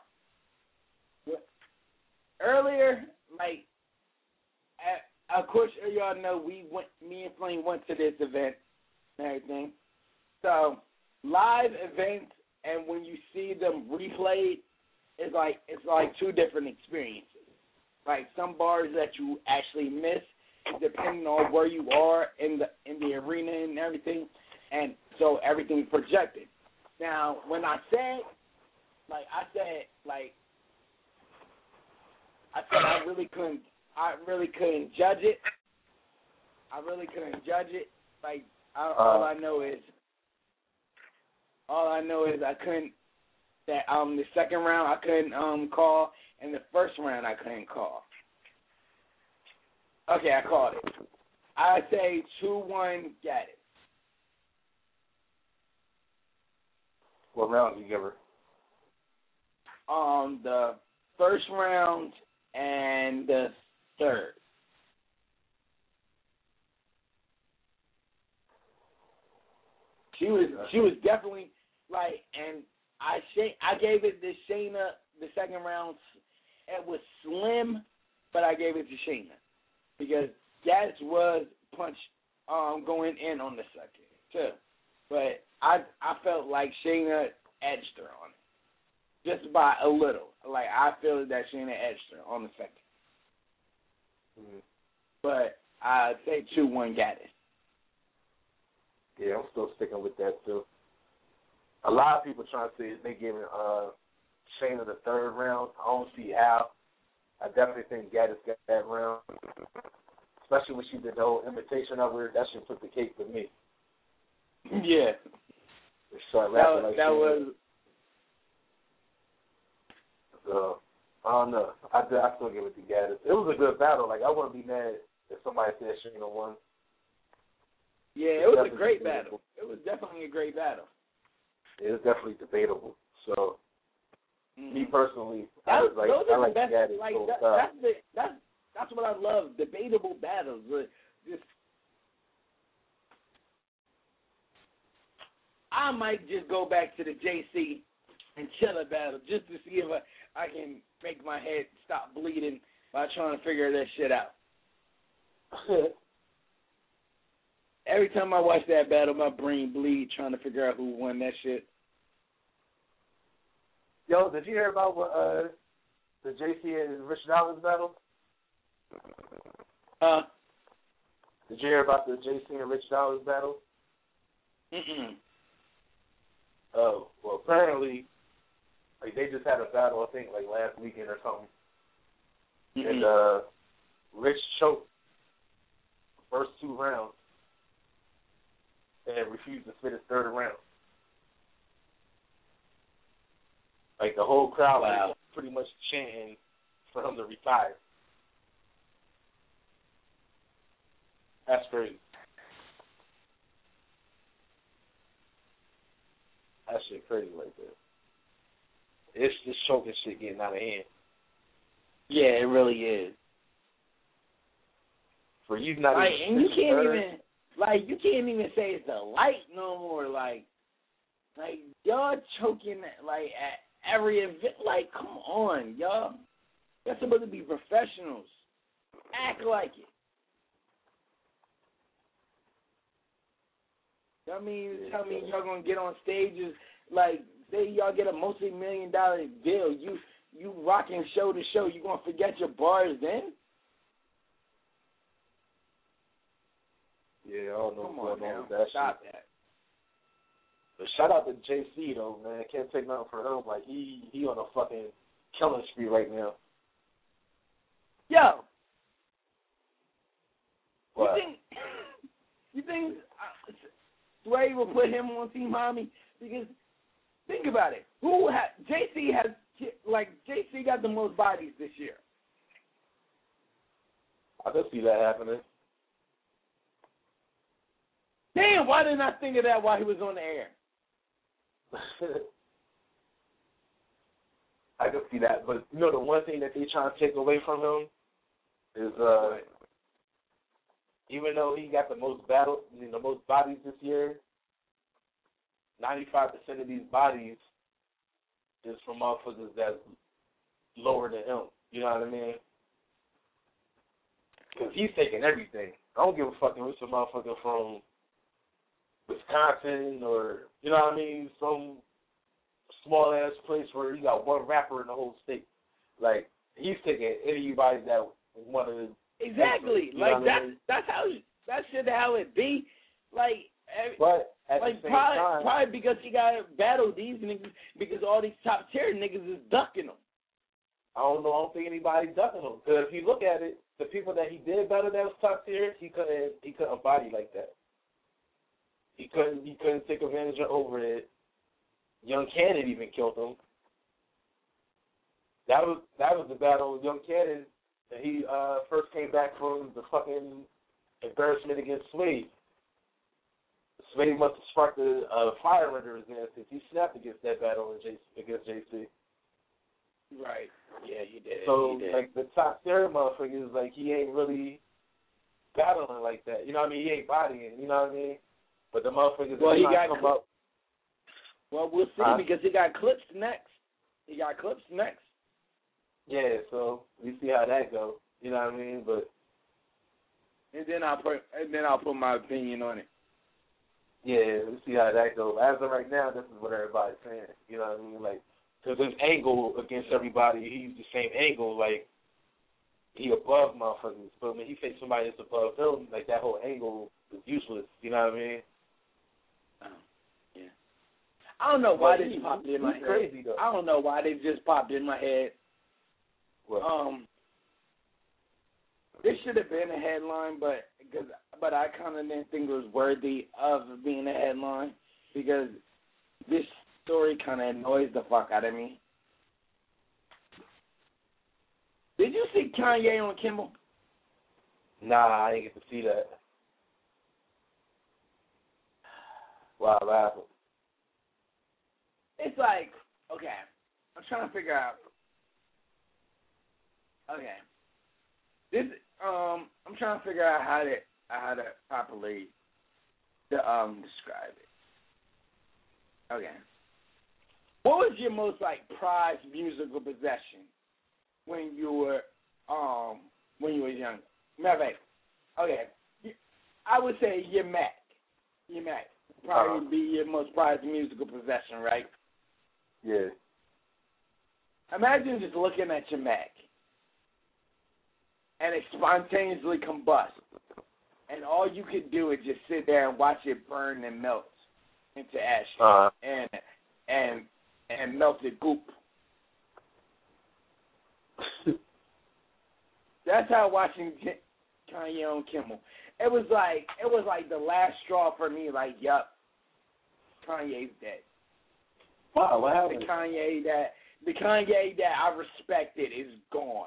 earlier, like, at, of course, y'all know we went, me and Flame went to this event and everything. So, live events and when you see them replayed, it's like it's like two different experiences. Like some bars that you actually miss, depending on where you are in the in the arena and everything, and so everything's projected. Now, when I said, like I said, like I said, I really couldn't, I really couldn't judge it. I really couldn't judge it. Like I, uh, all I know is, all I know is I couldn't. That um the second round I couldn't um call, and the first round I couldn't call. Okay, I called it. I say two one, got it. What round did you give her? Um, the first round and the third. She was she was definitely like, and I say I gave it to Shayna the second round. It was slim, but I gave it to Shayna because Gaddis was punch um going in on the second too. But I I felt like Shayna edged her on it just by a little. Like I feel that Shayna edged her on the second. Mm-hmm. But I say two one Gaddis. Yeah, I'm still sticking with that too. A lot of people trying to say they giving uh, Shayna the third round. I don't see how. I definitely think Gaddis got that round, especially when she did the whole imitation of her. That should put the cake for me. Yeah. That, like that was. So I don't know. I, I still give it to Gaddis. It was a good battle. Like I wouldn't be mad if somebody said Shayna won. Yeah, it was a great battle. It was definitely a great battle. It was definitely debatable. So, mm-hmm. me personally, that, I was like, those I are like the best. Gaddis. Like so that, that's the that's that's what I love, debatable battles. Just, I might just go back to the J C and Chilla battle just to see if I, I can make my head stop bleeding by trying to figure that shit out. Every time I watch that battle, my brain bleed trying to figure out who won that shit. Yo, did you hear about what, uh, the J C and Rich Dollars battle? Uh, did you hear about the J C and Rich Dollars battle? Mm-mm. Oh, well, apparently, like, they just had a battle, I think, like, last weekend or something. Mm-hmm. And, uh, Rich choked the first two rounds and refused to spit his third round. Like, the whole crowd wow. was pretty much chanting for him to retire. That's crazy. That shit crazy like that. It's just choking shit getting out of hand. Yeah, it really is. For you not like, even, and you can't third. even like you can't even say it's the light no more. Like, like y'all choking like at every event. Like, come on, y'all. Y'all supposed to be professionals. Act like it. Y'all mean tell me y'all gonna get on stages like say y'all get a multi-million dollar deal. You you rocking show to show. You gonna forget your bars then? Yeah, I don't know Come what's on going now. on with that Stop shit. that. But shout out to J C though, man. Can't take nothing for him. Like he he on a fucking killing spree right now. Yo, what? You think you think uh, Sway will put him on Team Homie? Because think about it. Who ha- J C has like J C got the most bodies this year. I can see that happening. Damn, why didn't I think of that while he was on the air? I can see that, but you know the one thing that they trying to take away from him is uh, even though he got the most battle, you know, the most bodies this year, ninety-five percent of these bodies is from motherfuckers that's lower than him. You know what I mean? Because he's taking everything. I don't give a fuck if it's a motherfucker from Wisconsin or, you know what I mean, some small ass place where you got one rapper in the whole state. Like, he's taking anybody that wanted to. Exactly. Like, that's, that's how, that shit how it be. Like, but at like the same probably, time, probably because he got to battle these niggas because all these top tier niggas is ducking him. I don't know. I don't think anybody's ducking him. Because if you look at it, the people that he did battle that was top tier, he couldn't, he couldn't body like that. He couldn't he couldn't take advantage of over it. Young Cannon even killed him. That was that was the battle with Young Cannon. And he uh, first came back from the fucking embarrassment against Swade. Swade must have sparked a, a fire under his ass because he snapped against that battle against J C. Right. Yeah, he did. So he did. like the top tier motherfuckers, like he ain't really battling like that. You know what I mean? He ain't bodying. You know what I mean? But the motherfuckers well, that he trying got to come up. Well, we'll see uh, because he got clips next. He got clips next. Yeah, so we see how that goes. You know what I mean? But and then I'll put and then I'll put my opinion on it. Yeah, we see how that goes. As of right now, this is what everybody's saying. You know what I mean? Like, because his angle against everybody, he's the same angle. Like, he above motherfuckers. But when he takes somebody that's above him, like that whole angle is useless. You know what I mean? I don't know why But this he, popped he's in my head. crazy though. I don't know why they just popped in my head. What? Um, this should have been a headline, but because but I kind of didn't think it was worthy of being a headline because this story kind of annoys the fuck out of me. Did you see Kanye on Kimmel? Nah, I didn't get to see that. Wow, laughing. It's like, okay, I'm trying to figure out. Okay. this um I'm trying to figure out how to how to properly to um describe it. Okay. What was your most like prized musical possession when you were um when you were younger? Matter of fact, okay, I would say your Mac. Your Mac probably Uh-huh. be your most prized musical possession, right? Yeah. Imagine just looking at your Mac and it spontaneously combusts, and all you could do is just sit there and watch it burn and melt into ash Uh-huh. and and and melted goop. That's how watching Kanye on Kimmel. It was like it was like the last straw for me. Like, yup, Kanye's dead. Wow, what The happened? Kanye that the Kanye that I respected is gone.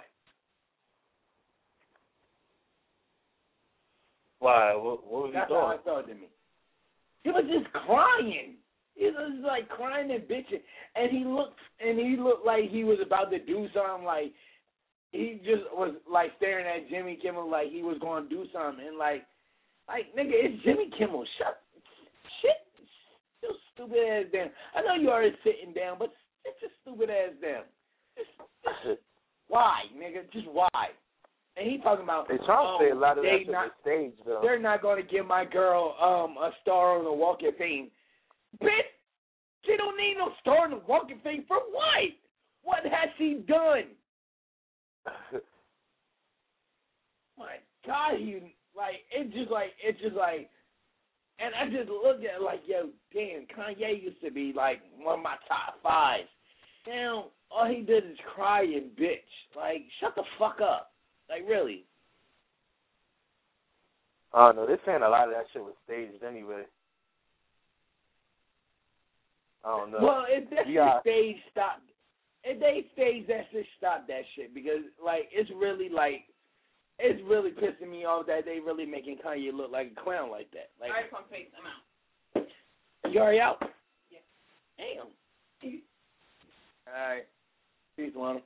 Why? What, what was he That's doing? how it felt to me. He was just crying. He was like crying and bitching, and he looked and he looked like he was about to do something. Like he just was like staring at Jimmy Kimmel like he was going to do something, and like, like nigga, it's Jimmy Kimmel. Shut shit. You stupid ass damn. I know you already sitting down, but it's just stupid ass damn. Just, just why, nigga? Just why? And he talking about They trying to um, say a lot of that they shit not, on stage, though. they're not going to give my girl um a star on the Walk of Fame. Bitch, she don't need no star on the Walk of Fame for what? What has she done? My God, you like it's just like it's just like, and I just look at it like, yo, damn, Kanye used to be like one of my top fives. Now all he did is cry and bitch. Like, shut the fuck up. Like, really. I don't know. They're saying a lot of that shit was staged anyway. I don't know. Well, if that Yeah. stage stopped, if they stage that shit, stop that shit because like it's really like it's really pissing me off that they really making Kanye look like a clown like that. Like, All right, pump face, I'm out. you already out? Yeah. Damn. All right. Peace, Lana.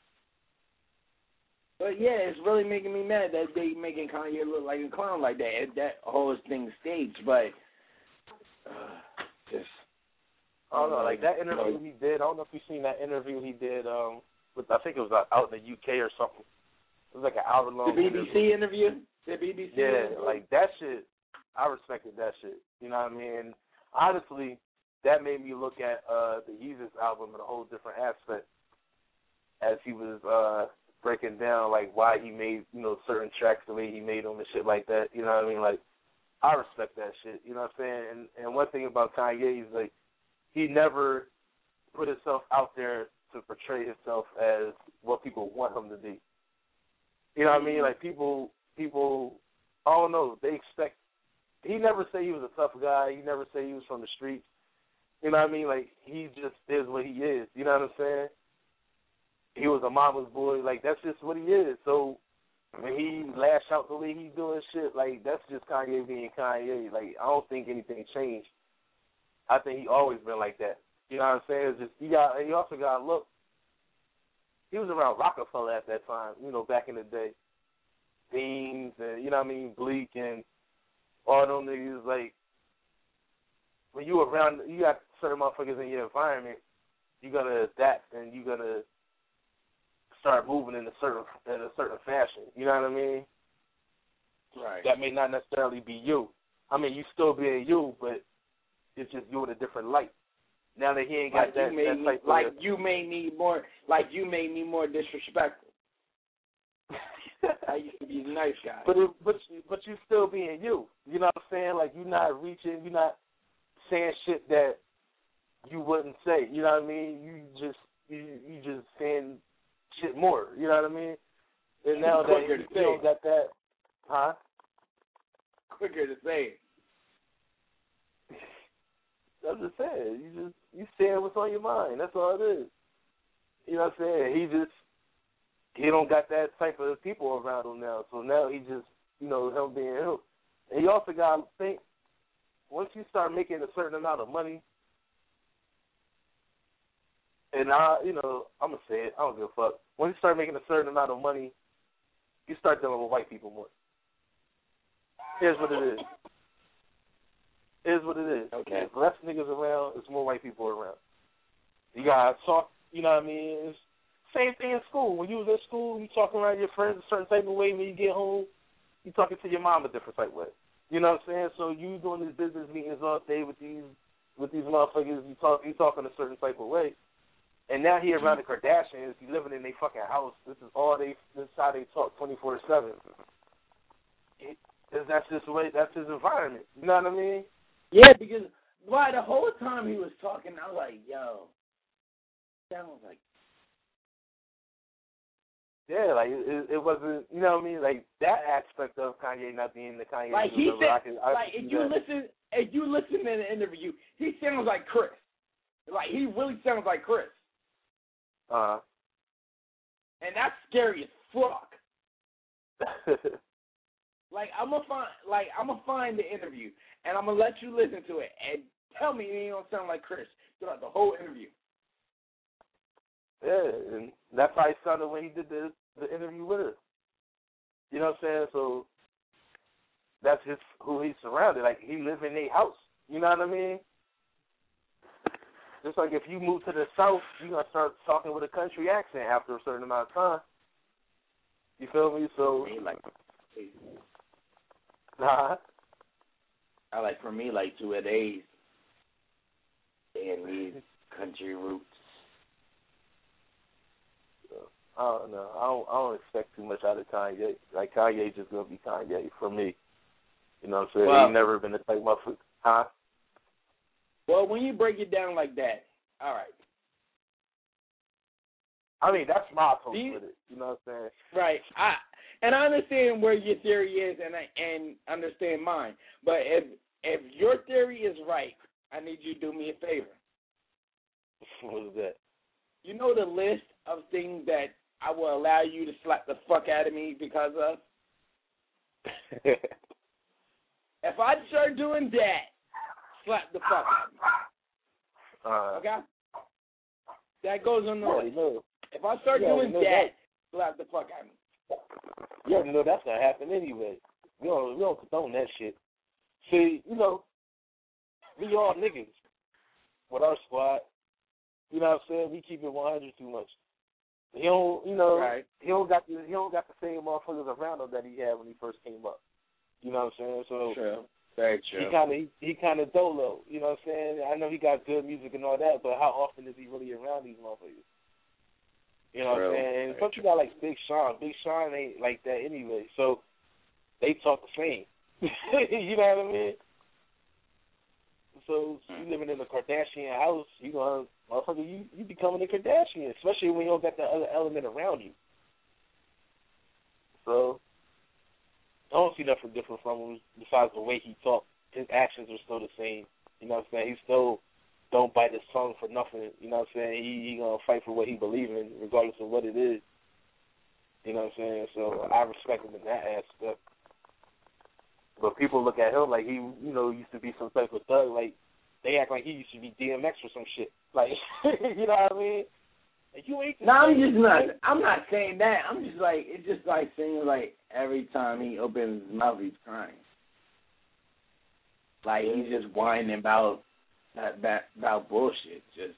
But yeah, it's really making me mad that they making Kanye look like a clown like that. That whole thing staged, but uh, just. I don't know, like that interview he did. I don't know if you've seen that interview he did um, with, I think it was uh, out in the U K or something. It was like an hour long. The B B C interview? The B B C Yeah, interview? like that shit, I respected that shit. You know what I mean? Honestly, that made me look at uh, the Yeezus album in a whole different aspect as he was uh, breaking down, like, why he made, you know, certain tracks the way he made them and shit like that. You know what I mean? Like, I respect that shit. You know what I'm saying? And, and one thing about Kanye is, like, he never put himself out there to portray himself as what people want him to be. You know what I mean? Like, people, people, I don't know, they expect, he never said he was a tough guy. He never said he was from the streets. You know what I mean? Like, he just is what he is. You know what I'm saying? He was a mama's boy. Like, that's just what he is. So when he lash out the way he's doing shit, like, that's just Kanye being Kanye. Like, I don't think anything changed. I think he always been like that. You know what I'm saying? It's just, you got, you also got to look. He was around Rockefeller at that time, you know, back in the day. Beans and, you know what I mean, Bleak and all them niggas. Like, when you around, you got certain motherfuckers in your environment, you got to adapt and you got to start moving in a certain in a certain fashion. You know what I mean? Right. That may not necessarily be you. I mean, you still being you, but it's just you in a different light. Now that he ain't got like that, you may that need, type like of, you may need more, like you may need more disrespectful. I used to be a nice guy. But it, but but you still being you. You know what I'm saying? Like you're not reaching, you're not saying shit that you wouldn't say. You know what I mean? You just you you just saying shit more. You know what I mean? And now that Quicker you to still say. got that, huh? Quicker to say it. I'm just saying, you just you saying what's on your mind. That's all it is. You know what I'm saying? He just he don't got that type of people around him now. So now he just, you know, him being him. And you also got to think, once you start making a certain amount of money, and I, you know, I'm gonna say it, I don't give a fuck. Once you start making a certain amount of money, you start dealing with white people more. Here's what it is. Here's what it is. Okay. There's less niggas around, there's more white people around. You gotta talk, you know what I mean? It's same thing in school. When you was in school, you talking around your friends a certain type of way. When you get home, you talking to your mom a different type of way. You know what I'm saying? So you doing these business meetings all day with these with these motherfuckers. You talk, you talking a certain type of way. And now he around the Kardashians. He living in their fucking house. This is all they. This is how they talk twenty-four seven. That's his way. That's his environment. You know what I mean? Yeah, because why the whole time he was talking, I was like, yo, sounds like. Yeah, like it, it wasn't, you know what I mean? Like that aspect of Kanye not being the Kanye. Like he said, I can, I like if you that. listen, if you listen in the interview, he sounds like Chris. Like he really sounds like Chris. Uh. And that's scary as fuck. Like I'm gonna find, like I'm gonna find the interview, and I'm gonna let you listen to it, and tell me you don't sound like Chris throughout the whole interview. Yeah, and that's how he sounded when he did the the interview with her. You know what I'm saying? So that's his who he's surrounded. Like he lives in a house. You know what I mean? Just like if you move to the South, you're gonna start talking with a country accent after a certain amount of time. You feel me? So like, nah. I like for me like two of days and these country roots. I don't know. I don't. I don't expect too much out of Kanye. Like Kanye just gonna be Kanye for me. You know what I'm saying? Well, He's never been the type of, huh? Well, when you break it down like that, all right. I mean, that's my approach you, with it. You know what I'm saying? Right. I and I understand where your theory is, and I and understand mine. But if if your theory is right, I need you to do me a favor. What is that? You know the list of things that I will allow you to slap the fuck out of me because of? If I start doing that, slap the fuck out of me. Uh, okay? That goes on the yeah, list. no. If I start yeah, doing no, that, that, slap the fuck out of me. Yeah, you know, that's gonna happen anyway. We don't, we don't condone that shit. See, you know, we all niggas with our squad. You know what I'm saying? We keep it one hundred too much. He don't, you know, right. he don't got the, he don't got the same motherfuckers around him that he had when he first came up. You know what I'm saying? So true. Very true. He kind of, he, he kind of dolo. You know what I'm saying? I know he got good music and all that, but how often is he really around these motherfuckers? You know true. what I'm saying? And plus you got like Big Sean. Big Sean ain't like that anyway. So they talk the same. You know what I mean? So you living in a Kardashian house, you gonna motherfucker, you you becoming a Kardashian, especially when you don't got the other element around you. So I don't see nothing different from him besides the way he talks. His actions are still the same. You know what I'm saying? He still don't bite his tongue for nothing. You know what I'm saying? He he gonna fight for what he believes in, regardless of what it is. You know what I'm saying? So I respect him in that aspect. But people look at him like he, you know, used to be some type of thug. Like, they act like he used to be D M X or some shit. Like, you know what I mean? Like, you ain't. No, I'm just not. I'm not saying that. I'm just like, it's just like saying like every time he opens his mouth, he's crying. Like he's just whining about that, that about bullshit. Just.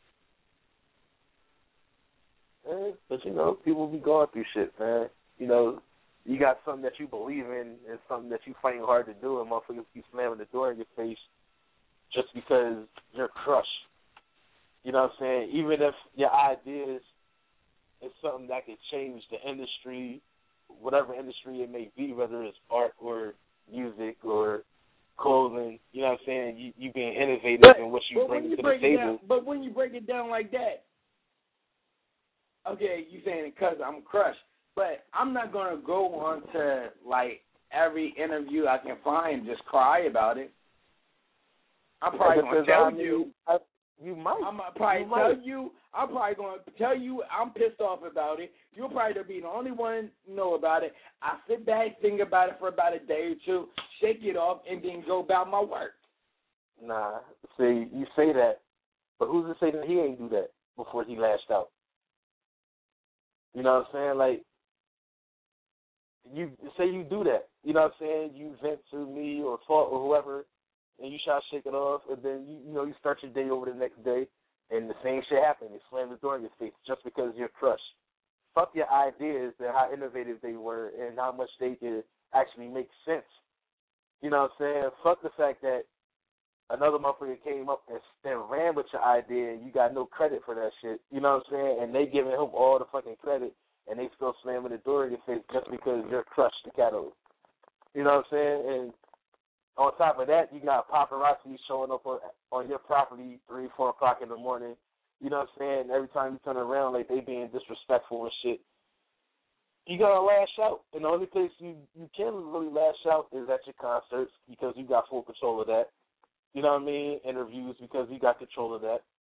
Yeah, but you know, people be going through shit, man. You know. You got something that you believe in and something that you fighting hard to do, and motherfuckers keep slamming the door in your face just because you're crushed. You know what I'm saying? Even if your ideas is something that could change the industry, whatever industry it may be, whether it's art or music or clothing, you know what I'm saying? You, you being innovative but, in what you bring you to break the it table. Down, but when you break it down like that, okay, you saying it because I'm crushed. But I'm not going to go on to, like, every interview I can find and just cry about it. I'm probably going to tell I mean, you. I, you might. I'm probably you tell might. you. I'm probably going to tell you I'm pissed off about it. You'll probably be the only one to know about it. I sit back, think about it for about a day or two, shake it off, and then go about my work. Nah. See, you say that, but who's to say that he ain't do that before he lashed out? You know what I'm saying? Like, you say you do that. You know what I'm saying? You vent to me or fault or whoever, and you try to shake it off, and then you you know you start your day over the next day, and the same shit happens. They slam the door in your face just because you're crushed. Fuck your ideas and how innovative they were and how much they could actually make sense. You know what I'm saying? Fuck the fact that another motherfucker came up and, and ran with your idea and you got no credit for that shit. You know what I'm saying? And they giving him all the fucking credit and they still slamming the door in your face just because you're crushed the catalyst. You know what I'm saying? And on top of that, you got paparazzi showing up on, on your property three, four o'clock in the morning. You know what I'm saying? Every time you turn around, like they being disrespectful and shit. You gotta lash out, and the only place you, you can really lash out is at your concerts because you got full control of that. You know what I mean? Interviews because you got control of that.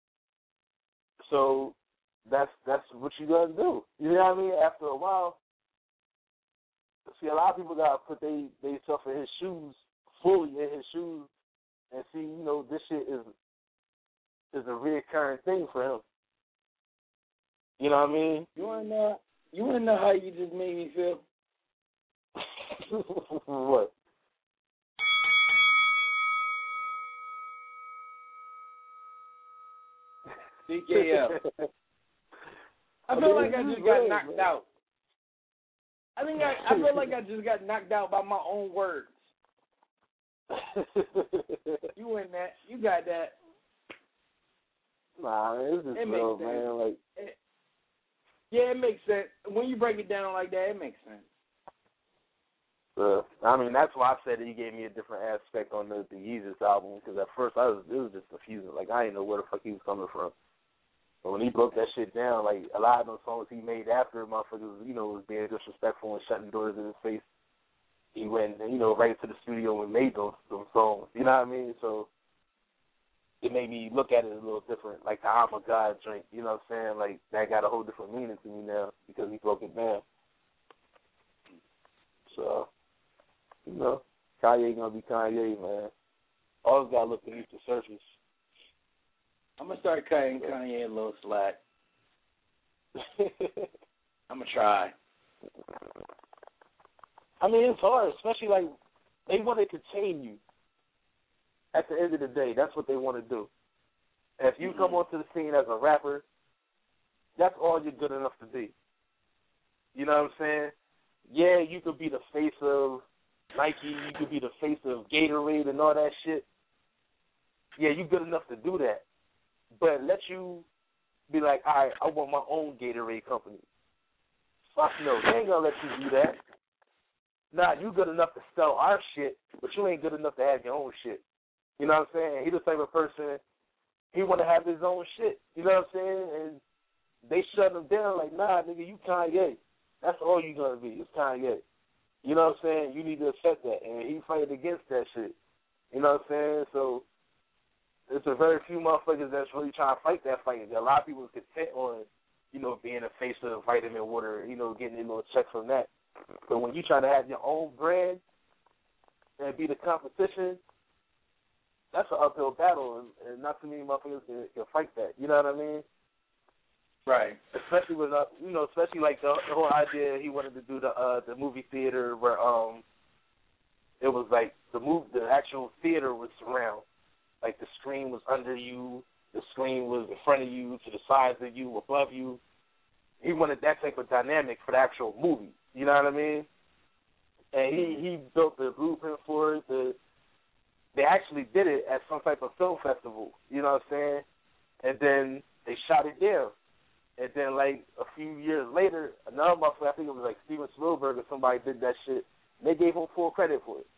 So that's that's what you gotta do. You know what I mean? After a while, see, a lot of people gotta put they they self in his shoes, fully in his shoes, and see, you know, this shit is is a reoccurring thing for him. You know what I mean? You wanna know? You wanna know how you just made me feel? What? C K L. I feel like I just got knocked out. I think I, I feel like I just got knocked out by my own words. You win that. You got that. Nah, it's just it real, makes sense. man. Like, it, yeah, it makes sense. When you break it down like that, it makes sense. Uh, I mean, that's why I said that he gave me a different aspect on the, the Yeezus album, because at first I was it was just confusing. Like, I didn't know where the fuck he was coming from. But when he broke that shit down, like, a lot of those songs he made after motherfuckers, you know, was being disrespectful and shutting doors in his face, he went, you know, right to the studio and made those, those songs. You know what I mean? So it made me look at it a little different. Like the I'm a God drink, you know what I'm saying? Like, that got a whole different meaning to me now because he broke it down. So, you know, Kanye gonna be Kanye, man. Always gotta look beneath the surface. I'm gonna start cutting Kanye a little slack. I'm gonna try. I mean, it's hard, especially like they want to contain you. At the end of the day, that's what they want to do. And if you mm-hmm. come onto the scene as a rapper, that's all you're good enough to be. You know what I'm saying? Yeah, you could be the face of Nike, you could be the face of Gatorade and all that shit. Yeah, you're good enough to do that. But let you be like, all right, I want my own Gatorade company. Fuck no, they ain't gonna let you do that. Nah, you good enough to sell our shit, but you ain't good enough to have your own shit. You know what I'm saying? He the type of person, he want to have his own shit. You know what I'm saying? And they shut him down like, nah, nigga, you Kanye. That's all you going to be. It's Kanye. You know what I'm saying? You need to accept that. And he fighted against that shit. You know what I'm saying? So it's a very few motherfuckers that's really trying to fight that fight. A lot of people are content on, you know, being a face of vitamin water, you know, getting a little check from that. But when you try to have your own brand and be the competition, that's an uphill battle, and, and not too many motherfuckers can, can fight that. You know what I mean? Right. Especially with, uh, you know, especially like the, the whole idea he wanted to do the uh, the movie theater where um it was like the move the actual theater was surround, like the screen was under you, the screen was in front of you, to the sides of you, above you. He wanted that type of dynamic for the actual movie. You know what I mean? And he he built the blueprint for it. The They actually did it at some type of film festival, you know what I'm saying? And then they shot it down. And then, like, a few years later, another motherfucker, I think it was like Steven Spielberg or somebody did that shit, and they gave him full credit for it.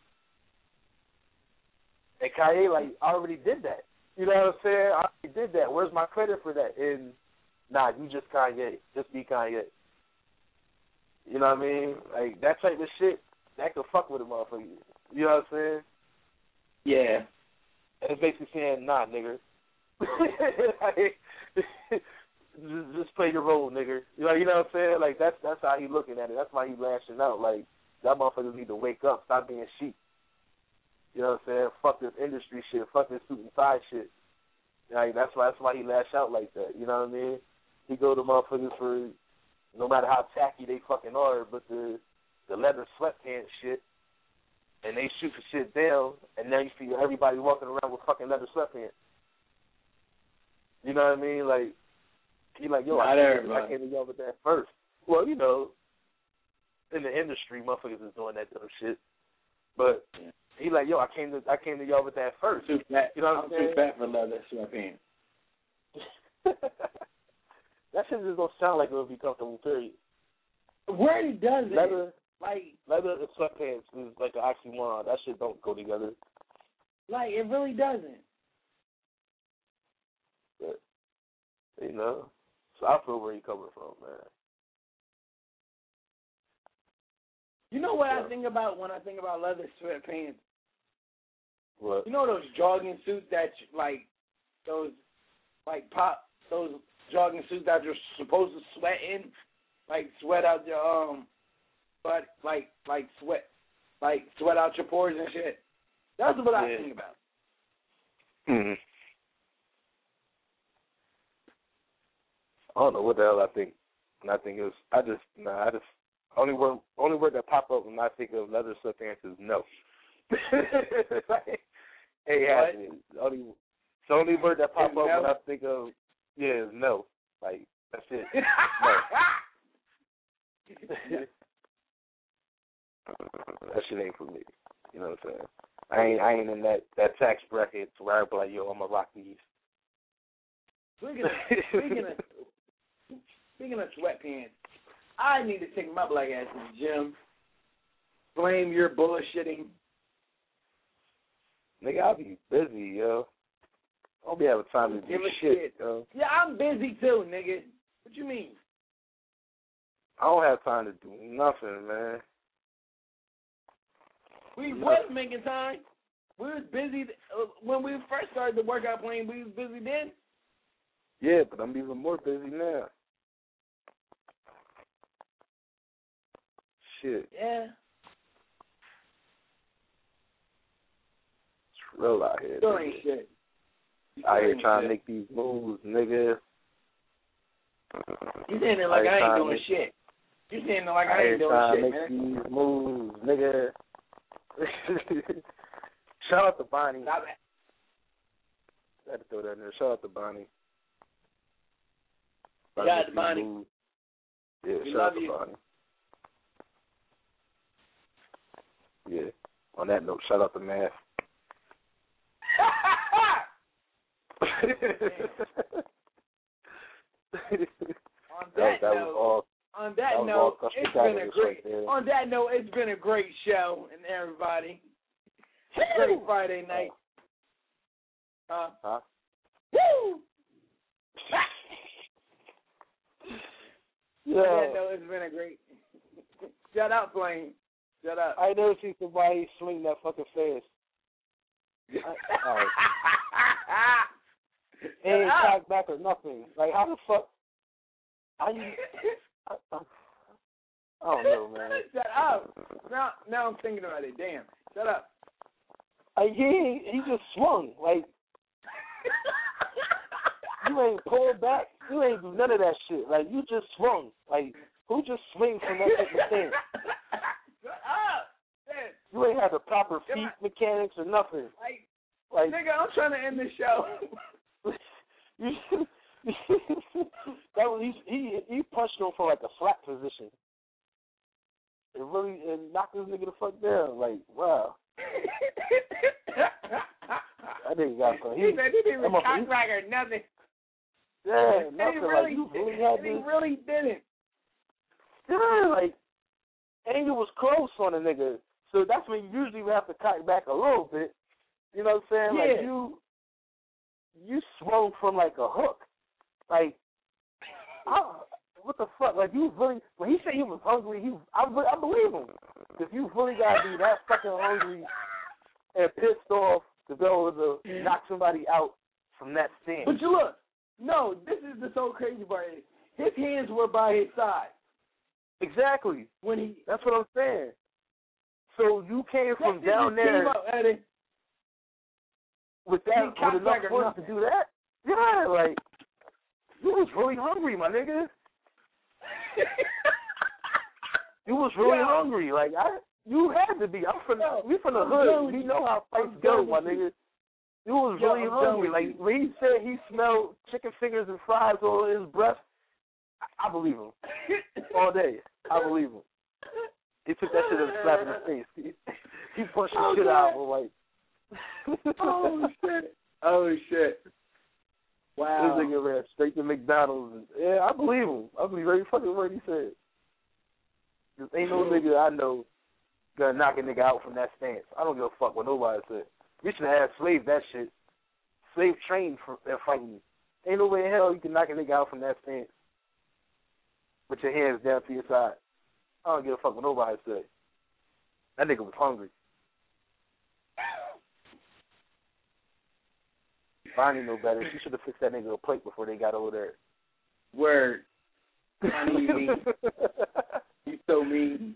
And Kanye, like, I already did that. You know what I'm saying? I already did that. Where's my credit for that? And, nah, you just Kanye. Just be Kanye. You know what I mean? Like, that type of shit, that could fuck with a motherfucker. You know what I'm saying? Yeah. And it's basically saying, nah, nigga. like, just, just play your role, nigga. You know, you know what I'm saying? Like, that's that's how he looking at it. That's why he lashing out. Like, that motherfuckers need to wake up. Stop being sheep. You know what I'm saying? Fuck this industry shit. Fuck this suit and tie shit. Like, that's why that's why he lash out like that. You know what I mean? He go to motherfuckers for, no matter how tacky they fucking are, but to the leather sweatpants shit, and they shoot the shit down, and now you see everybody walking around with fucking leather sweatpants. You know what I mean? Like, he like, yo, I came, I came to y'all with that first. Well, you know, in the industry, motherfuckers is doing that dumb shit. But he like, yo, I came to I came to y'all with that first. Too fat. You know what I'm I'm saying? too fat for leather sweatpants. That shit just don't sound like it would be comfortable, period. Where he does it, leather, like leather and sweatpants is like an oxymoron. That shit don't go together. Like it really doesn't. But, you know, so I feel where he coming from, man. You know what yeah. I think about when I think about leather sweatpants? What? You know those jogging suits that like those like pop those jogging suits that you're supposed to sweat in, like sweat out your um, but like like sweat, like sweat out your pores and shit. That's what I yeah. think about. Hmm. I don't know what the hell I think. And I think it was. I just nah. I just only word only word that pop up when I think of leather sweatpants is no. Hey, happening. Only the only word that pop up no? when I think of yeah is no. Like that's it. No. That shit ain't for me. You know what I'm saying? I ain't I ain't in that, that tax bracket to where I be like, yo, I'm gonna rock these. Speaking of, speaking of speaking of sweatpants, I need to take my black ass to the gym. Blame your bullshitting. Nigga, I'll be busy, yo. I don't be having time to do Give a shit, shit. yo. Yeah, I'm busy too, nigga. What you mean? I don't have time to do nothing, man. We was making time. We was busy uh, when we first started the workout plan. We was busy then. Yeah, but I'm even more busy now. Shit. Yeah. It's real out here. Still nigga. ain't shit. Out here ain't trying shit. to make these moves, nigga. You saying it like Out here I ain't trying doing to make- shit. You saying it like Out I here ain't doing trying shit, to man. make these moves, nigga. Shout out to Bonnie. Stop it. I had to throw that in there. Shout out to Bonnie. Shout out to Bonnie. Moves. Yeah, We shout love out to you. Bonnie. Yeah. On that note, shout out to Math. On that, that, that note, was all. on that, that was note, all it's Custer been a Catholics great. right there. On that note, it's been a great show, and everybody. Great Friday night. Uh, huh? Woo! Yeah. On that note, it's been a great. Shut up, Flame. Shut up. I never seen somebody swing that fucking fast. I, all right. It ain't cocked back or nothing. Like, how the fuck? How you? I, I, I don't know, man. Shut up. Now, now I'm thinking about it. Damn. Shut up. Like, he ain't, he just swung. Like, you ain't pulled back. You ain't do none of that shit. Like, you just swung. Like, who just swings from that type of thing? Shut up. Man. You ain't had the proper feet mechanics or nothing. Like, like nigga, I'm trying to end this show. you, that was, he, he he punched him from like a flat position. It really it knocked this nigga the fuck down. Like, wow. That nigga got some. He, He said he didn't even I'm a- cock back or nothing. Yeah, And nothing. he really, Like, you really had he this. really didn't. Yeah, like, and it was close on a nigga. So that's when you usually have to cock back a little bit. You know what I'm saying? Yeah. Like, you you swung from, like, a hook. Like, I, what the fuck? Like, you really, when he said he was hungry, he, I, I believe him. If you really got to be that fucking hungry and pissed off to be able to knock somebody out from that stand. But you look, no, this is the so crazy part. His hands were by his side. Exactly. When he, That's what I'm saying. So you came from that down just there came up, Eddie. with He that, cocked with enough back or force nothing. to do that? Yeah, like, you was really hungry, my nigga. You was really Yo. hungry. Like I, you had to be. I'm from. Yo, we from the I'm hood. done with We you. know how fights I'm go, done my with you. nigga. You was Yo, really I'm done hungry. with Like you. when he said he smelled chicken fingers and fries all in his breath, I, I believe him all day. I believe him. He took that shit as a slap in the face. He, he punched the Oh, shit God. out of him like. Oh shit! Oh shit! Wow. This nigga ran straight to McDonald's. And, yeah, I believe him. I believe every fucking word he said. Cause ain't no nigga I know gonna knock a nigga out from that stance. I don't give a fuck what nobody said. We should have slave that shit. Slave trained for that fighting. Ain't no way in hell you can knock a nigga out from that stance. With your hands down to your side. I don't give a fuck what nobody said. That nigga was hungry. Bonnie know better. She should have fixed that nigga a plate before they got over there. Word. Bonnie, you mean. You so mean.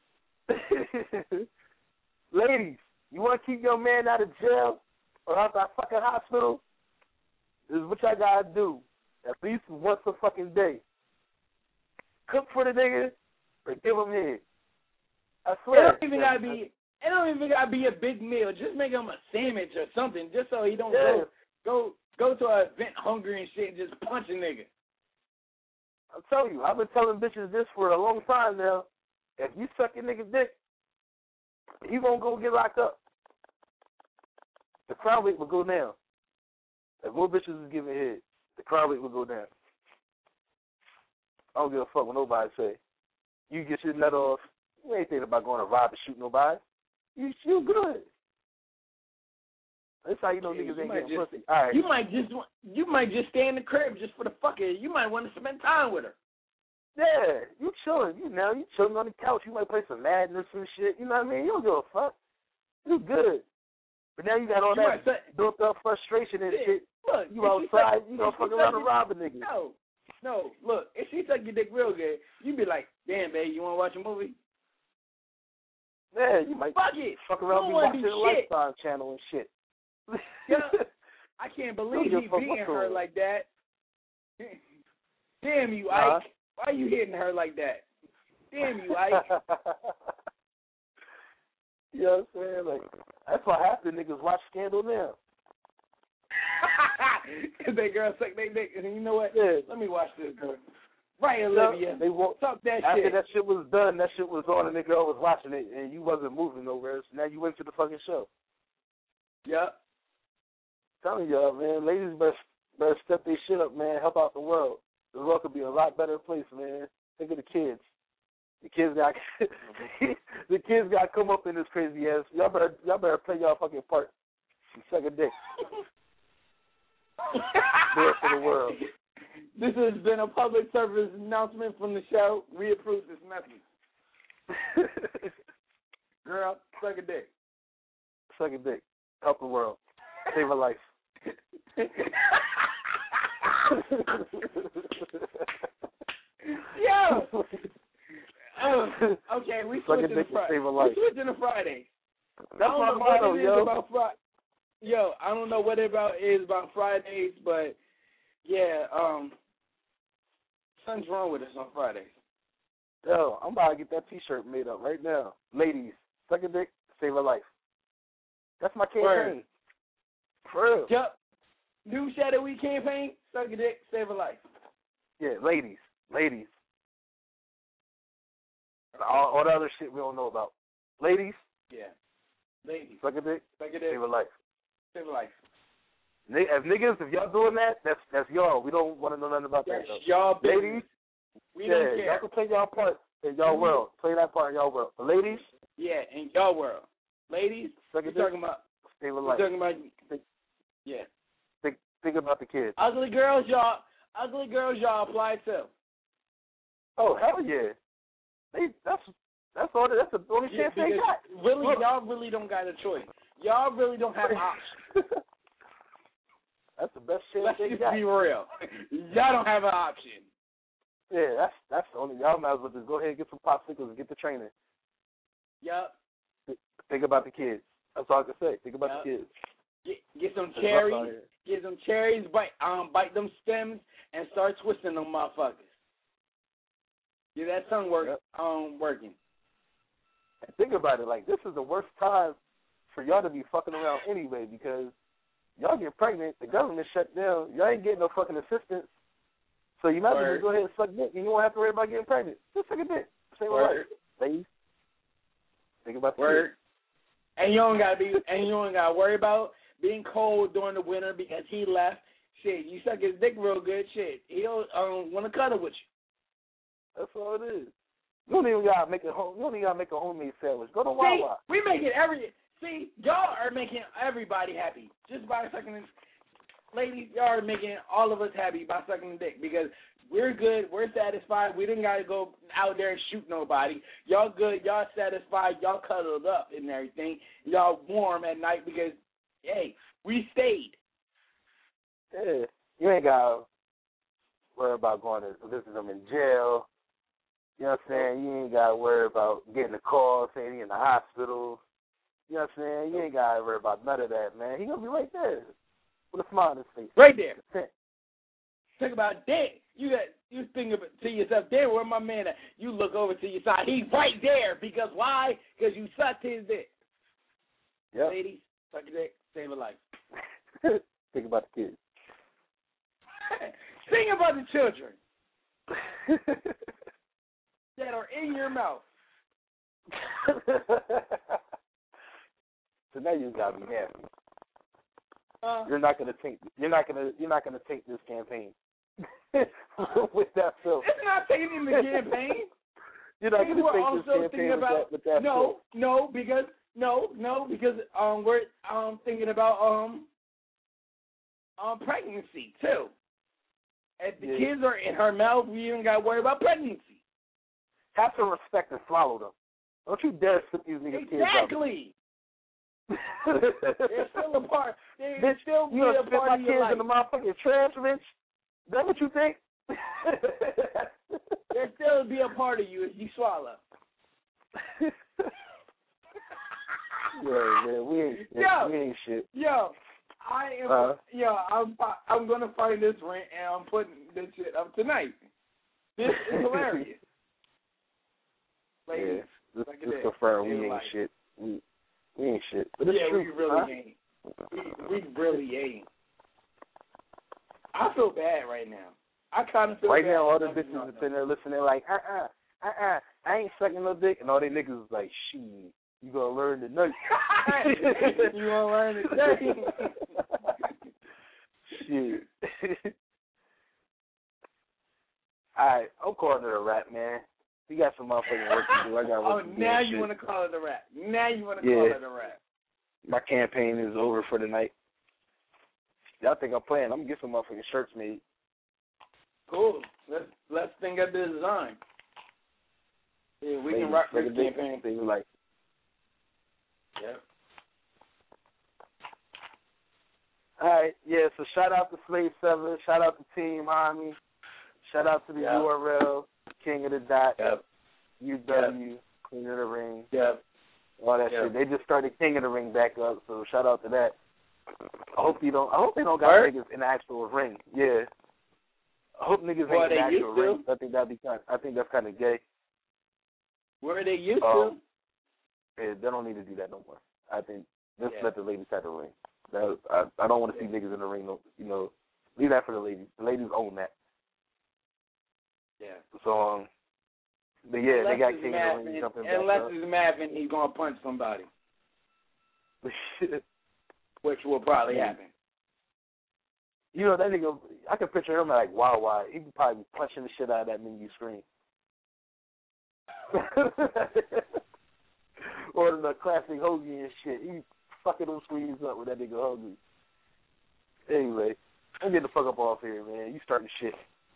Ladies, you want to keep your man out of jail or out that fucking hospital? This is what y'all gotta do. At least once a fucking day. Cook for the nigga or give him head. I It swear. don't even gotta be. It don't even gotta be a big meal. Just make him a sandwich or something, just so he don't Yeah. go go go to an event hungry and shit and just punch a nigga. I'm telling you, I've been telling bitches this for a long time now. If you suck your nigga dick, he won't go get locked up. The crime rate will go down. If more bitches is giving head, the crime rate will go down. I don't give a fuck what nobody say. You get your nut off. You ain't thinking about going to rob and shoot nobody. You you good. That's how you know Yeah, niggas you ain't might getting just- pussy. All right. You might just wa- you might just stay in the crib just for the fuck of it. You might want to spend time with her. Yeah, you chilling. You now you chilling on the couch. You might play some Madden or some shit. You know what I mean? You don't give a fuck. You good. But now you got all You that might say- built up frustration and Yeah, shit. Look, You if she outside, suck- you gonna if she fuck suck around and your- rob a nigga. No, no. Look, if she suck your dick real good, you be like, damn, babe, you want to watch a movie? Yeah, you might Fuck it. fuck You around don't and be wanna watching do the shit. Lifestyle channel and shit. Yeah. I can't believe Don't he give a fuck beating what's her going on. like that. Damn you, Uh-huh. Ike. Why you hitting her like that? Damn you, Ike. You know what I'm saying? Like, that's why half the niggas watch Scandal now. Cause that girl suck they dick. And you know what? Yeah. Let me watch this girl. Right, Yeah, Olivia. They won't, Talk that after shit. that shit was done, that shit was on, and the girl was watching it, and you wasn't moving nowhere, so now you went to the fucking show. Yep. Telling y'all, man, ladies better, better step their shit up, man. Help out the world. The world could be a lot better place, man. Think of the kids. The kids got the kids got to come up in this crazy ass. Y'all better y'all better play y'all fucking part. Suck a dick. Do it for the world. This has been a public service announcement from the show. We approve this message. Girl, suck a dick. Suck a dick. Help the world. Save a life. Yo. Oh, okay, we Suck a switching to dick and Friday. save a life. We switching to Friday. That's I don't my know what motto, it is yo. about Fri- Yo, I don't know what it about is about Fridays, but yeah, um, something's wrong with us on Fridays. Yo, I'm about to get that T-shirt made up right now. Ladies, suck a dick, save a life. That's my campaign. Word. For real. Yep. New Shadow Week campaign, suck a dick, save a life. Yeah, ladies, ladies. And all, all the other shit we don't know about. Ladies, Yeah. Ladies, suck a dick, suck a dick, save a life. save a life. Ni- If niggas, if y'all doing that, that's that's y'all. We don't want to know nothing about That's that. Though. y'all business. Ladies, We yeah, don't care. y'all can play y'all part in y'all Mhm. world. Play that part in y'all world. But ladies, Yeah, in your world. Ladies, suck a we're dick, talking about, save a we're life. talking about, Think, yeah. think, think about the kids. Ugly girls, y'all, ugly girls, y'all apply too. Oh hell yeah, they that's that's all. That's the only Yeah, chance they because got. really, Look. y'all really don't got a choice. Y'all really don't have options. That's the best chance Let's they just got. be real. Y'all don't have an option. Yeah, that's that's the only. Y'all might as well just go ahead and get some popsicles and get the training. Yup. Think about the kids. That's all I can say. Think about Yep. the kids. Get, get some It's rough out cherries. here. Get some cherries. Bite um bite them stems and start twisting them motherfuckers. Get that tongue work Yep. um working. And think about it, like this is the worst time for y'all to be fucking around anyway, because y'all get pregnant, the government shut down, y'all ain't getting no fucking assistance. So you might as well just go ahead and suck dick and you won't have to worry about getting pregnant. Just suck a dick. Same with life. Ladies. Think about the Word. kids. And you don't gotta be and you don't gotta worry about being cold during the winter because he left. Shit, you suck his dick real good, shit. He'll um wanna cuddle with you. That's all it is. You don't even gotta make a home you don't even gotta make a homemade sandwich. Go to See, Wawa. we making every see, y'all are making everybody happy just by sucking this. Ladies, y'all are making all of us happy by sucking the dick because we're good, we're satisfied. We didn't gotta go out there and shoot nobody. Y'all good, y'all satisfied, y'all cuddled up and everything. Y'all warm at night because hey, we stayed. Yeah. You ain't gotta worry about going to visit them in jail. You know what I'm saying? You ain't gotta worry about getting a call saying he in the hospital. You know what I'm saying? You ain't gotta worry about none of that, man. He gonna be right there with a smile on his face. Right there. Think about that. You got you think of it to yourself, there where my man at? You look over to your side, he's right there because why? Because you sucked his dick. Yep. Ladies, suck your dick, save a life. Think about the kids. Think about the children that are in your mouth. So now you gotta be happy. Uh, you're not gonna take. You're not gonna. You're not gonna take this campaign with that film. It's not taking the campaign. You're not People gonna take are this also campaign thinking with about that. With that no, film. no, because no, no, because um we're um thinking about um um pregnancy too. If the Yeah. kids are in her mouth, we don't gotta worry about pregnancy. Have to respect and swallow them. Don't you dare slip these niggas kids up. Exactly. They're still a part. They're Bitch, still you be gonna a spit part my of your kids life. in the motherfucking trash, bitch? Is that what you think? They'll still be a part of you if you swallow. Yeah, man, we ain't, Yo. we ain't shit. Yo, I am. Uh-huh. Yo, I'm. I'm gonna find this rant and I'm putting this shit up tonight. This is hilarious. Ladies, Yeah, this, look at this that. confirm we Feel ain't like- shit. We, we ain't shit. But it's yeah, true, we really huh? ain't. We, we really ain't. I feel bad right now. I kind of feel Right bad. now, all the for bitches y'all, are sitting there listening like, uh-uh, uh-uh, I ain't sucking no dick. And all they niggas is like, shit, you gonna learn tonight. You gonna learn today. Shit. All right, I'm calling it a wrap, man. We got some motherfucking work to do. I got Oh, work to do. now and you shit. want to call it a rap. Now you want to Yeah. call it a rap. My campaign is over for the night. Y'all think I'm playing? I'm gonna get some motherfucking shirts made. Cool. Let's let's think of the design. Yeah, we Ladies, can rock like this a big campaign. thing like. Yeah. All right, yeah. So shout out to Slave Seven. Shout out to Team Army. Shout out to the Yep. U R L, King of the Dot, Yep. U W, King of the Ring, Yep. all that Yep. shit. They just started King of the Ring back up, so shout out to that. I hope you don't. I hope they don't got Word? niggas in the actual ring. Yeah. I hope niggas Well, ain't in the they actual used to. ring. I think that'd be kind. I think that's kind of gay. Where they used Um, Yeah, they don't need to do that no more. I think just Yeah. let the ladies have the ring. That, I I don't want to see niggas in the ring. No, you know, leave that for the ladies. The ladies own that. to. Yeah. So, um, but yeah, unless they got it's King mad of the Ring and- jumping Unless back it's mad and he's gonna punch somebody, up. which will probably Yeah. happen. You know that nigga. I can picture him like wow, wow. He could probably be punching the shit out of that menu screen. Or the classic Hoagie and shit. He fucking those screens up with that nigga Hoagie. Anyway, I'm getting the fuck up off here, man. You starting shit.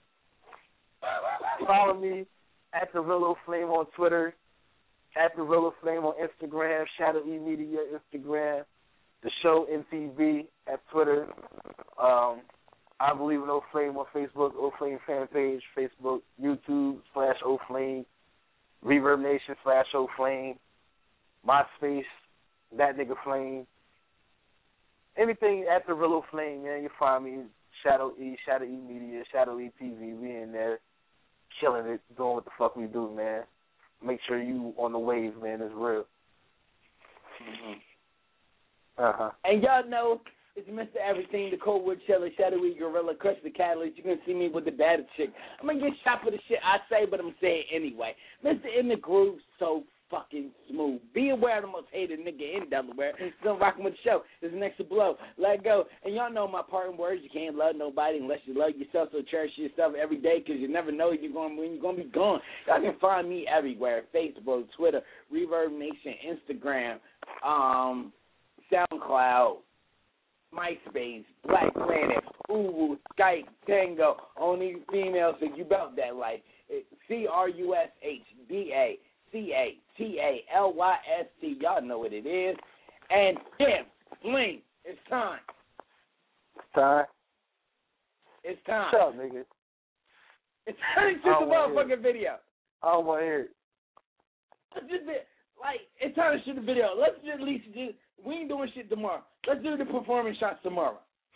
Follow me at the Rillo Flame on Twitter, at the Rillo Flame on Instagram, Shadow E Media Instagram, the show M T V at Twitter. Um, I Believe in O Flame on Facebook, O Flame fan page, Facebook, YouTube slash O Flame, Reverb Nation slash O Flame, MySpace, That Nigga Flame. Anything at the Rillo Flame, man, you find me. Shadow E, Shadow E Media, Shadow E T V, we in there. killing it, doing what the fuck we do, man. Make sure you on the wave, man. It's real. Mm-hmm. Uh-huh. And y'all know it's Mister Everything, the Coldwood Chiller, Shadowy Gorilla, Crush the Catalyst. You're going to see me with the baddest chick. I'm going to get shot for the shit I say, but I'm going to say it anyway. Mister In the Groove, so fucking smooth. Be aware of the most hated nigga in Delaware. Still rocking with the show. This is Next to Blow. Let go. And y'all know my parting words. You can't love nobody unless you love yourself, so cherish yourself every day because you never know you're going when you're going to be gone. Y'all can find me everywhere. Facebook, Twitter, Reverb Nation, Instagram, um, SoundCloud, MySpace, Black Planet, Uwu, Skype, Tango, only females, so you about that life. C R U S H D A C A T A L Y S T. Y'all know what it is. And yeah, Fling, it's time. It's time. It's time. Shut up, nigga. It's time to shoot the motherfucking video. I don't want to hear it. Let's just be, like, it's time to shoot the video. Let's just at least do, we ain't doing shit tomorrow. Let's do the performance shots tomorrow.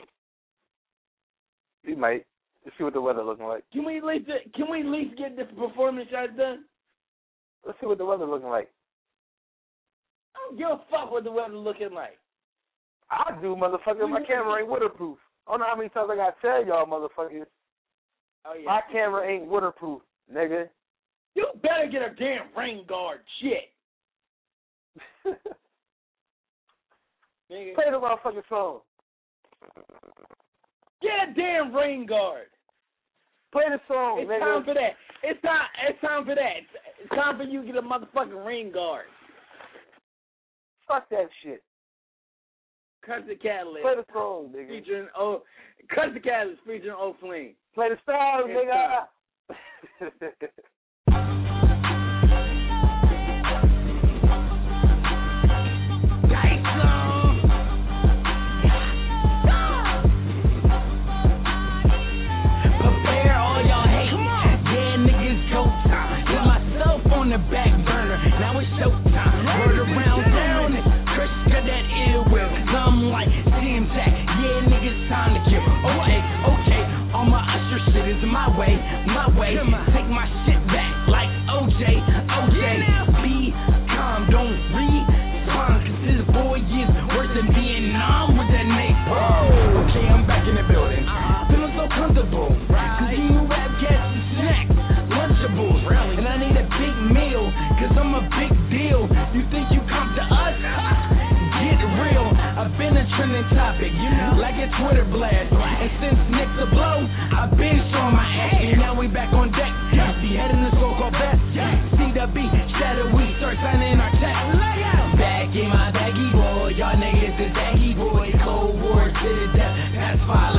We might. Let's see what the weather looking like. Can we at least, can we at least get the performance shots done? Let's see what the weather looking like. I don't give a fuck what the weather looking like. I do, motherfucker. My camera ain't waterproof. I don't know how many times I got to tell y'all, motherfuckers. Oh, yeah. My camera ain't waterproof, nigga. You better get a damn rain guard, shit. Play the motherfucking song. Get a damn rain guard. Play the song, it's nigga. It's time for that. It's time. It's time for that. It's, it's time for you to get a motherfucking rain guard. Fuck that shit. Cut the Catalyst. Play the song, nigga. Featuring O. Cut the Catalyst featuring O Flame. Play the song, it's nigga. Back burner, now it's showtime. Word around town, it's Chris got that ill will. Something like Team Jack, yeah, niggas time to kill. Okay, okay, all my usher shit is my way, my way. Take my shit back like O J, O J. Be calm, don't respond, cause this boy is worse than Vietnam with that napalm. Okay, I'm back in the building, feeling so comfortable. Cause you rap cats and snacks, Lunchables, and I need a big meal, cause I'm a big deal. You think you come to us? Get real. I've been a trending topic, you know, like a Twitter blast. And since Nick the Blow, I've been showing my ass. And now we back on deck, beheading the so-called best. C W B, Shadow, we start signing our checks. Back in my baggy boy, y'all niggas is baggy boy. Cold War to the death, that's fine.